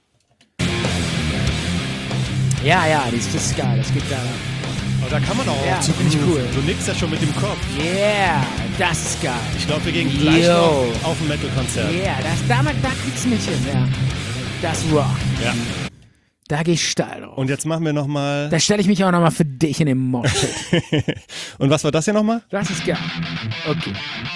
Ja, das ist geil. Das geht geil ab. Oh, da kann man auch Ja, zu finde ich grooven. cool. Du nickst ja schon mit dem Kopf. Yeah, das ist geil. Ich glaube, wir gehen gleich Yo. noch auf ein Metal-Konzert. Yeah, da kriegt's mich hin, ja. Das Rock. Ja. Da geh ich steil drauf. Und jetzt machen wir nochmal. Da stelle ich mich auch nochmal für dich in den Moshpit. Und was war das hier nochmal? Das ist geil. Okay.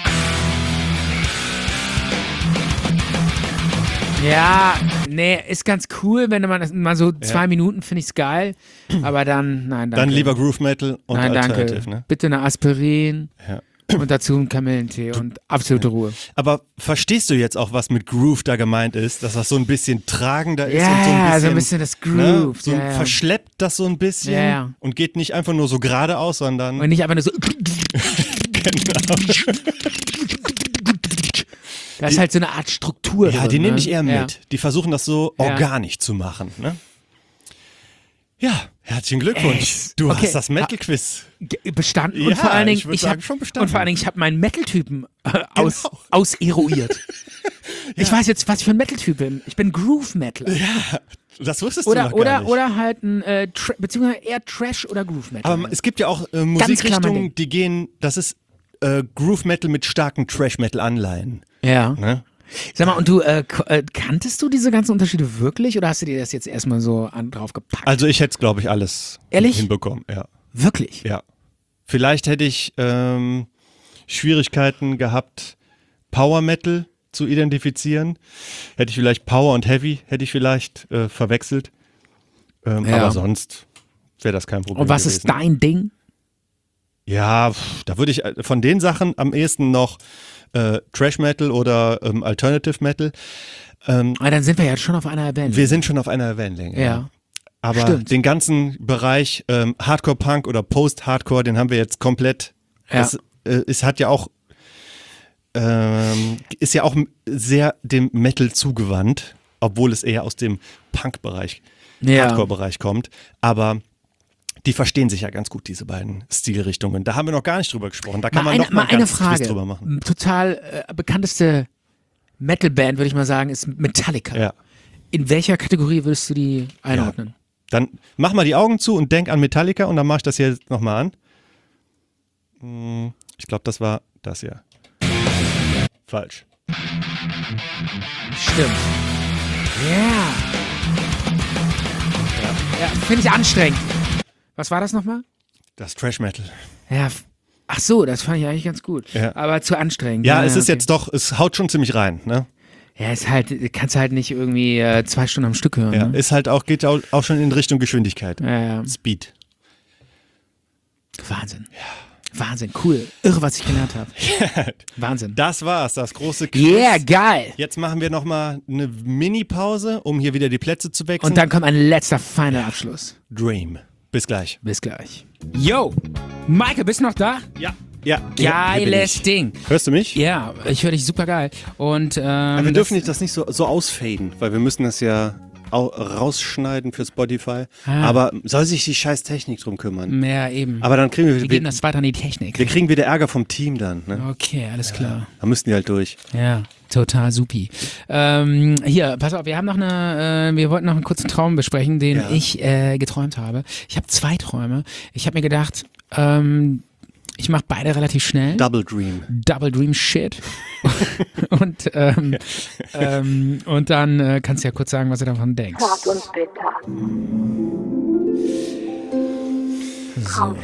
Ja, nee, ist ganz cool, wenn man das mal so 2 Minuten finde ich's geil, aber dann, nein, danke. Dann lieber Groove Metal und nein, Alternative, danke. ne? Bitte eine Aspirin Ja. und dazu einen Kamillentee und absolute Ruhe. Aber verstehst du jetzt auch, was mit Groove da gemeint ist? Dass das so ein bisschen tragender ist Ja, und so ein bisschen das Groove. Ne? So ja, ja. verschleppt das so ein bisschen Ja. und geht nicht einfach nur so geradeaus, sondern Und nicht einfach nur so. Da ist halt so eine Art Struktur ja, drin, die nehme ne? ich eher Ja. mit. Die versuchen das so Ja. organisch zu machen. Ne? Ja, herzlichen Glückwunsch. Du Okay. hast das Metal-Quiz. Bestanden. Ja, und vor allen Dingen, ich würd sagen, schon bestanden. Und vor allen Dingen, ich habe meinen Metal-Typen auseruiert. Ja. Ich weiß jetzt, was ich für ein Metal-Typ bin. Ich bin Groove-Metal. Ja, das wusstest du noch gar nicht. Oder halt ein, beziehungsweise eher Trash oder Groove-Metal. Aber es gibt ja auch klar mein Musikrichtungen, Ding. die gehen, das ist Groove-Metal mit starken Trash-Metal-Anleihen. ja. Ne? Sag mal, und du, kanntest du diese ganzen Unterschiede wirklich oder hast du dir das jetzt erstmal so drauf gepackt? Also ich hätte es, glaube ich, alles Ehrlich? hinbekommen. Ja. Wirklich? Ja. Vielleicht hätte ich Schwierigkeiten gehabt, Power Metal zu identifizieren. Hätte ich vielleicht Power und Heavy verwechselt. Ja. Aber sonst wäre das kein Problem Und was gewesen. ist dein Ding? Ja, da würde ich von den Sachen am ehesten noch Trash Metal oder Alternative Metal. Dann sind wir ja schon auf einer Band. Wir sind schon auf einer Wellenlänge. Ja. Aber Stimmt. den ganzen Bereich Hardcore Punk oder Post-Hardcore, den haben wir jetzt komplett. Ja. Es hat ja auch ist ja auch sehr dem Metal zugewandt, obwohl es eher aus dem Punk-Bereich, Ja. Hardcore-Bereich kommt. Aber die verstehen sich ja ganz gut, diese beiden Stilrichtungen. Da haben wir noch gar nicht drüber gesprochen. Da kann man noch mal ein eine ganzes Quiz Frage. drüber machen. Total bekannteste Metal-Band, würde ich mal sagen, ist Metallica. Ja. In welcher Kategorie würdest du die einordnen? Dann mach mal die Augen zu und denk an Metallica und dann mach ich das hier nochmal an. Ich glaube, das war das hier. Falsch. Stimmt. Ja. Ja, finde ich anstrengend. Was war das nochmal? Das Trash Metal. Ja, ach so, das fand ich eigentlich ganz gut. Ja. Aber zu anstrengend. Ja, es ist jetzt doch, es haut schon ziemlich rein, ne? Ja, ist halt, kannst halt nicht irgendwie 2 Stunden am Stück hören. Ja, Ne? ist halt auch, geht auch schon in Richtung Geschwindigkeit. Ja. Speed. Wahnsinn. Ja. Wahnsinn, cool. Irre, was ich gelernt habe. Wahnsinn. Das war's, das große Quiz. Yeah, geil. Jetzt machen wir nochmal eine Mini-Pause, um hier wieder die Plätze zu wechseln. Und dann kommt ein letzter feiner Abschluss. Dream. Bis gleich. Bis gleich. Yo, Michael, bist du noch da? Ja. Ja. Geiles Ding. Hörst du mich? Ja, ich höre dich super geil. Und aber wir dürfen das nicht so ausfaden, weil wir müssen das ja rausschneiden für Spotify. Aber soll sich die scheiß Technik drum kümmern. Ja, eben. Aber dann kriegen wir geben das weiter an die Technik. Wir kriegen wieder Ärger vom Team dann. Ne? Okay, alles klar. Da müssten die halt durch. Ja, total supi. Hier, pass auf, wir haben noch wir wollten noch einen kurzen Traum besprechen, den ich geträumt habe. Ich habe 2 Träume. Ich habe mir gedacht, ich mache beide relativ schnell. Double Dream Shit. und dann kannst du ja kurz sagen, was du davon denkst. Zart und bitter. So.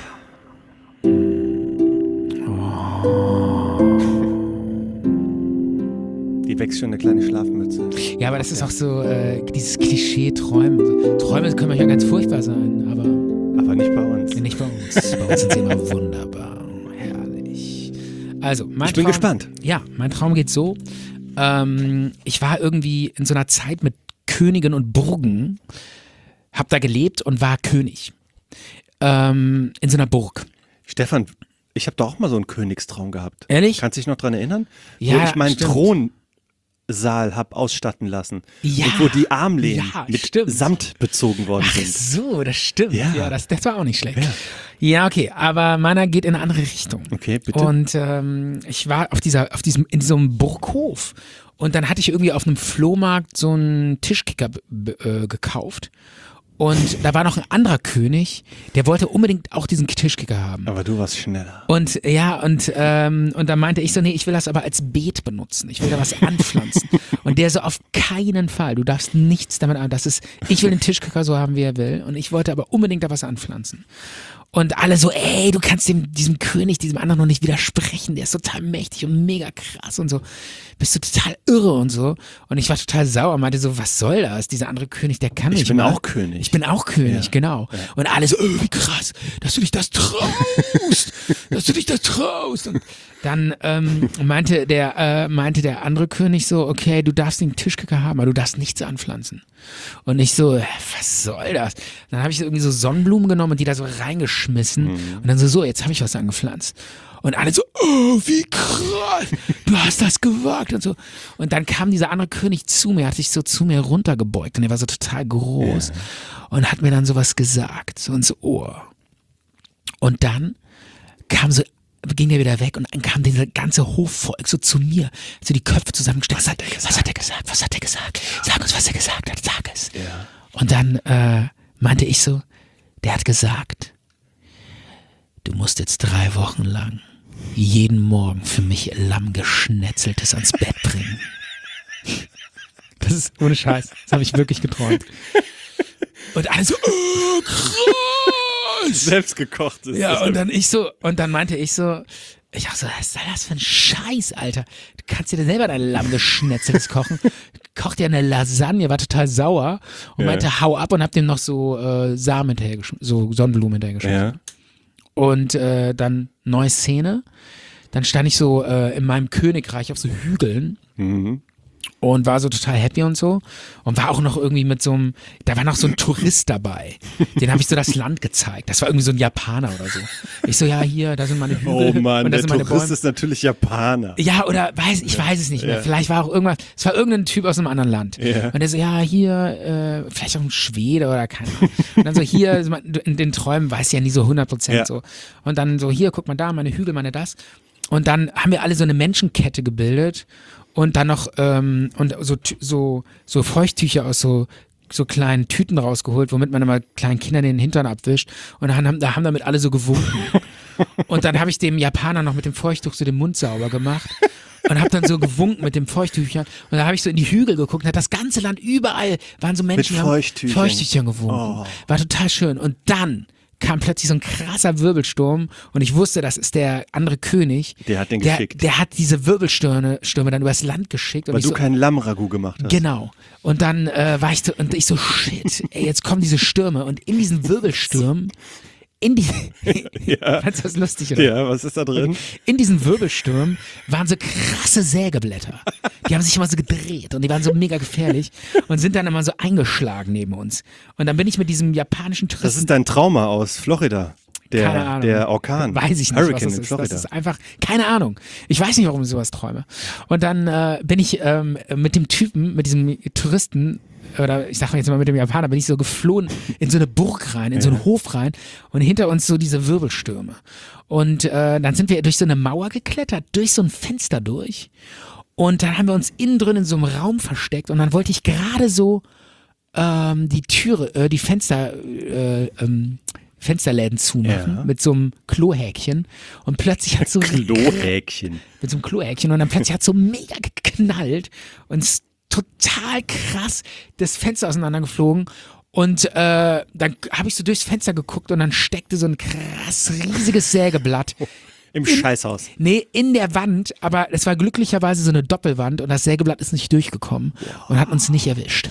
Die wächst schon eine kleine Schlafmütze. Ja, aber das ist auch so dieses Klischee-Träumen. Träume können manchmal ganz furchtbar sein, aber nicht bei uns. Nicht bei uns. Bei uns sind sie immer wunderbar. Herrlich. Also, ich bin gespannt. Ja, mein Traum geht so. Ich war irgendwie in so einer Zeit mit Königen und Burgen, hab da gelebt und war König. In so einer Burg. Stefan, ich habe doch auch mal so einen Königstraum gehabt. Ehrlich? Kannst du dich noch dran erinnern? Ja, wo ich meinen stimmt. Thronsaal habe ausstatten lassen. Ja, und wo die Armlehnen mit stimmt. Samt bezogen worden Ach sind. so, das stimmt. Ja, das war auch nicht schlecht. Ja. Ja, okay, aber meiner geht in eine andere Richtung. Okay, bitte. Und ich war in diesem Burghof. Und dann hatte ich irgendwie auf einem Flohmarkt so einen Tischkicker gekauft. Und da war noch ein anderer König, der wollte unbedingt auch diesen Tischkicker haben. Aber du warst schneller. Und dann meinte ich so, nee, ich will das aber als Beet benutzen. Ich will da was anpflanzen. Und der so, auf keinen Fall. Du darfst nichts damit an. Ich will den Tischkicker so haben, wie er will. Und ich wollte aber unbedingt da was anpflanzen. Und alle so, ey, du kannst diesem König, diesem anderen noch nicht widersprechen. Der ist total mächtig und mega krass und so. Bist du total irre und so. Und ich war total sauer, meinte so, was soll das? Dieser andere König, der kann nicht. Ich bin auch König. Ich bin auch König, genau. Ja. Und alle so, wie krass, dass du dich das traust. Und dann meinte der andere König so, okay, du darfst den Tischkicker haben, aber du darfst nichts anpflanzen. Und ich so, was soll das? Dann habe ich so irgendwie so Sonnenblumen genommen und die da so reingeschmissen. Und dann so, jetzt habe ich was angepflanzt. Und alle so, oh, wie krass, du hast das gewagt und so. Und dann kam dieser andere König zu mir, hat sich so zu mir runtergebeugt und er war so total groß und hat mir dann sowas gesagt, so ins Ohr. Und dann ging der wieder weg und dann kam dieser ganze Hofvolk so zu mir, so die Köpfe zusammengesteckt. Was hat er gesagt? Sag uns, was er gesagt hat, sag es. Ja. Und dann meinte ich so, der hat gesagt, du musst jetzt 3 Wochen lang jeden Morgen für mich Lammgeschnetzeltes ans Bett bringen. Das ist ohne Scheiß. Das habe ich wirklich geträumt. Und alle so, oh, krass. Selbstgekochtes. Ja, und dann meinte ich so, was ist das für ein Scheiß, Alter? Du kannst dir selber dein Lammgeschnetzeltes kochen. Kocht dir eine Lasagne, war total sauer und meinte, hau ab und hab dem noch so Samen hinterhergeschmissen, so Sonnenblumen hinterhergeschmissen. Ja. Und dann neue Szene. Dann stand ich so in meinem Königreich auf so Hügeln und war so total happy und so. Und war auch noch irgendwie da war noch so ein Tourist dabei. Den habe ich so das Land gezeigt. Das war irgendwie so ein Japaner oder so. Ich so, ja, hier, da sind meine Hügel. Oh Mann, und da der sind Tourist ist natürlich Japaner. Ja, oder ich weiß es nicht mehr. Vielleicht war auch irgendwas, es war irgendein Typ aus einem anderen Land. Ja. Und der so, ja, hier, vielleicht auch ein Schwede oder keine Ahnung. Und dann so, hier, in den Träumen weiß ich ja nie so 100% so. Und dann so, hier, guck mal da, meine Hügel, meine das. Und dann haben wir alle so eine Menschenkette gebildet und dann noch und so Feuchttücher aus so kleinen Tüten rausgeholt, womit man immer kleinen Kindern den Hintern abwischt und da haben damit alle so gewunken. Und dann habe ich dem Japaner noch mit dem Feuchttuch so den Mund sauber gemacht. Und habe dann so gewunken mit dem Feuchttüchern. Und dann habe ich so in die Hügel geguckt. Und hat das ganze Land, überall waren so Menschen, mit die haben Feuchttüchern gewunken. War total schön. Und dann kam plötzlich so ein krasser Wirbelsturm. Und ich wusste, das ist der andere König. Der hat den geschickt. Der hat diese Wirbelstürme dann übers Land geschickt. Und weil du so, keinen Lammragout gemacht hast. Genau. Und dann war ich so, shit, ey, jetzt kommen diese Stürme. Und in diesen Wirbelstürmen ja. Fandst du das lustig, oder? Ja, was ist da drin? In diesen Wirbelstürmen waren so krasse Sägeblätter. Die haben sich immer so gedreht und die waren so mega gefährlich und sind dann immer so eingeschlagen neben uns. Und dann bin ich mit diesem japanischen Touristen... Das ist dein Trauma aus Florida. Keine Ahnung. Der Orkan. Weiß ich nicht, Hurricane was das in Florida. Das ist einfach, keine Ahnung. Ich weiß nicht, warum ich sowas träume. Und dann bin ich mit dem Typen, mit diesem Touristen, oder ich sag mal jetzt mal mit dem Japaner, bin ich so geflohen in so eine Burg rein, in so einen Hof rein und hinter uns so diese Wirbelstürme. Und dann sind wir durch so eine Mauer geklettert, durch so ein Fenster durch. Und dann haben wir uns innen drin in so einem Raum versteckt und dann wollte ich gerade so die Türe, die Fensterläden zumachen mit so einem Klohäkchen und plötzlich hat so Klohäkchen. Mit so einem Klohäkchen und dann plötzlich hat so mega geknallt und es ist total krass das Fenster auseinandergeflogen und dann habe ich so durchs Fenster geguckt und dann steckte so ein krass riesiges Sägeblatt im Scheißhaus. Nee, in der Wand, aber es war glücklicherweise so eine Doppelwand und das Sägeblatt ist nicht durchgekommen und hat uns nicht erwischt.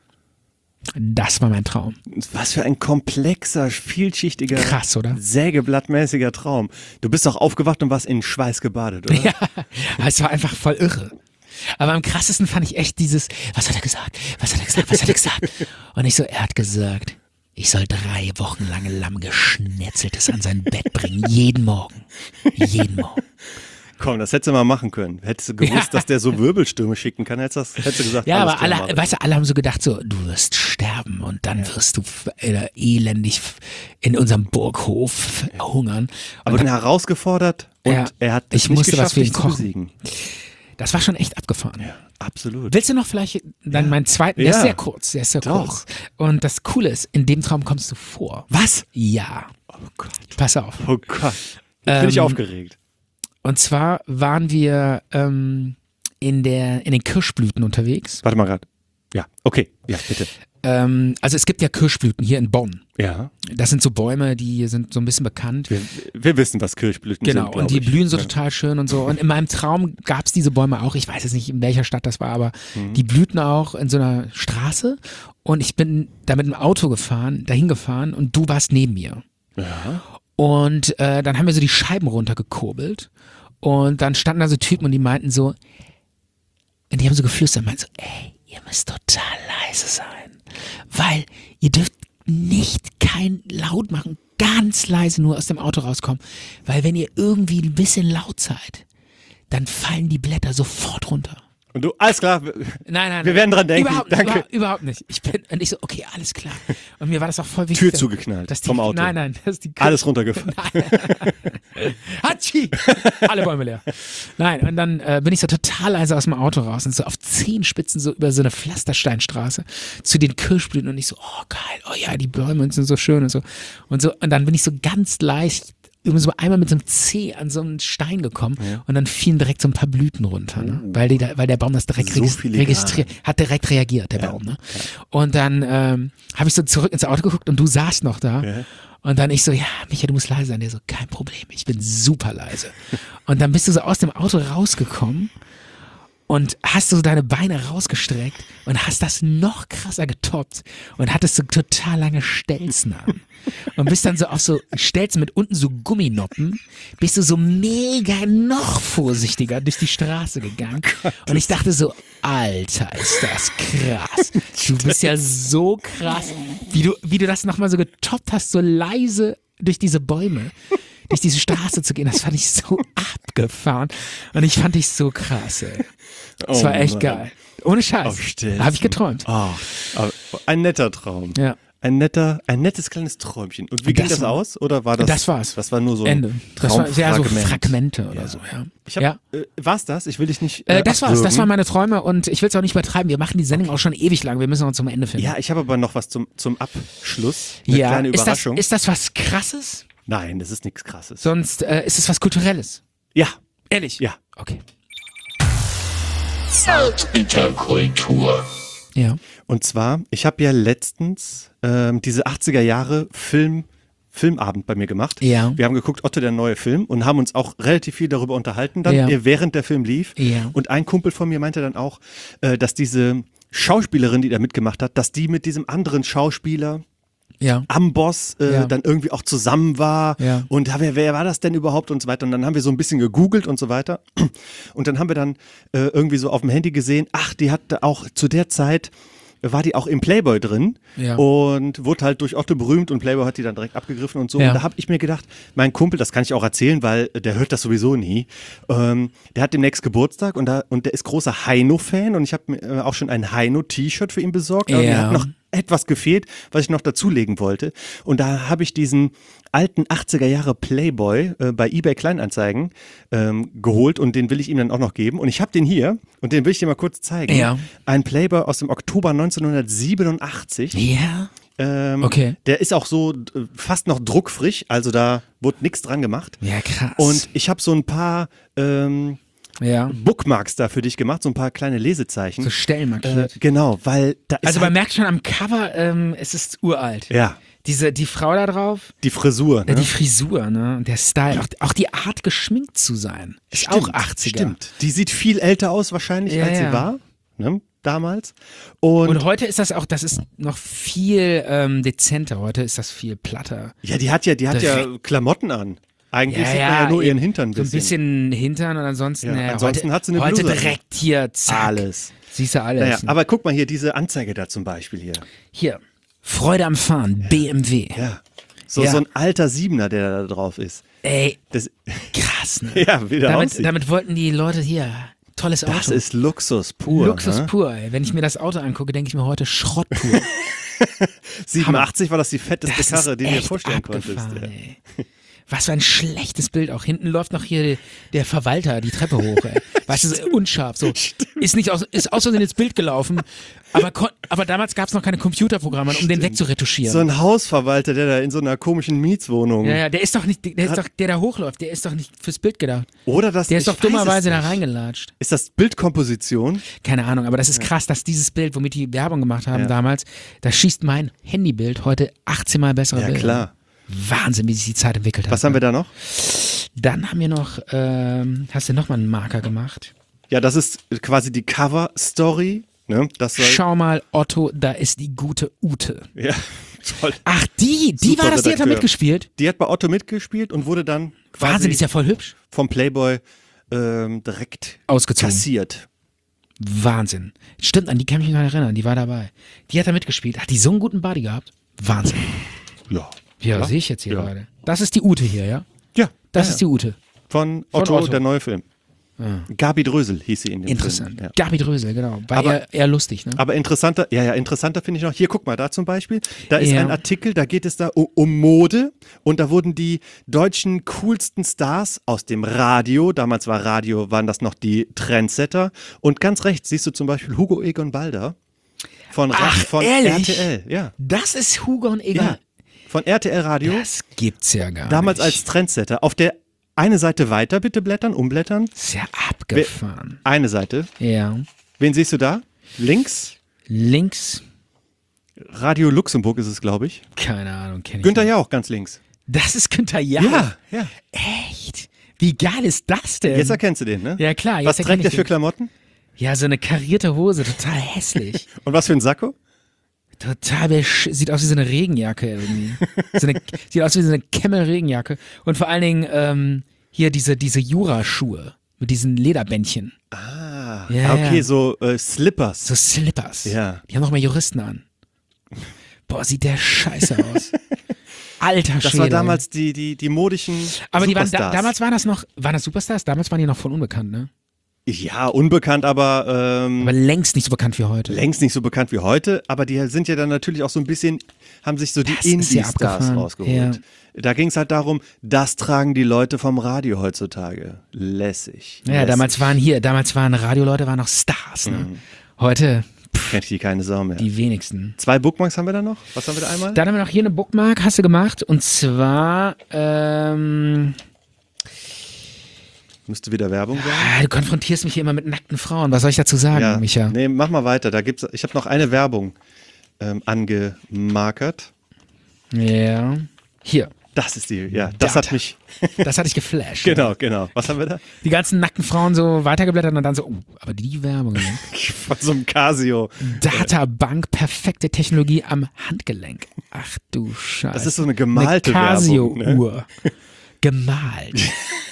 Das war mein Traum. Was für ein komplexer, vielschichtiger, krass, oder? Sägeblattmäßiger Traum. Du bist doch aufgewacht und warst in Schweiß gebadet, oder? Ja, es war einfach voll irre. Aber am krassesten fand ich echt dieses, was hat er gesagt? Was hat er gesagt? Was hat er gesagt? Und ich so, er hat gesagt, ich soll 3 Wochen lang Lammgeschnetzeltes an sein Bett bringen. Jeden Morgen. Jeden Morgen. Komm, das hättest du mal machen können. Hättest du gewusst, dass der so Wirbelstürme schicken kann, hättest du gesagt. Ja, aber alle haben so gedacht, so, du wirst sterben und dann wirst du elendig in unserem Burghof hungern. Aber dann herausgefordert und er hat es nicht geschafft, dich zu besiegen. Das war schon echt abgefahren. Ja, absolut. Willst du noch vielleicht dann meinen zweiten? Der ist sehr kurz. Der ist sehr kurz. Und das Coole ist, in dem Traum kommst du vor. Was? Ja. Oh Gott. Pass auf. Oh Gott. Jetzt bin ich aufgeregt. Und zwar waren wir in den Kirschblüten unterwegs. Warte mal gerade. Ja, okay. Ja, bitte. Also es gibt ja Kirschblüten hier in Bonn. Ja. Das sind so Bäume, die sind so ein bisschen bekannt. Wir wissen, was Kirschblüten sind, genau, und die blühen so total schön und so. Und in meinem Traum gab es diese Bäume auch. Ich weiß jetzt nicht, in welcher Stadt das war, aber die blühten auch in so einer Straße. Und ich bin da mit dem Auto dahin gefahren und du warst neben mir. Ja. Und dann haben wir so die Scheiben runtergekurbelt. Und dann standen da so Typen und die meinten so, und die haben so geflüstert, meinten so, ey, ihr müsst total leise sein. Weil ihr dürft nicht kein Laut machen, ganz leise nur aus dem Auto rauskommen. Weil wenn ihr irgendwie ein bisschen laut seid, dann fallen die Blätter sofort runter. Und du, alles klar, nein, wir werden dran denken. Danke. Überhaupt nicht. Und ich so, okay, alles klar. Und mir war das auch voll wichtig. Tür zugeknallt vom Auto. Nein, das ist die alles runtergefallen. Hatschi! Alle Bäume leer. Nein, und dann bin ich so total leise aus dem Auto raus und so auf Zehenspitzen so über so eine Pflastersteinstraße zu den Kirschblüten und ich so, oh geil, oh ja, die Bäume sind so schön und so. Und dann bin ich so ganz leicht irgendwie so einmal mit so einem Zeh an so einen Stein gekommen und dann fielen direkt so ein paar Blüten runter, ne? Weil der Baum das direkt registriert, hat direkt reagiert, der Baum, ne? Ja. Und dann habe ich so zurück ins Auto geguckt und du saßt noch da. Ja. Und dann ich so, ja, Micha, du musst leise sein. Der so, kein Problem, ich bin super leise. Und dann bist du so aus dem Auto rausgekommen und hast so deine Beine rausgestreckt und hast das noch krasser getoppt und hattest so total lange Stelzen an. Und bist dann so auf so Stelzen mit unten so Gumminoppen, bist du so mega noch vorsichtiger durch die Straße gegangen. Und ich dachte so, Alter, ist das krass. Du bist ja so krass, wie du das nochmal so getoppt hast, so leise durch diese Bäume, durch diese Straße zu gehen. Das fand ich so abgefahren. Und ich fand dich so krass, ey. Das war echt geil. Ohne Scheiß. Habe ich geträumt. Oh, ein netter Traum. Ja. Ein nettes kleines Träumchen. Und wie ging das aus? Oder war das? Das war's. Das war nur so ein Ende. Das war ja so Fragmente oder so, ja. War's das? Ich will dich nicht. Das war's. Das waren meine Träume und ich will es auch nicht übertreiben. Wir machen die Sendung auch schon ewig lang. Wir müssen uns zum Ende finden. Ja, ich habe aber noch was zum Abschluss. Eine kleine Überraschung. Ist das was Krasses? Nein, das ist nichts Krasses. Sonst ist es was Kulturelles. Ja. Ehrlich? Ja. Okay. Zartbitterkultur. Ja. Und zwar, ich habe ja letztens diese 80er Jahre Filmabend bei mir gemacht. Ja. Wir haben geguckt, Otto, der neue Film, und haben uns auch relativ viel darüber unterhalten, dann, während der Film lief. Ja. Und ein Kumpel von mir meinte dann auch, dass diese Schauspielerin, die da mitgemacht hat, dass die mit diesem anderen Schauspieler Amboss dann irgendwie auch zusammen war. Ja. Und wer war das denn überhaupt und so weiter. Und dann haben wir so ein bisschen gegoogelt und so weiter. Und dann haben wir dann irgendwie so auf dem Handy gesehen, ach, die hatte auch zu der Zeit, war die auch im Playboy drin und wurde halt durch Otto berühmt und Playboy hat die dann direkt abgegriffen und so. Und da habe ich mir gedacht, mein Kumpel, das kann ich auch erzählen, weil der hört das sowieso nie, der hat demnächst Geburtstag und der ist großer Heino-Fan und ich habe mir auch schon ein Heino-T-Shirt für ihn besorgt. Aber mir hat noch etwas gefehlt, was ich noch dazulegen wollte. Und da habe ich diesen alten 80er Jahre Playboy bei eBay Kleinanzeigen geholt und den will ich ihm dann auch noch geben. Und ich habe den hier und den will ich dir mal kurz zeigen. Ja. Ein Playboy aus dem Oktober 1987. Ja. Okay. Der ist auch so fast noch druckfrisch, also da wurde nichts dran gemacht. Ja, krass. Und ich habe so ein paar Bookmarks da für dich gemacht, so ein paar kleine Lesezeichen. So Stellen markiert. Genau, weil da ist Also man merkt schon am Cover, es ist uralt. Ja. Die Frau da drauf. Die Frisur, ne? Die Frisur, ne? Und der Style. Auch die Art, geschminkt zu sein. Ist Stimmt, auch 80er. Stimmt. Die sieht viel älter aus wahrscheinlich, als sie war, ne? Damals. Und heute ist das ist noch viel dezenter. Heute ist das viel platter. Ja, die hat ja Klamotten an. Eigentlich sieht man ja nur ihren Hintern ein bisschen. So ein bisschen Hintern und ansonsten. Ja, ansonsten hat sie eine Heute Bluse. direkt hier, zack. Alles. Siehst du alles. Naja, aber guck mal hier, diese Anzeige da zum Beispiel hier. Hier. Freude am Fahren, BMW. Ja. So ein alter Siebener, der da drauf ist. Ey, krass, ne? Ja, wie der aussieht. Damit wollten die Leute hier, tolles Auto. Das ist Luxus pur. Luxus pur, ey. Wenn ich mir das Auto angucke, denke ich mir heute Schrott pur. 87 war das die fetteste Das Karre, ist die du dir echt vorstellen konntest. abgefahren, Ja. ey. Was für ein schlechtes Bild auch. Hinten läuft noch hier der Verwalter die Treppe hoch, ey. Weißt du, so unscharf. So. Ist aus Versehen ins Bild gelaufen. Aber damals gab es noch keine Computerprogramme, um den wegzuretuschieren. So ein Hausverwalter, der da in so einer komischen Mietswohnung. Ja, der ist doch nicht, der da hochläuft, der ist doch nicht fürs Bild gedacht. Oder das, der ist doch dummerweise da reingelatscht. Ist das Bildkomposition? Keine Ahnung, aber das ist krass, dass dieses Bild, womit die Werbung gemacht haben damals, da schießt mein Handybild heute 18 Mal bessere Bilder. Ja, klar. Wahnsinn, wie sich die Zeit entwickelt hat. Was haben wir da noch? Dann haben wir noch, hast du nochmal einen Marker gemacht? Ja, das ist quasi die Cover-Story. Ne? Schau mal, Otto, da ist die gute Ute. Ja, toll. Ach, die Super war das, die hat da Redakteur. mitgespielt? Die hat bei Otto mitgespielt und wurde dann quasi Wahnsinn, die ist ja voll hübsch. vom Playboy direkt Ausgezogen. kassiert. Wahnsinn. Stimmt, an die kann ich mich noch erinnern, die war dabei. Die hat da mitgespielt. Hat die so einen guten Body gehabt? Wahnsinn. Ja. Ja, sehe ich jetzt hier gerade. Das ist die Ute hier, ja? Ja. Das ist die Ute. Von Otto, der neue Film. Gabi Drösel hieß sie in dem Interessant. Film. Ja. Gabi Drösel, genau. War Aber- eher lustig, ne? Aber interessanter finde ich noch, hier guck mal, da zum Beispiel, da ist Ja. ein Artikel, da geht es da um Mode und da wurden die deutschen coolsten Stars aus dem Radio, damals waren das noch die Trendsetter und ganz rechts siehst du zum Beispiel Hugo Egon Balder von ehrlich? RTL, ja. Das ist Hugo und Egon. Ja, von RTL Radio, Das gibt's ja gar damals nicht. als Trendsetter. Auf der eine Seite weiter bitte umblättern. Ist ja abgefahren. Eine Seite. Ja. Wen siehst du da? Links? Links, Radio Luxemburg ist es, glaube ich. keine Ahnung, kenne ich Günther nicht. Jauch, ganz links. Das ist Günther Jauch. ja. Echt? Wie geil ist das denn? Jetzt erkennst du den, ne? Ja, klar. Was jetzt trägt erkenn der ich für den. Klamotten? Ja, so eine karierte Hose, total hässlich. Und was für ein Sakko? Sieht aus wie so eine Regenjacke irgendwie. Sieht aus wie so eine Camel-Regenjacke. Und vor allen Dingen hier diese Jura-Schuhe mit diesen Lederbändchen. Ja, okay, ja. so Slippers. So Slippers. Ja. Die haben noch mal Juristen an. Boah, sieht der scheiße aus. Alter Schwede. Das war damals die modischen Aber die waren Superstars. damals waren das Superstars? Damals waren die noch voll unbekannt, ne? Ja, unbekannt, aber Aber längst nicht so bekannt wie heute. längst nicht so bekannt wie heute. Aber die sind ja dann natürlich auch so ein bisschen, haben sich so die Das ist ja Indie-Stars abgefahren. rausgeholt. Ja. Da ging es halt darum, das tragen die Leute vom Radio heutzutage. Lässig. Ja, Lässig. damals waren Radioleute noch Stars, ne? Heute Kennt die keine Sau mehr. Die wenigsten. 2 Bookmarks haben wir da noch? Was haben wir da einmal? Dann haben wir noch hier eine Bookmark, hast du gemacht. Und zwar, Müsste wieder Werbung sein. du konfrontierst mich hier immer mit nackten Frauen. Was soll ich dazu sagen, Micha? Nee, mach mal weiter. Ich habe noch eine Werbung angemarkert. Ja. Hier. Das ist die, das hat mich. Das hat dich geflasht. Genau. Was haben wir da? Die ganzen nackten Frauen so weitergeblättert und dann so, aber die Werbung. Ne? Von so einem Casio. Databank, perfekte Technologie am Handgelenk. Ach du Scheiße. Das ist so eine gemalte Werbung. Ne? Casio-Uhr. Gemalt.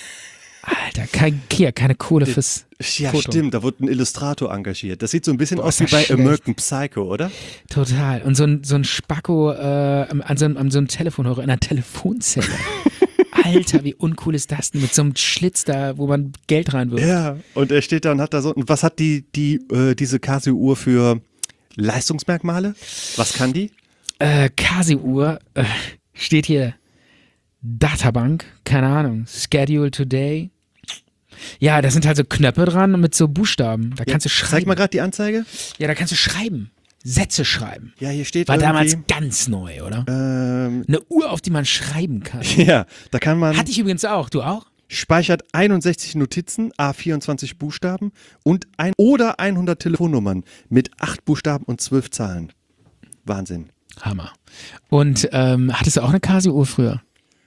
Alter, keine Kohle fürs Ja, Foto. stimmt, da wurde ein Illustrator engagiert. Das sieht so ein bisschen aus ist wie das bei schlecht. American Psycho, oder? Total. Und so ein Spacko an so einem Telefonhörer in einer Telefonzelle. Alter, wie uncool ist das denn? Mit so einem Schlitz da, wo man Geld reinwirft. Ja, und er steht da und hat da so. Und was hat diese Casio-Uhr für Leistungsmerkmale? Was kann die? Casio-Uhr steht hier Databank, keine Ahnung, Schedule Today. Ja, da sind halt so Knöpfe dran mit so Buchstaben. Da kannst du schreiben. Zeig mal gerade die Anzeige. Ja, da kannst du schreiben. Sätze schreiben. Ja, hier steht War irgendwie, damals ganz neu, oder? Eine Uhr, auf die man schreiben kann. Ja, da kann man. Hatte ich übrigens auch. Du auch? Speichert 61 Notizen, A24 Buchstaben und 100 Telefonnummern mit 8 Buchstaben und 12 Zahlen. Wahnsinn. Hammer. Und hattest du auch eine Casio-Uhr früher?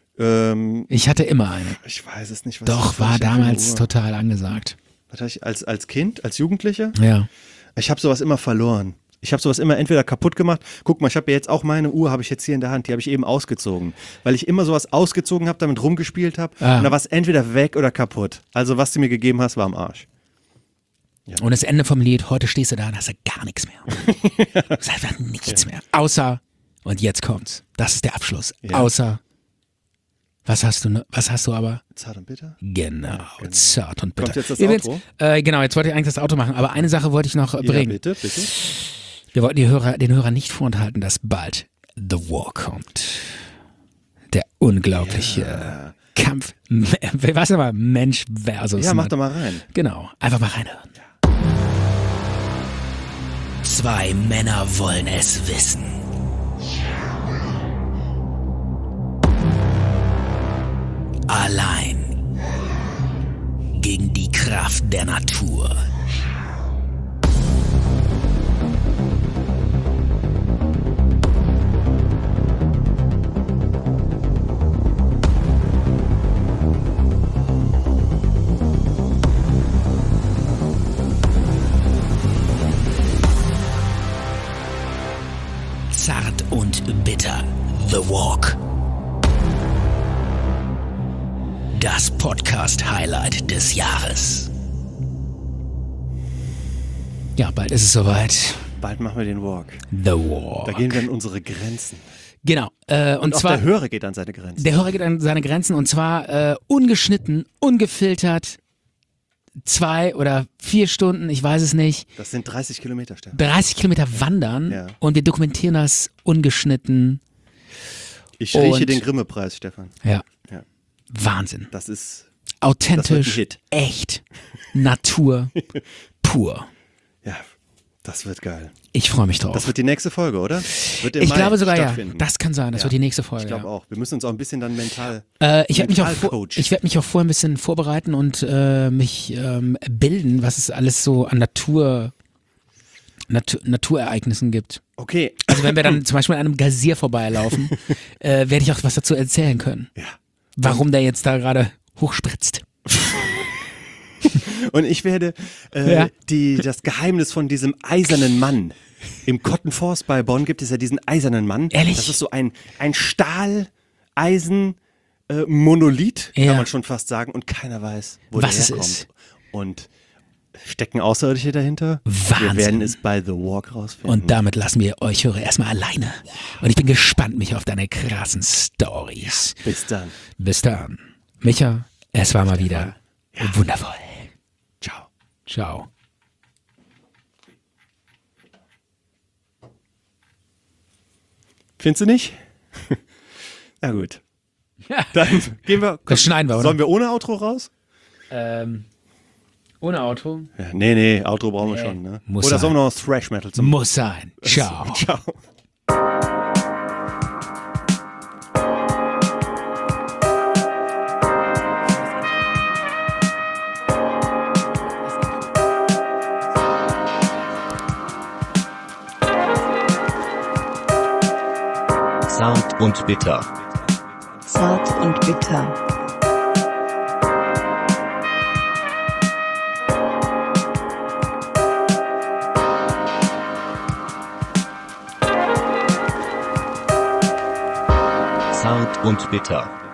Ich hatte immer eine. Ich weiß es nicht. Was Doch, war damals total angesagt. Was hatte ich als Kind, als Jugendlicher? Ja. Ich habe sowas immer verloren. Ich habe sowas immer entweder kaputt gemacht. Guck mal, ich habe ja jetzt auch meine Uhr, habe ich jetzt hier in der Hand. Die habe ich eben ausgezogen. Weil ich immer sowas ausgezogen habe, damit rumgespielt habe. Und da war es entweder weg oder kaputt. Also was du mir gegeben hast, war am Arsch. Ja. Und das Ende vom Lied, heute stehst du da und hast du gar nichts mehr. Es ist einfach nichts mehr. Außer, und jetzt kommt's, das ist der Abschluss. Ja. Außer, was hast du aber? Zart und bitter? Genau, zart und bitter. Kommt jetzt das Übrigens, Outro? Genau, jetzt wollte ich eigentlich das Auto machen, aber eine Sache wollte ich noch bringen. Ja, bitte. Wir wollten den Hörern nicht vorenthalten, dass bald The War kommt. Der unglaubliche Kampf, was aber Mensch versus. Ja, mach doch mal rein. Genau, einfach mal reinhören. Zwei Männer wollen es wissen. Allein gegen die Kraft der Natur. Zart und bitter. The Walk. Das Podcast-Highlight des Jahres. Ja, bald ist es soweit. Bald machen wir den Walk. The Walk. Da gehen wir an unsere Grenzen. Genau. Und auch zwar, der Hörer geht an seine Grenzen. Der Hörer geht an seine Grenzen und zwar ungeschnitten, ungefiltert. 2 oder 4 Stunden, ich weiß es nicht. Das sind 30 Kilometer, Stefan. 30 Kilometer wandern und wir dokumentieren das ungeschnitten. Ich rieche den Grimme-Preis, Stefan. Ja. Ja. Wahnsinn. Das ist authentisch, das wird ein Hit. echt, Natur, pur. Ja, das wird geil. Ich freue mich drauf. Das wird die nächste Folge, oder? Wird im Ich Mai glaube sogar, ja. stattfinden. Das kann sein. Das wird die nächste Folge. Ich glaube auch. Wir müssen uns auch ein bisschen dann mental ich werde mich, werd mich auch vorher ein bisschen vorbereiten und mich bilden, was es alles so an Naturereignissen gibt. Okay. Also wenn wir dann zum Beispiel an einem Gazier vorbeilaufen, werde ich auch was dazu erzählen können. Ja. Warum der jetzt da gerade hochspritzt. Und ich werde das Geheimnis von diesem eisernen Mann. Im Cotton Force bei Bonn gibt es ja diesen eisernen Mann. Ehrlich? Das ist so ein Stahl-Eisen-Monolith, kann man schon fast sagen. Und keiner weiß, wo was der es herkommt. ist. Und stecken Außerirdische dahinter? Wahnsinn. Wir werden es bei The Walk rausfinden. Und damit lassen wir euch Hörer erstmal alleine. Und ich bin gespannt, mich auf deine krassen Stories. Bis dann. Bis dann. Micha, es war mal wieder wundervoll. Ciao. Ciao. Findest du nicht? Na gut. Ja. Dann gehen wir. Das schneiden wir, oder? Sollen wir ohne Outro raus? Ohne Auto? Ja, nee, Outro brauchen wir schon. Ne? Muss Oder sein. sollen wir noch Thrash Metal zum Muss sein. Ciao. Ciao. Zart und bitter. Zart und bitter. Zart und bitter.